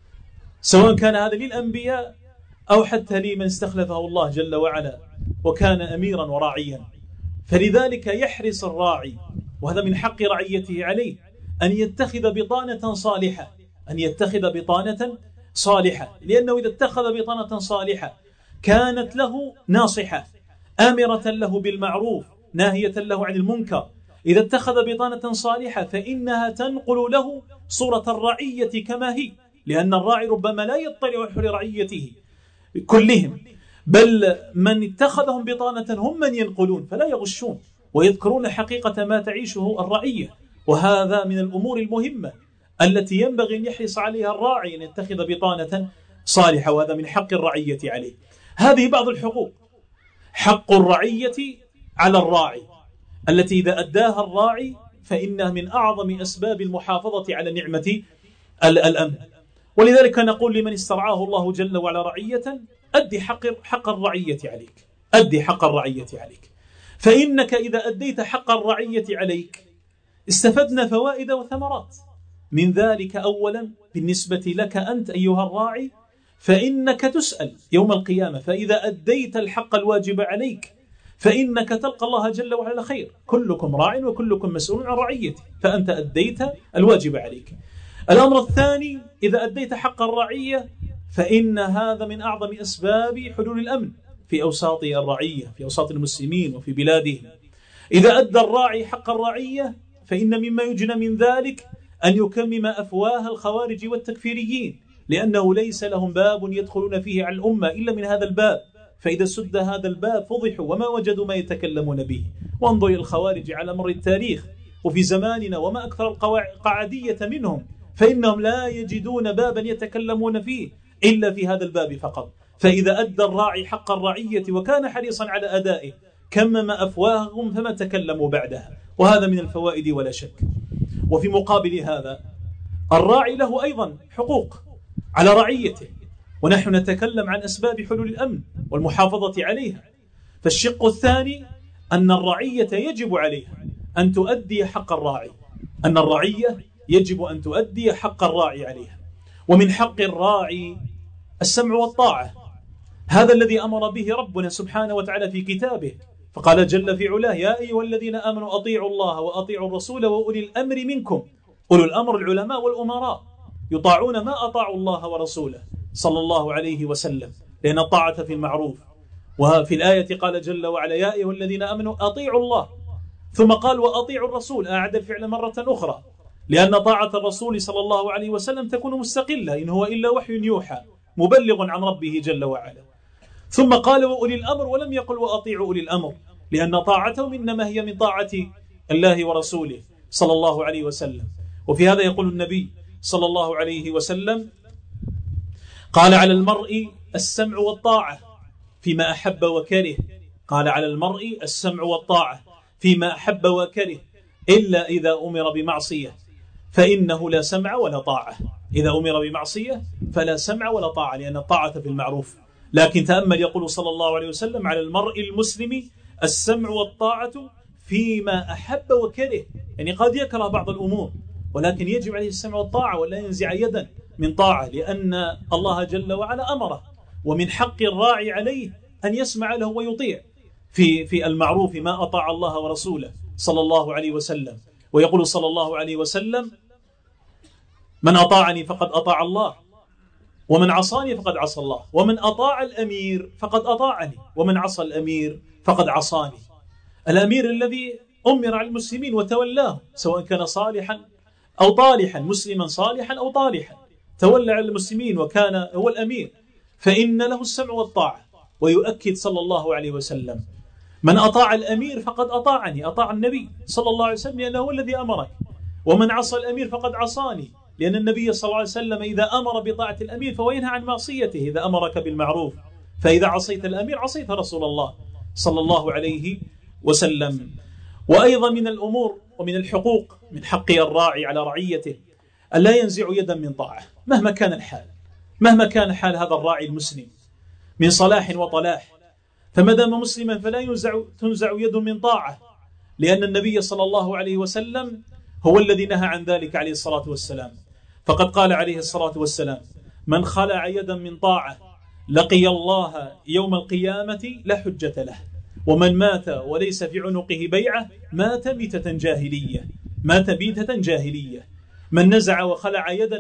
سواء كان هذا للأنبياء أو حتى لمن استخلفه الله جل وعلا وكان أميرا وراعيا. فلذلك يحرص الراعي، وهذا من حق رعيته عليه، أن يتخذ بطانة صالحة، أن يتخذ بطانة صالحة، لأنه إذا اتخذ بطانة صالحة كانت له ناصحة آمرة له بالمعروف ناهية له عن المنكر. إذا اتخذ بطانة صالحة فإنها تنقل له صورة الرعية كما هي، لأن الراعي ربما لا يطلع على رعيته كلهم، بل من اتخذهم بطانة هم من ينقلون فلا يغشون ويذكرون حقيقة ما تعيشه الرعية. وهذا من الأمور المهمة التي ينبغي أن يحرص عليها الراعي، أن يتخذ بطانة صالحة، وهذا من حق الرعية عليه. هذه بعض الحقوق. حق الرعية على الراعي التي إذا أداها الراعي فإنها من أعظم أسباب المحافظة على نعمة الأمن. ولذلك نقول لمن استرعاه الله جل وعلا رعية: أدي حق, حق الرعية عليك، أدي حق الرعية عليك، فإنك إذا أديت حق الرعية عليك استفدنا فوائد وثمرات. من ذلك أولا بالنسبة لك أنت أيها الراعي، فإنك تسأل يوم القيامة، فإذا أديت الحق الواجب عليك فإنك تلقى الله جل وعلا خير. كلكم راع وكلكم مسؤول عن رعيته، فأنت أديت الواجب عليك. الأمر الثاني: إذا أديت حق الرعية فإن هذا من أعظم أسباب حلول الأمن في أوساط الرعية، في أوساط المسلمين وفي بلادهم. إذا أدى الراعي حق الرعية فإن مما يجنى من ذلك أن يكمم أفواه الخوارج والتكفيريين، لأنه ليس لهم باب يدخلون فيه على الأمة إلا من هذا الباب، فإذا سد هذا الباب فضحوا وما وجدوا ما يتكلمون به. وانظر إلى الخوارج على مر التاريخ وفي زماننا وما أكثر القعدية منهم، فإنهم لا يجدون بابا يتكلمون فيه إلا في هذا الباب فقط. فإذا أدى الراعي حق الرعية وكان حريصا على أدائه كمم أفواههم فما تكلموا بعدها، وهذا من الفوائد ولا شك. وفي مقابل هذا الراعي له أيضا حقوق على رعيته، ونحن نتكلم عن أسباب حلول الأمن والمحافظة عليها. فالشق الثاني أن الرعية يجب عليها أن تؤدي حق الراعي، أن الرعية يجب أن تؤدي حق الراعي عليها. ومن حق الراعي السمع والطاعة، هذا الذي أمر به ربنا سبحانه وتعالى في كتابه، فقال جل في علاه: يا أيها الذين آمنوا أطيعوا الله وأطيعوا الرسول وأولي الأمر منكم. أولو الأمر العلماء والأمراء يطاعون ما أطاعوا الله ورسوله صلى الله عليه وسلم، لأن الطاعة في المعروف. وفي الآية قال جل وعلا: يا أيها الذين آمنوا أطيعوا الله، ثم قال: وأطيعوا الرسول، أعاد الفعل مرة أخرى، لأن طاعة الرسول صلى الله عليه وسلم تكون مستقلة، إن هو إلا وحي يوحى مبلغ عن ربه جل وعلا. ثم قال: وأولي الأمر، ولم يقل: وأطيعوا أولي الأمر، لأن طاعتهم إنما هي من طاعة الله ورسوله صلى الله عليه وسلم. وفي هذا يقول النبي صلى الله عليه وسلم: قال: على المرء السمع والطاعة فيما أحب وكره. قال: على المرء السمع والطاعة فيما أحب وكره، إلا إذا أمر بمعصية فإنه لا سمع ولا طاعة. إذا أمر بمعصية فلا سمع ولا طاعة، لأن الطاعة في المعروف. لكن تأمل يقول صلى الله عليه وسلم: على المرء المسلم السمع والطاعة فيما أحب وكره، يعني قد يكره بعض الأمور ولكن يجب عليه السمع والطاعة ولا ينزع يدا من طاعة، لأن الله جل وعلا أمره. ومن حق الراعي عليه أن يسمع له ويطيع في في المعروف ما أطاع الله ورسوله صلى الله عليه وسلم. ويقول صلى الله عليه وسلم: من أطاعني فقد أطاع الله، ومن عصاني فقد عصى الله، ومن أطاع الأمير فقد أطاعني، ومن عصى الأمير فقد عصاني. الأمير الذي أمر على المسلمين وتولاه، سواء كان صالحا أو طالحا، مسلما صالحا أو طالحا، تولى على المسلمين وكان هو الأمير، فإن له السمع والطاعة. ويؤكد صلى الله عليه وسلم: من أطاع الأمير فقد أطاعني، أطاع النبي صلى الله عليه وسلم لأنه هو الذي أمرك، ومن عصى الأمير فقد عصاني، لأن النبي صلى الله عليه وسلم إذا أمر بطاعة الأمير فهو ينهى عن معصيته إذا أمرك بالمعروف، فإذا عصيت الأمير عصيت رسول الله صلى الله عليه وسلم. وأيضا من الأمور ومن الحقوق من حق الراعي على رعيته أن لا ينزع يدا من طاعة مهما كان الحال، مهما كان حال هذا الراعي المسلم من صلاح وطلاح، فما دام مسلما فلا ينزع تنزع يد من طاعة، لأن النبي صلى الله عليه وسلم هو الذي نهى عن ذلك عليه الصلاة والسلام. فقد قال عليه الصلاة والسلام: من خلع يدا من طاعة لقي الله يوم القيامة لا حجة له، ومن مات وليس في عنقه بيعة مات ميتة جاهلية، مات ميتة جاهلية. من نزع وخلع يدا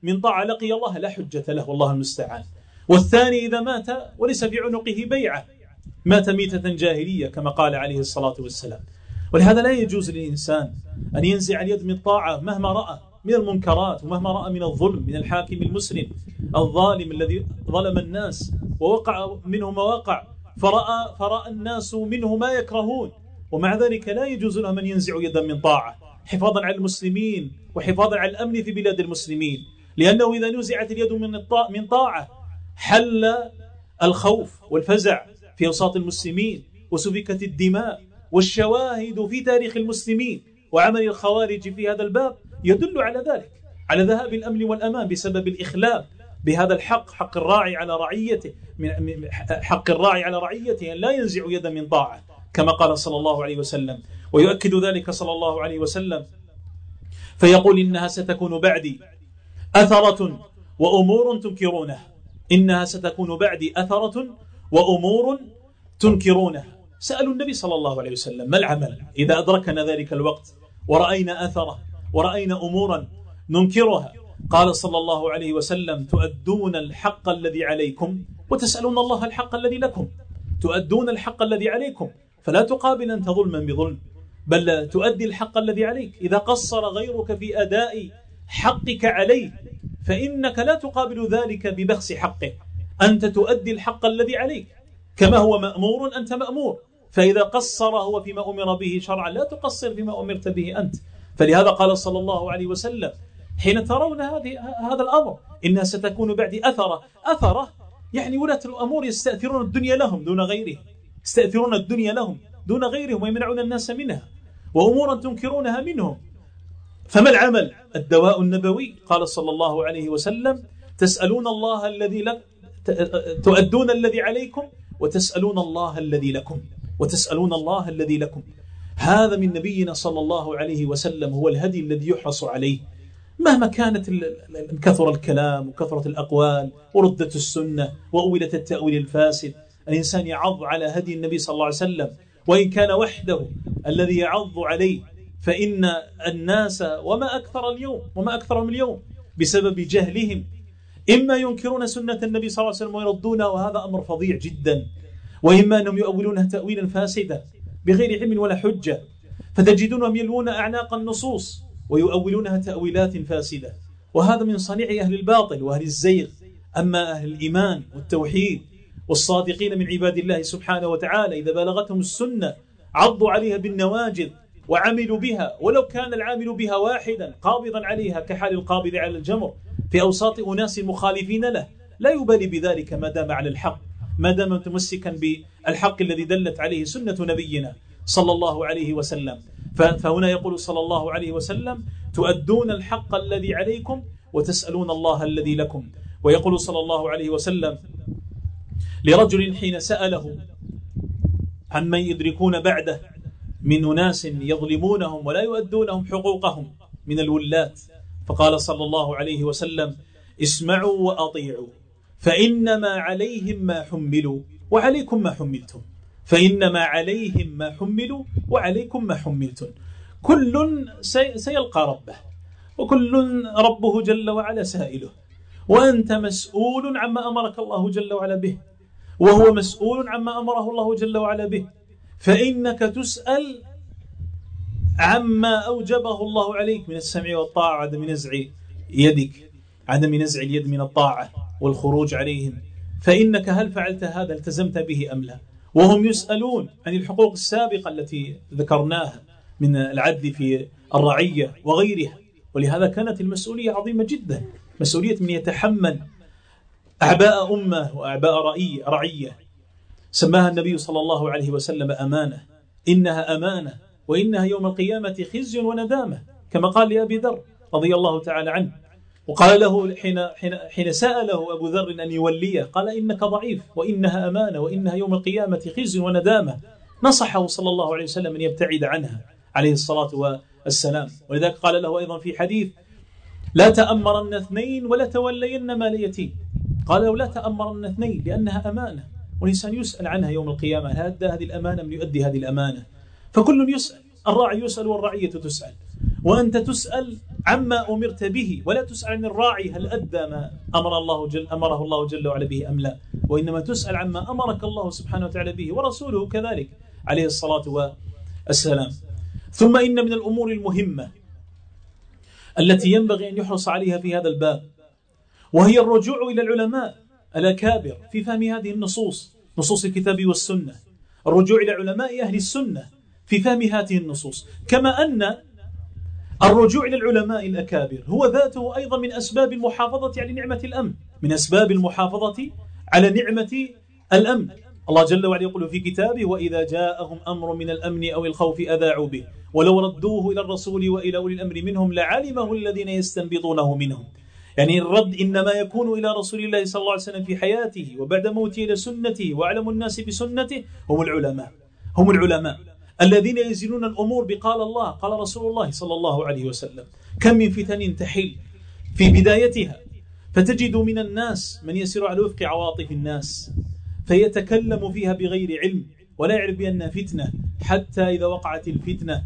من طاعة لقي الله لا حجة له والله المستعان. والثاني إذا مات وليس في عنقه بيعة مات ميتة جاهلية كما قال عليه الصلاة والسلام. ولهذا لا يجوز للإنسان أن ينزع اليد من طاعة مهما رأى من المنكرات ومهما رأى من الظلم من الحاكم المسلم الظالم الذي ظلم الناس ووقع منه ما وقع، فرأى, فرأى الناس منه ما يكرهون، ومع ذلك لا يجوز لهم أن ينزعوا يدا من طاعة حفاظا على المسلمين وحفاظا على الأمن في بلاد المسلمين. لأنه إذا نزعت اليد من طاعة حل الخوف والفزع في أوساط المسلمين وسفكت الدماء، والشواهد في تاريخ المسلمين وعمل الخوارج في هذا الباب يدل على ذلك، على ذهاب الأمن والأمان بسبب الإخلال بهذا الحق، حق الراعي على رعيته، حق الراعي على رعيته أن لا ينزع يدا من طاعة كما قال صلى الله عليه وسلم. ويؤكد ذلك صلى الله عليه وسلم فيقول إنها ستكون بعدي أثرة وأمور تنكرونها، إنها ستكون بعدي أثرة وأمور تنكرونها. سألوا النبي صلى الله عليه وسلم ما العمل إذا أدركنا ذلك الوقت ورأينا أثرة ورأينا أمورا ننكرها؟ قال صلى الله عليه وسلم تؤدون الحق الذي عليكم وتسألون الله الحق الذي لكم. تؤدون الحق الذي عليكم فلا تقابل أنت ظلما بظلم، بل تؤدي الحق الذي عليك. إذا قصر غيرك في أداء حقك عليه فإنك لا تقابل ذلك ببخس حقه، أنت تؤدي الحق الذي عليك كما هو مأمور أنت مأمور. فإذا قصر هو فيما أمر به شرعا لا تقصر فيما أمرت به أنت. فلهذا قال صلى الله عليه وسلم حين ترون هذه هذا الأمر إنها ستكون بعد أثرة. أثرة يعني ولاة الأمور يستأثرون الدنيا لهم دون غيرهم، يستأثرون الدنيا لهم دون غيرهم ويمنعون الناس منها، وأمورا تنكرونها منهم. فما العمل؟ الدواء النبوي. قال صلى الله عليه وسلم تسألون الله الذي لك تؤدون الذي عليكم وتسألون الله الذي لكم وتسألون الله الذي لكم. هذا من نبينا صلى الله عليه وسلم هو الهدي الذي يحرص عليه مهما كانت كثر الكلام وكثرة الأقوال وردت السنة وأولت التأويل الفاسد. الإنسان يعض على هدي النبي صلى الله عليه وسلم وإن كان وحده الذي يعض عليه، فإن الناس وما أكثر اليوم وما أكثرهم اليوم بسبب جهلهم إما ينكرون سنة النبي صلى الله عليه وسلم ويردونها وهذا أمر فظيع جدا، وإما أنهم يؤولونها تأويلا فاسدا بغير علم ولا حجة، فتجدونهم يلوون أعناق النصوص ويؤولونها تأويلات فاسدة، وهذا من صنيع أهل الباطل وأهل الزيغ. أما أهل الإيمان والتوحيد والصادقين من عباد الله سبحانه وتعالى إذا بلغتهم السنة عضوا عليها بالنواجذ وعملوا بها، ولو كان العامل بها واحدا قابضا عليها كحال القابض على الجمر في أوساط أناس مخالفين له، لا يبالي بذلك ما دام على الحق، ما دام متمسكا بالحق الذي دلت عليه سنة نبينا صلى الله عليه وسلم. فهنا يقول صلى الله عليه وسلم تؤدون الحق الذي عليكم وتسألون الله الذي لكم. ويقول صلى الله عليه وسلم لرجل حين سأله عمن يدركون بعده من أناس يظلمونهم ولا يؤدونهم حقوقهم من الولاة، فقال صلى الله عليه وسلم اسمعوا وأطيعوا فإنما عليهم ما حملوا وعليكم ما حملتم، فإنما عليهم ما حملوا وعليكم ما حملتم. كل سيلقى ربه وكل ربه جل وعلا سائله، وأنت مسؤول عما أمرك الله جل وعلا به وهو مسؤول عما أمره الله جل وعلا به، فإنك تسأل عما أوجبه الله عليك من السمع والطاعة عدم نزع يدك عدم نزع اليد من الطاعة والخروج عليهم، فإنك هل فعلت هذا التزمت به أم لا؟ وهم يسألون عن الحقوق السابقة التي ذكرناها من العدل في الرعية وغيرها. ولهذا كانت المسؤولية عظيمة جدا، مسؤولية من يتحمل أعباء أمة وأعباء رعية, رعية سماها النبي صلى الله عليه وسلم أمانة. إنها أمانة وإنها يوم القيامة خزي وندامة كما قال لأبي ذر رضي الله تعالى عنه. وقال له حين, حين, حين سأله أبو ذر أن يوليه قال إنك ضعيف وإنها أمانة وإنها يوم القيامة خزي وندامة. نصحه صلى الله عليه وسلم أن يبتعد عنها عليه الصلاة والسلام. ولذلك قال له أيضا في حديث لا تأمرن اثنين ولا تولين مال يتيم. قال له لا تأمرن اثنين لأنها أمانة والإنسان يسأل عنها يوم القيامة، هل هذه الأمانة من يؤدي هذه الأمانة؟ فكل يسأل، الراعي يسأل والرعية تسأل. وأنت تسأل عما أمرت به، ولا تسأل عن الراعي هل أدى ما أمر الله جل أمره الله جل وعلا به أم لا، وإنما تسأل عما أمرك الله سبحانه وتعالى به ورسوله كذلك عليه الصلاة والسلام. ثم إن من الأمور المهمة التي ينبغي أن يحرص عليها في هذا الباب وهي الرجوع إلى العلماء الأكابر في فهم هذه النصوص، نصوص الكتاب والسنة، الرجوع إلى علماء أهل السنة في فهم هذه النصوص، كما أن الرجوع إلى العلماء الأكابر هو ذاته أيضا من أسباب المحافظة على نعمة الأمن، من أسباب المحافظة على نعمة الأمن. الله جل وعلا يقول في كتابه: وإذا جاءهم أمر من الأمن أو الخوف أذاعوا به ولو ردوه إلى الرسول وإلى أولي الأمر منهم لعلمه الذين يستنبطونه منهم. يعني الرد إنما يكون إلى رسول الله صلى الله عليه وسلم في حياته، وبعد موته إلى سنته، وأعلم الناس بسنته هم العلماء، هم العلماء الذين ينزلون الأمور بقال الله قال رسول الله صلى الله عليه وسلم. كم من فتن تحل في بدايتها فتجد من الناس من يسير على وفق عواطف الناس فيتكلم فيها بغير علم ولا يعرف بأنها فتنة، حتى إذا وقعت الفتنة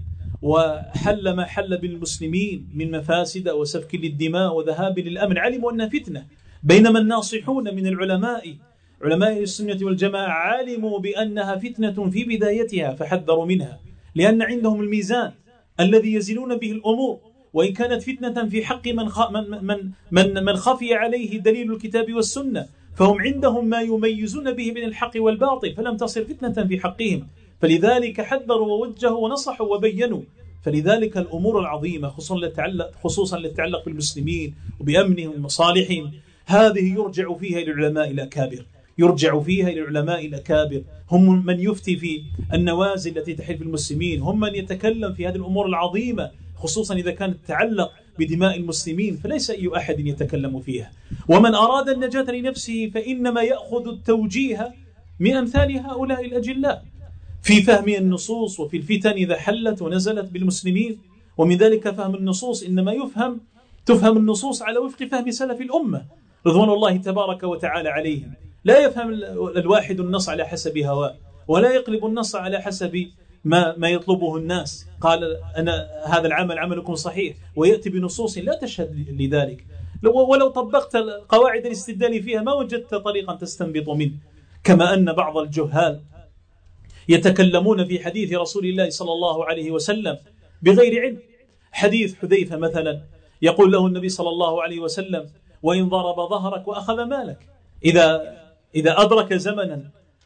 وحل ما حل بالمسلمين من مفاسد وسفك للدماء وذهاب للأمن علموا أنها فتنة، بينما الناصحون من العلماء علماء السنة والجماعة علموا بأنها فتنة في بدايتها فحذروا منها، لأن عندهم الميزان الذي يزنون به الأمور، وإن كانت فتنة في حق من من من من خفي عليه دليل الكتاب والسنة فهم عندهم ما يميزون به بين الحق والباطل، فلم تصر فتنة في حقهم، فلذلك حذروا ووجهوا ونصحوا وبينوا. فلذلك الأمور العظيمة خصوصا التي تتعلق بالمسلمين وبأمنهم ومصالحهم هذه يرجع فيها إلى العلماء الأكابر، يرجع فيها إلى العلماء الأكابر، هم من يفتي في النوازل التي تحل في المسلمين، هم من يتكلم في هذه الأمور العظيمة، خصوصا إذا كانت تتعلق بدماء المسلمين فليس أي أحد يتكلم فيها. ومن أراد النجاة لنفسه فإنما يأخذ التوجيه من أمثال هؤلاء الأجلاء في فهم النصوص وفي الفتن إذا حلت ونزلت بالمسلمين. ومن ذلك فهم النصوص إنما يفهم تفهم النصوص على وفق فهم سلف الأمة رضوان الله تبارك وتعالى عليهم. لا يفهم الواحد النص على حسب هواه، ولا يقلب النص على حسب ما ما يطلبه الناس. قال أنا هذا العمل عملكم صحيح، ويأتي بنصوص لا تشهد لذلك، ولو طبقت قواعد الاستدلال فيها ما وجدت طريقا تستنبط منه. كما أن بعض الجهال يتكلمون في حديث رسول الله صلى الله عليه وسلم بغير علم. حديث حذيفة مثلا يقول له النبي صلى الله عليه وسلم: وإن ضرب ظهرك وأخذ مالك. إذا إذا أدرك زمنا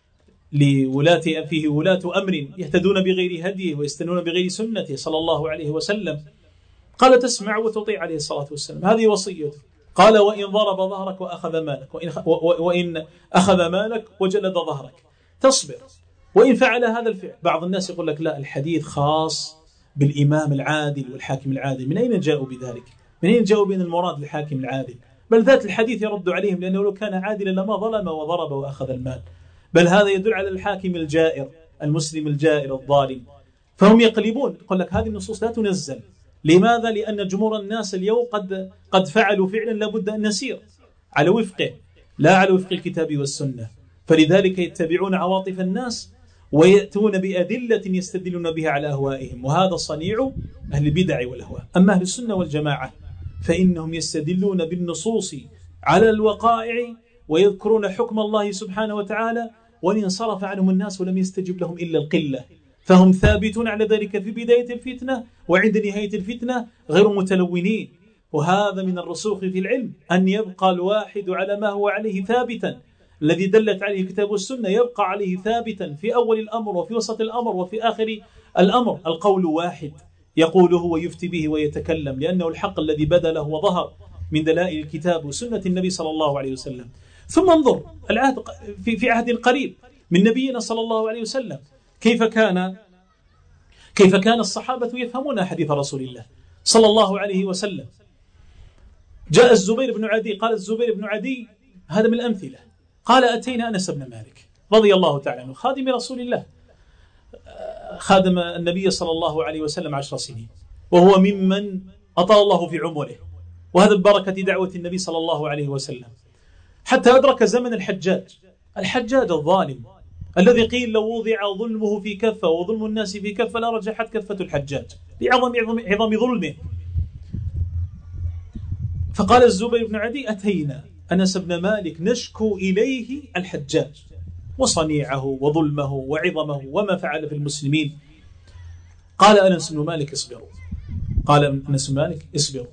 لولاة فيه ولاة أمر يهتدون بغير هديه ويستنون بغير سنته صلى الله عليه وسلم، قال: تسمع وتطيع عليه الصلاة والسلام، هذه وصيته. قال: وإن ضرب ظهرك وأخذ مالك، وإن, وإن أخذ مالك وجلد ظهرك تصبر، وإن فعل هذا الفعل. بعض الناس يقول لك لا، الحديث خاص بالإمام العادل والحاكم العادل. من أين جاءوا بذلك؟ من أين جاءوا بأن المراد الحاكم العادل؟ بل ذات الحديث يرد عليهم، لأنه لو كان عادلا لما ظلم وضرب وأخذ المال، بل هذا يدل على الحاكم الجائر المسلم الجائر الظالم. فهم يقلبون، يقول لك هذه النصوص لا تنزل. لماذا؟ لأن جمهور الناس اليوم قد قد فعلوا فعلا لابد أن نسير على وفقه لا على وفق الكتاب والسنة، فلذلك يتبعون عواطف الناس ويأتون بأدلة يستدلون بها على أهوائهم، وهذا صنيع أهل البدع والأهواء. أما أهل السنة والجماعة فإنهم يستدلون بالنصوص على الوقائع ويذكرون حكم الله سبحانه وتعالى، وإن انصرف عنهم الناس ولم يستجب لهم إلا القلة، فهم ثابتون على ذلك في بداية الفتنة، وعند نهاية الفتنة غير متلونين. وهذا من الرسوخ في العلم، أن يبقى الواحد على ما هو عليه ثابتا، الذي دلت عليه الكتاب والسنة يبقى عليه ثابتا في أول الأمر وفي وسط الأمر وفي آخر الأمر. القول واحد يقوله ويفتي به ويتكلم، لأنه الحق الذي بدا له وظهر من دلائل الكتاب وسنة النبي صلى الله عليه وسلم. ثم انظر العهد في في عهد قريب من نبينا صلى الله عليه وسلم، كيف كان كيف كان الصحابة يفهمون حديث رسول الله صلى الله عليه وسلم. جاء الزبير بن عدي، قال الزبير بن عدي هذا من الأمثلة، قال: أتينا أنس بن مالك رضي الله تعالى عنه خادم رسول الله، خادم النبي صلى الله عليه وسلم عشر سنين، وهو ممن أطال الله في عمره، وهذا ببركة دعوة النبي صلى الله عليه وسلم، حتى أدرك زمن الحجاج الحجاج الظالم الذي قيل لو وضع ظلمه في كفة وظلم الناس في كفة لرجحت كفة الحجاج لعظم عظم ظلمه. فقال الزبير بن عدي: أتينا أنس بن مالك نشكو إليه الحجاج وصنيعه وظلمه وعظمه وما فعل في المسلمين. قال أنس بن مالك: اصبروا. قال أنس بن مالك: اصبروا،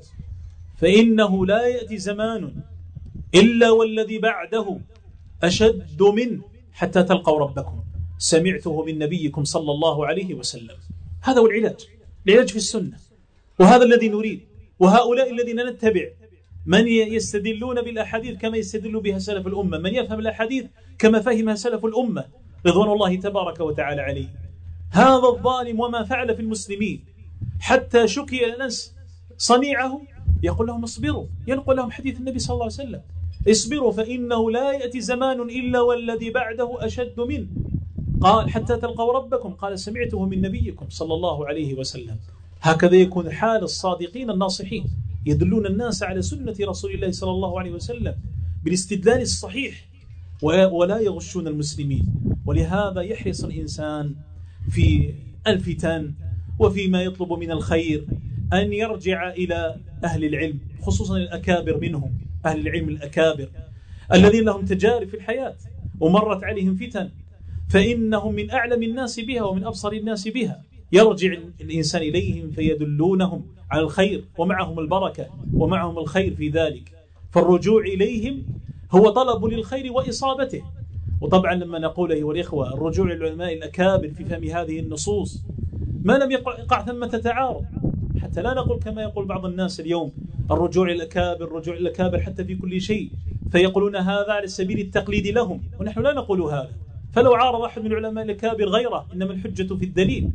فإنه لا يأتي زمان إلا والذي بعده أشد منه حتى تلقوا ربكم، سمعته من نبيكم صلى الله عليه وسلم. هذا هو العلاج، العلاج في السنة، وهذا الذي نريد. وهؤلاء الذين نتبع من يستدلون بالأحاديث كما يستدل بها سلف الأمة، من يفهم الأحاديث كما فهمها سلف الأمة رضوان الله تبارك وتعالى عليه. هذا الظالم وما فعل في المسلمين حتى شكي الناس صنيعه، يقول لهم: اصبروا، ينقل لهم حديث النبي صلى الله عليه وسلم: اصبروا فإنه لا يأتي زمان إلا والذي بعده أشد منه. قال: حتى تلقوا ربكم. قال: سمعته من نبيكم صلى الله عليه وسلم. هكذا يكون حال الصادقين الناصحين، يدلون الناس على سنة رسول الله صلى الله عليه وسلم بالاستدلال الصحيح ولا يغشون المسلمين. ولهذا يحرص الإنسان في الفتن وفيما يطلب من الخير أن يرجع إلى أهل العلم، خصوصا الأكابر منهم، أهل العلم الأكابر الذين لهم تجارب في الحياة ومرت عليهم فتن، فإنهم من أعلم الناس بها ومن أبصر الناس بها. يرجع الإنسان إليهم فيدلونهم على الخير، ومعهم البركة ومعهم الخير في ذلك. فالرجوع إليهم هو طلب للخير وإصابته. وطبعا لما نقول أيها الإخوة الرجوع للعلماء الأكابر في فهم هذه النصوص ما لم يقع ثمة تعارض، حتى لا نقول كما يقول بعض الناس اليوم الرجوع الأكابر الرجوع الأكابر حتى في كل شيء، فيقولون هذا على سبيل التقليد لهم، ونحن لا نقول هذا. فلو عارض أحد من علماء الأكابر غيره إنما الحجة في الدليل.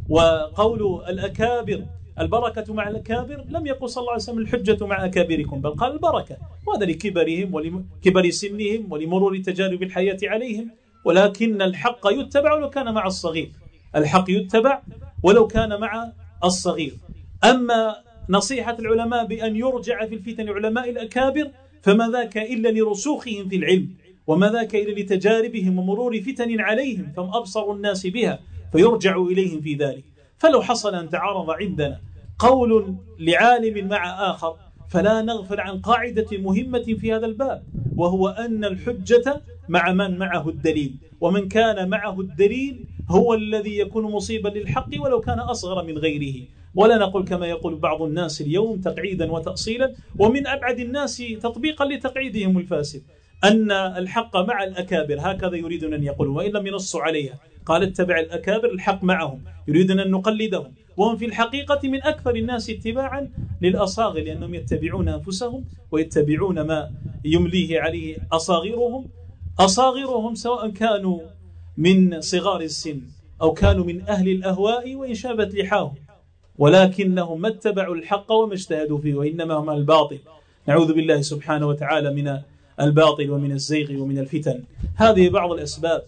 وقول الأكابر البركة مع الأكابر لم يقل صلى الله عليه وسلم الحجة مع أكابركم، بل قال البركة، وهذا لكبرهم ولكبر سنهم ولمرور تجارب الحياة عليهم. ولكن الحق يتبع ولو كان مع الصغير، الحق يتبع ولو كان مع الصغير. أما نصيحة العلماء بأن يرجع في الفتن علماء الأكابر فما ذاك إلا لرسوخهم في العلم، وما ذاك إلا لتجاربهم ومرور فتن عليهم فهم أبصر الناس بها، فيرجع إليهم في ذلك. فلو حصل أن تعارض عندنا قول لعالم مع آخر فلا نغفل عن قاعدة مهمة في هذا الباب، وهو أن الحجة مع من معه الدليل، ومن كان معه الدليل هو الذي يكون مصيبا للحق ولو كان أصغر من غيره. ولا نقول كما يقول بعض الناس اليوم تقعيدا وتأصيلا، ومن أبعد الناس تطبيقا لتقعيدهم الفاسد، أن الحق مع الأكابر، هكذا يريدون أن يقولوا وإن لم ينصوا عليها. قال: اتبع الأكابر، الحق معهم، يريدون أن نقلدهم، وهم في الحقيقة من أكثر الناس اتباعا للأصاغر، لأنهم يتبعون أنفسهم ويتبعون ما يمليه عليه أصاغرهم أصاغرهم سواء كانوا من صغار السن أو كانوا من أهل الأهواء وإن شابت لحاهم، ولكنهم ما اتبعوا الحق وما اجتهدوا فيه، وإنما هم الباطل. نعوذ بالله سبحانه وتعالى من الباطل ومن الزيغ ومن الفتن. هذه بعض الأسباب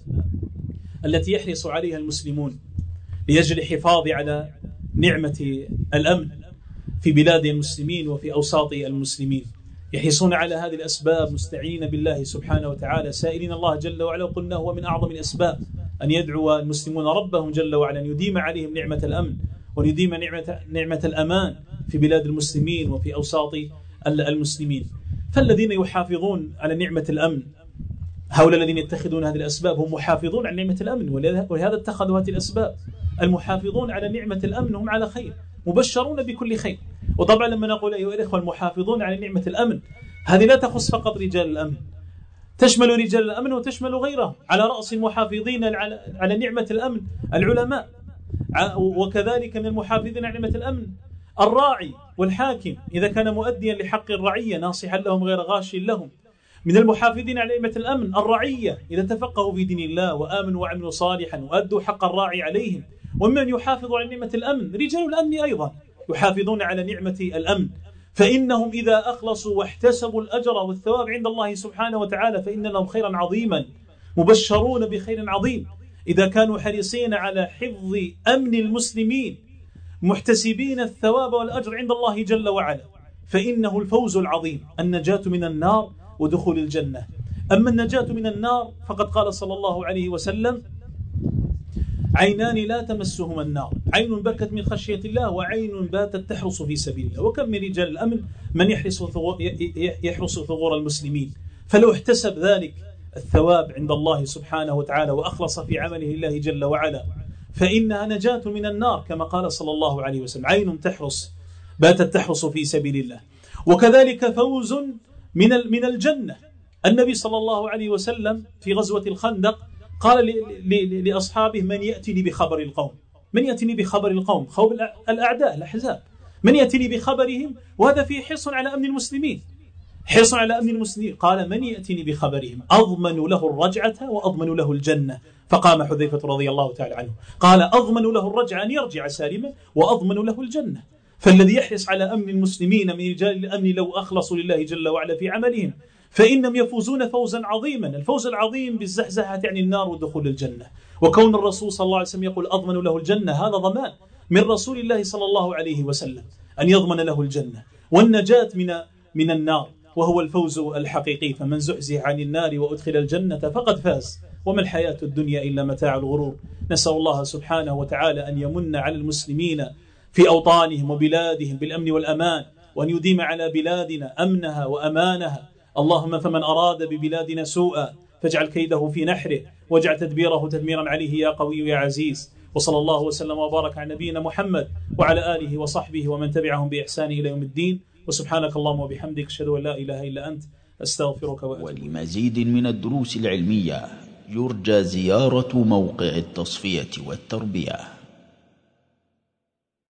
التي يحرص عليها المسلمون لأجل الحفاظ على نعمة الأمن في بلاد المسلمين وفي أوساط المسلمين. يحرصون على هذه الأسباب مستعينين بالله سبحانه وتعالى، سائلين الله جل وعلا، وقلنا هو من أعظم الأسباب أن يدعو المسلمون ربهم جل وعلا أن يديم عليهم نعمة الأمن ويديم نعمة, نعمة الأمان في بلاد المسلمين وفي أوساط المسلمين. فالذين يحافظون على نعمة الأمن، هؤلاء الذين يتخذون هذه الأسباب هم محافظون على نعمة الأمن، ولهذا اتخذوا هذه الأسباب. المحافظون على نعمة الأمن هم على خير، مبشرون بكل خير. وطبعا لما نقول أيها الإخوة المحافظون على نعمة الأمن، هذه لا تخص فقط رجال الأمن، تشمل رجال الأمن وتشمل غيرهم. على رأس المحافظين على نعمة الأمن العلماء، وكذلك من المحافظين على نعمة الأمن الراعي والحاكم إذا كان مؤديا لحق الرعية ناصحا لهم غير غاش لهم. من المحافظين على نعمة الأمن الرعية إذا تفقهوا في دين الله وآمنوا وعملوا صالحا وأدوا حق الراعي عليهم. ومن يحافظ على نعمة الأمن رجال الأمن أيضا يحافظون على نعمة الأمن، فإنهم إذا أخلصوا واحتسبوا الأجر والثواب عند الله سبحانه وتعالى فإن لهم خيرا عظيما، مبشرون بخير عظيم. إذا كانوا حريصين على حفظ أمن المسلمين محتسبين الثواب والأجر عند الله جل وعلا، فإنه الفوز العظيم، النجاة من النار ودخول الجنة. أما النجاة من النار فقد قال صلى الله عليه وسلم: عينان لا تمسهما النار، عين بكت من خشية الله وعين باتت تحرس في سبيل الله. وكم من رجال الأمن من يحرس يحرس ثغور المسلمين، فلو احتسب ذلك الثواب عند الله سبحانه وتعالى وأخلص في عمله الله جل وعلا فإنها نجاة من النار، كما قال صلى الله عليه وسلم: عين تحرس باتت تحرس في سبيل الله. وكذلك فوز من من الجنة. النبي صلى الله عليه وسلم في غزوة الخندق قال لأصحابه: من يأتني بخبر القوم، من يأتني بخبر القوم، خوف الأعداء الأحزاب، من يأتني بخبرهم، وهذا فيه حرص على أمن المسلمين، حرص على أمن المسلمين. قال: من يأتني بخبرهم أضمن له الرجعة وأضمن له الجنة. فقام حذيفة رضي الله تعالى عنه قال: أضمن له الرجعة أن يرجع سالما، وأضمن له الجنة. فالذي يحرص على أمن المسلمين من رجال الأمن لو أخلصوا لله جل وعلا في عملهم فإنهم يفوزون فوزا عظيما. الفوز العظيم بالزحزحة عن النار ودخول الجنة. وكون الرسول صلى الله عليه وسلم يقول: أضمن له الجنة، هذا ضمان من رسول الله صلى الله عليه وسلم أن يضمن له الجنة والنجاة من من النار، وهو الفوز الحقيقي. فمن زحزح عن النار وأدخل الجنة فقد فاز، وما الحياة الدنيا إلا متاع الغرور. نسأل الله سبحانه وتعالى أن يمن على المسلمين في أوطانهم وبلادهم بالأمن والأمان، وأن يديم على بلادنا أمنها وأمانها. اللهم فمن أراد ببلادنا سوءا فاجعل كيده في نحره، واجعل تدبيره تدميرا عليه يا قوي يا عزيز. وصلى الله وسلم وبارك على نبينا محمد وعلى آله وصحبه ومن تبعهم بإحسان إلى يوم الدين. وسبحانك اللهم وبحمدك، أشهد أن لا إله إلا أنت، أستغفرك وأتوب إليك. ولمزيد من الدروس العلمية يرجى زيارة موقع التصفية والتربية.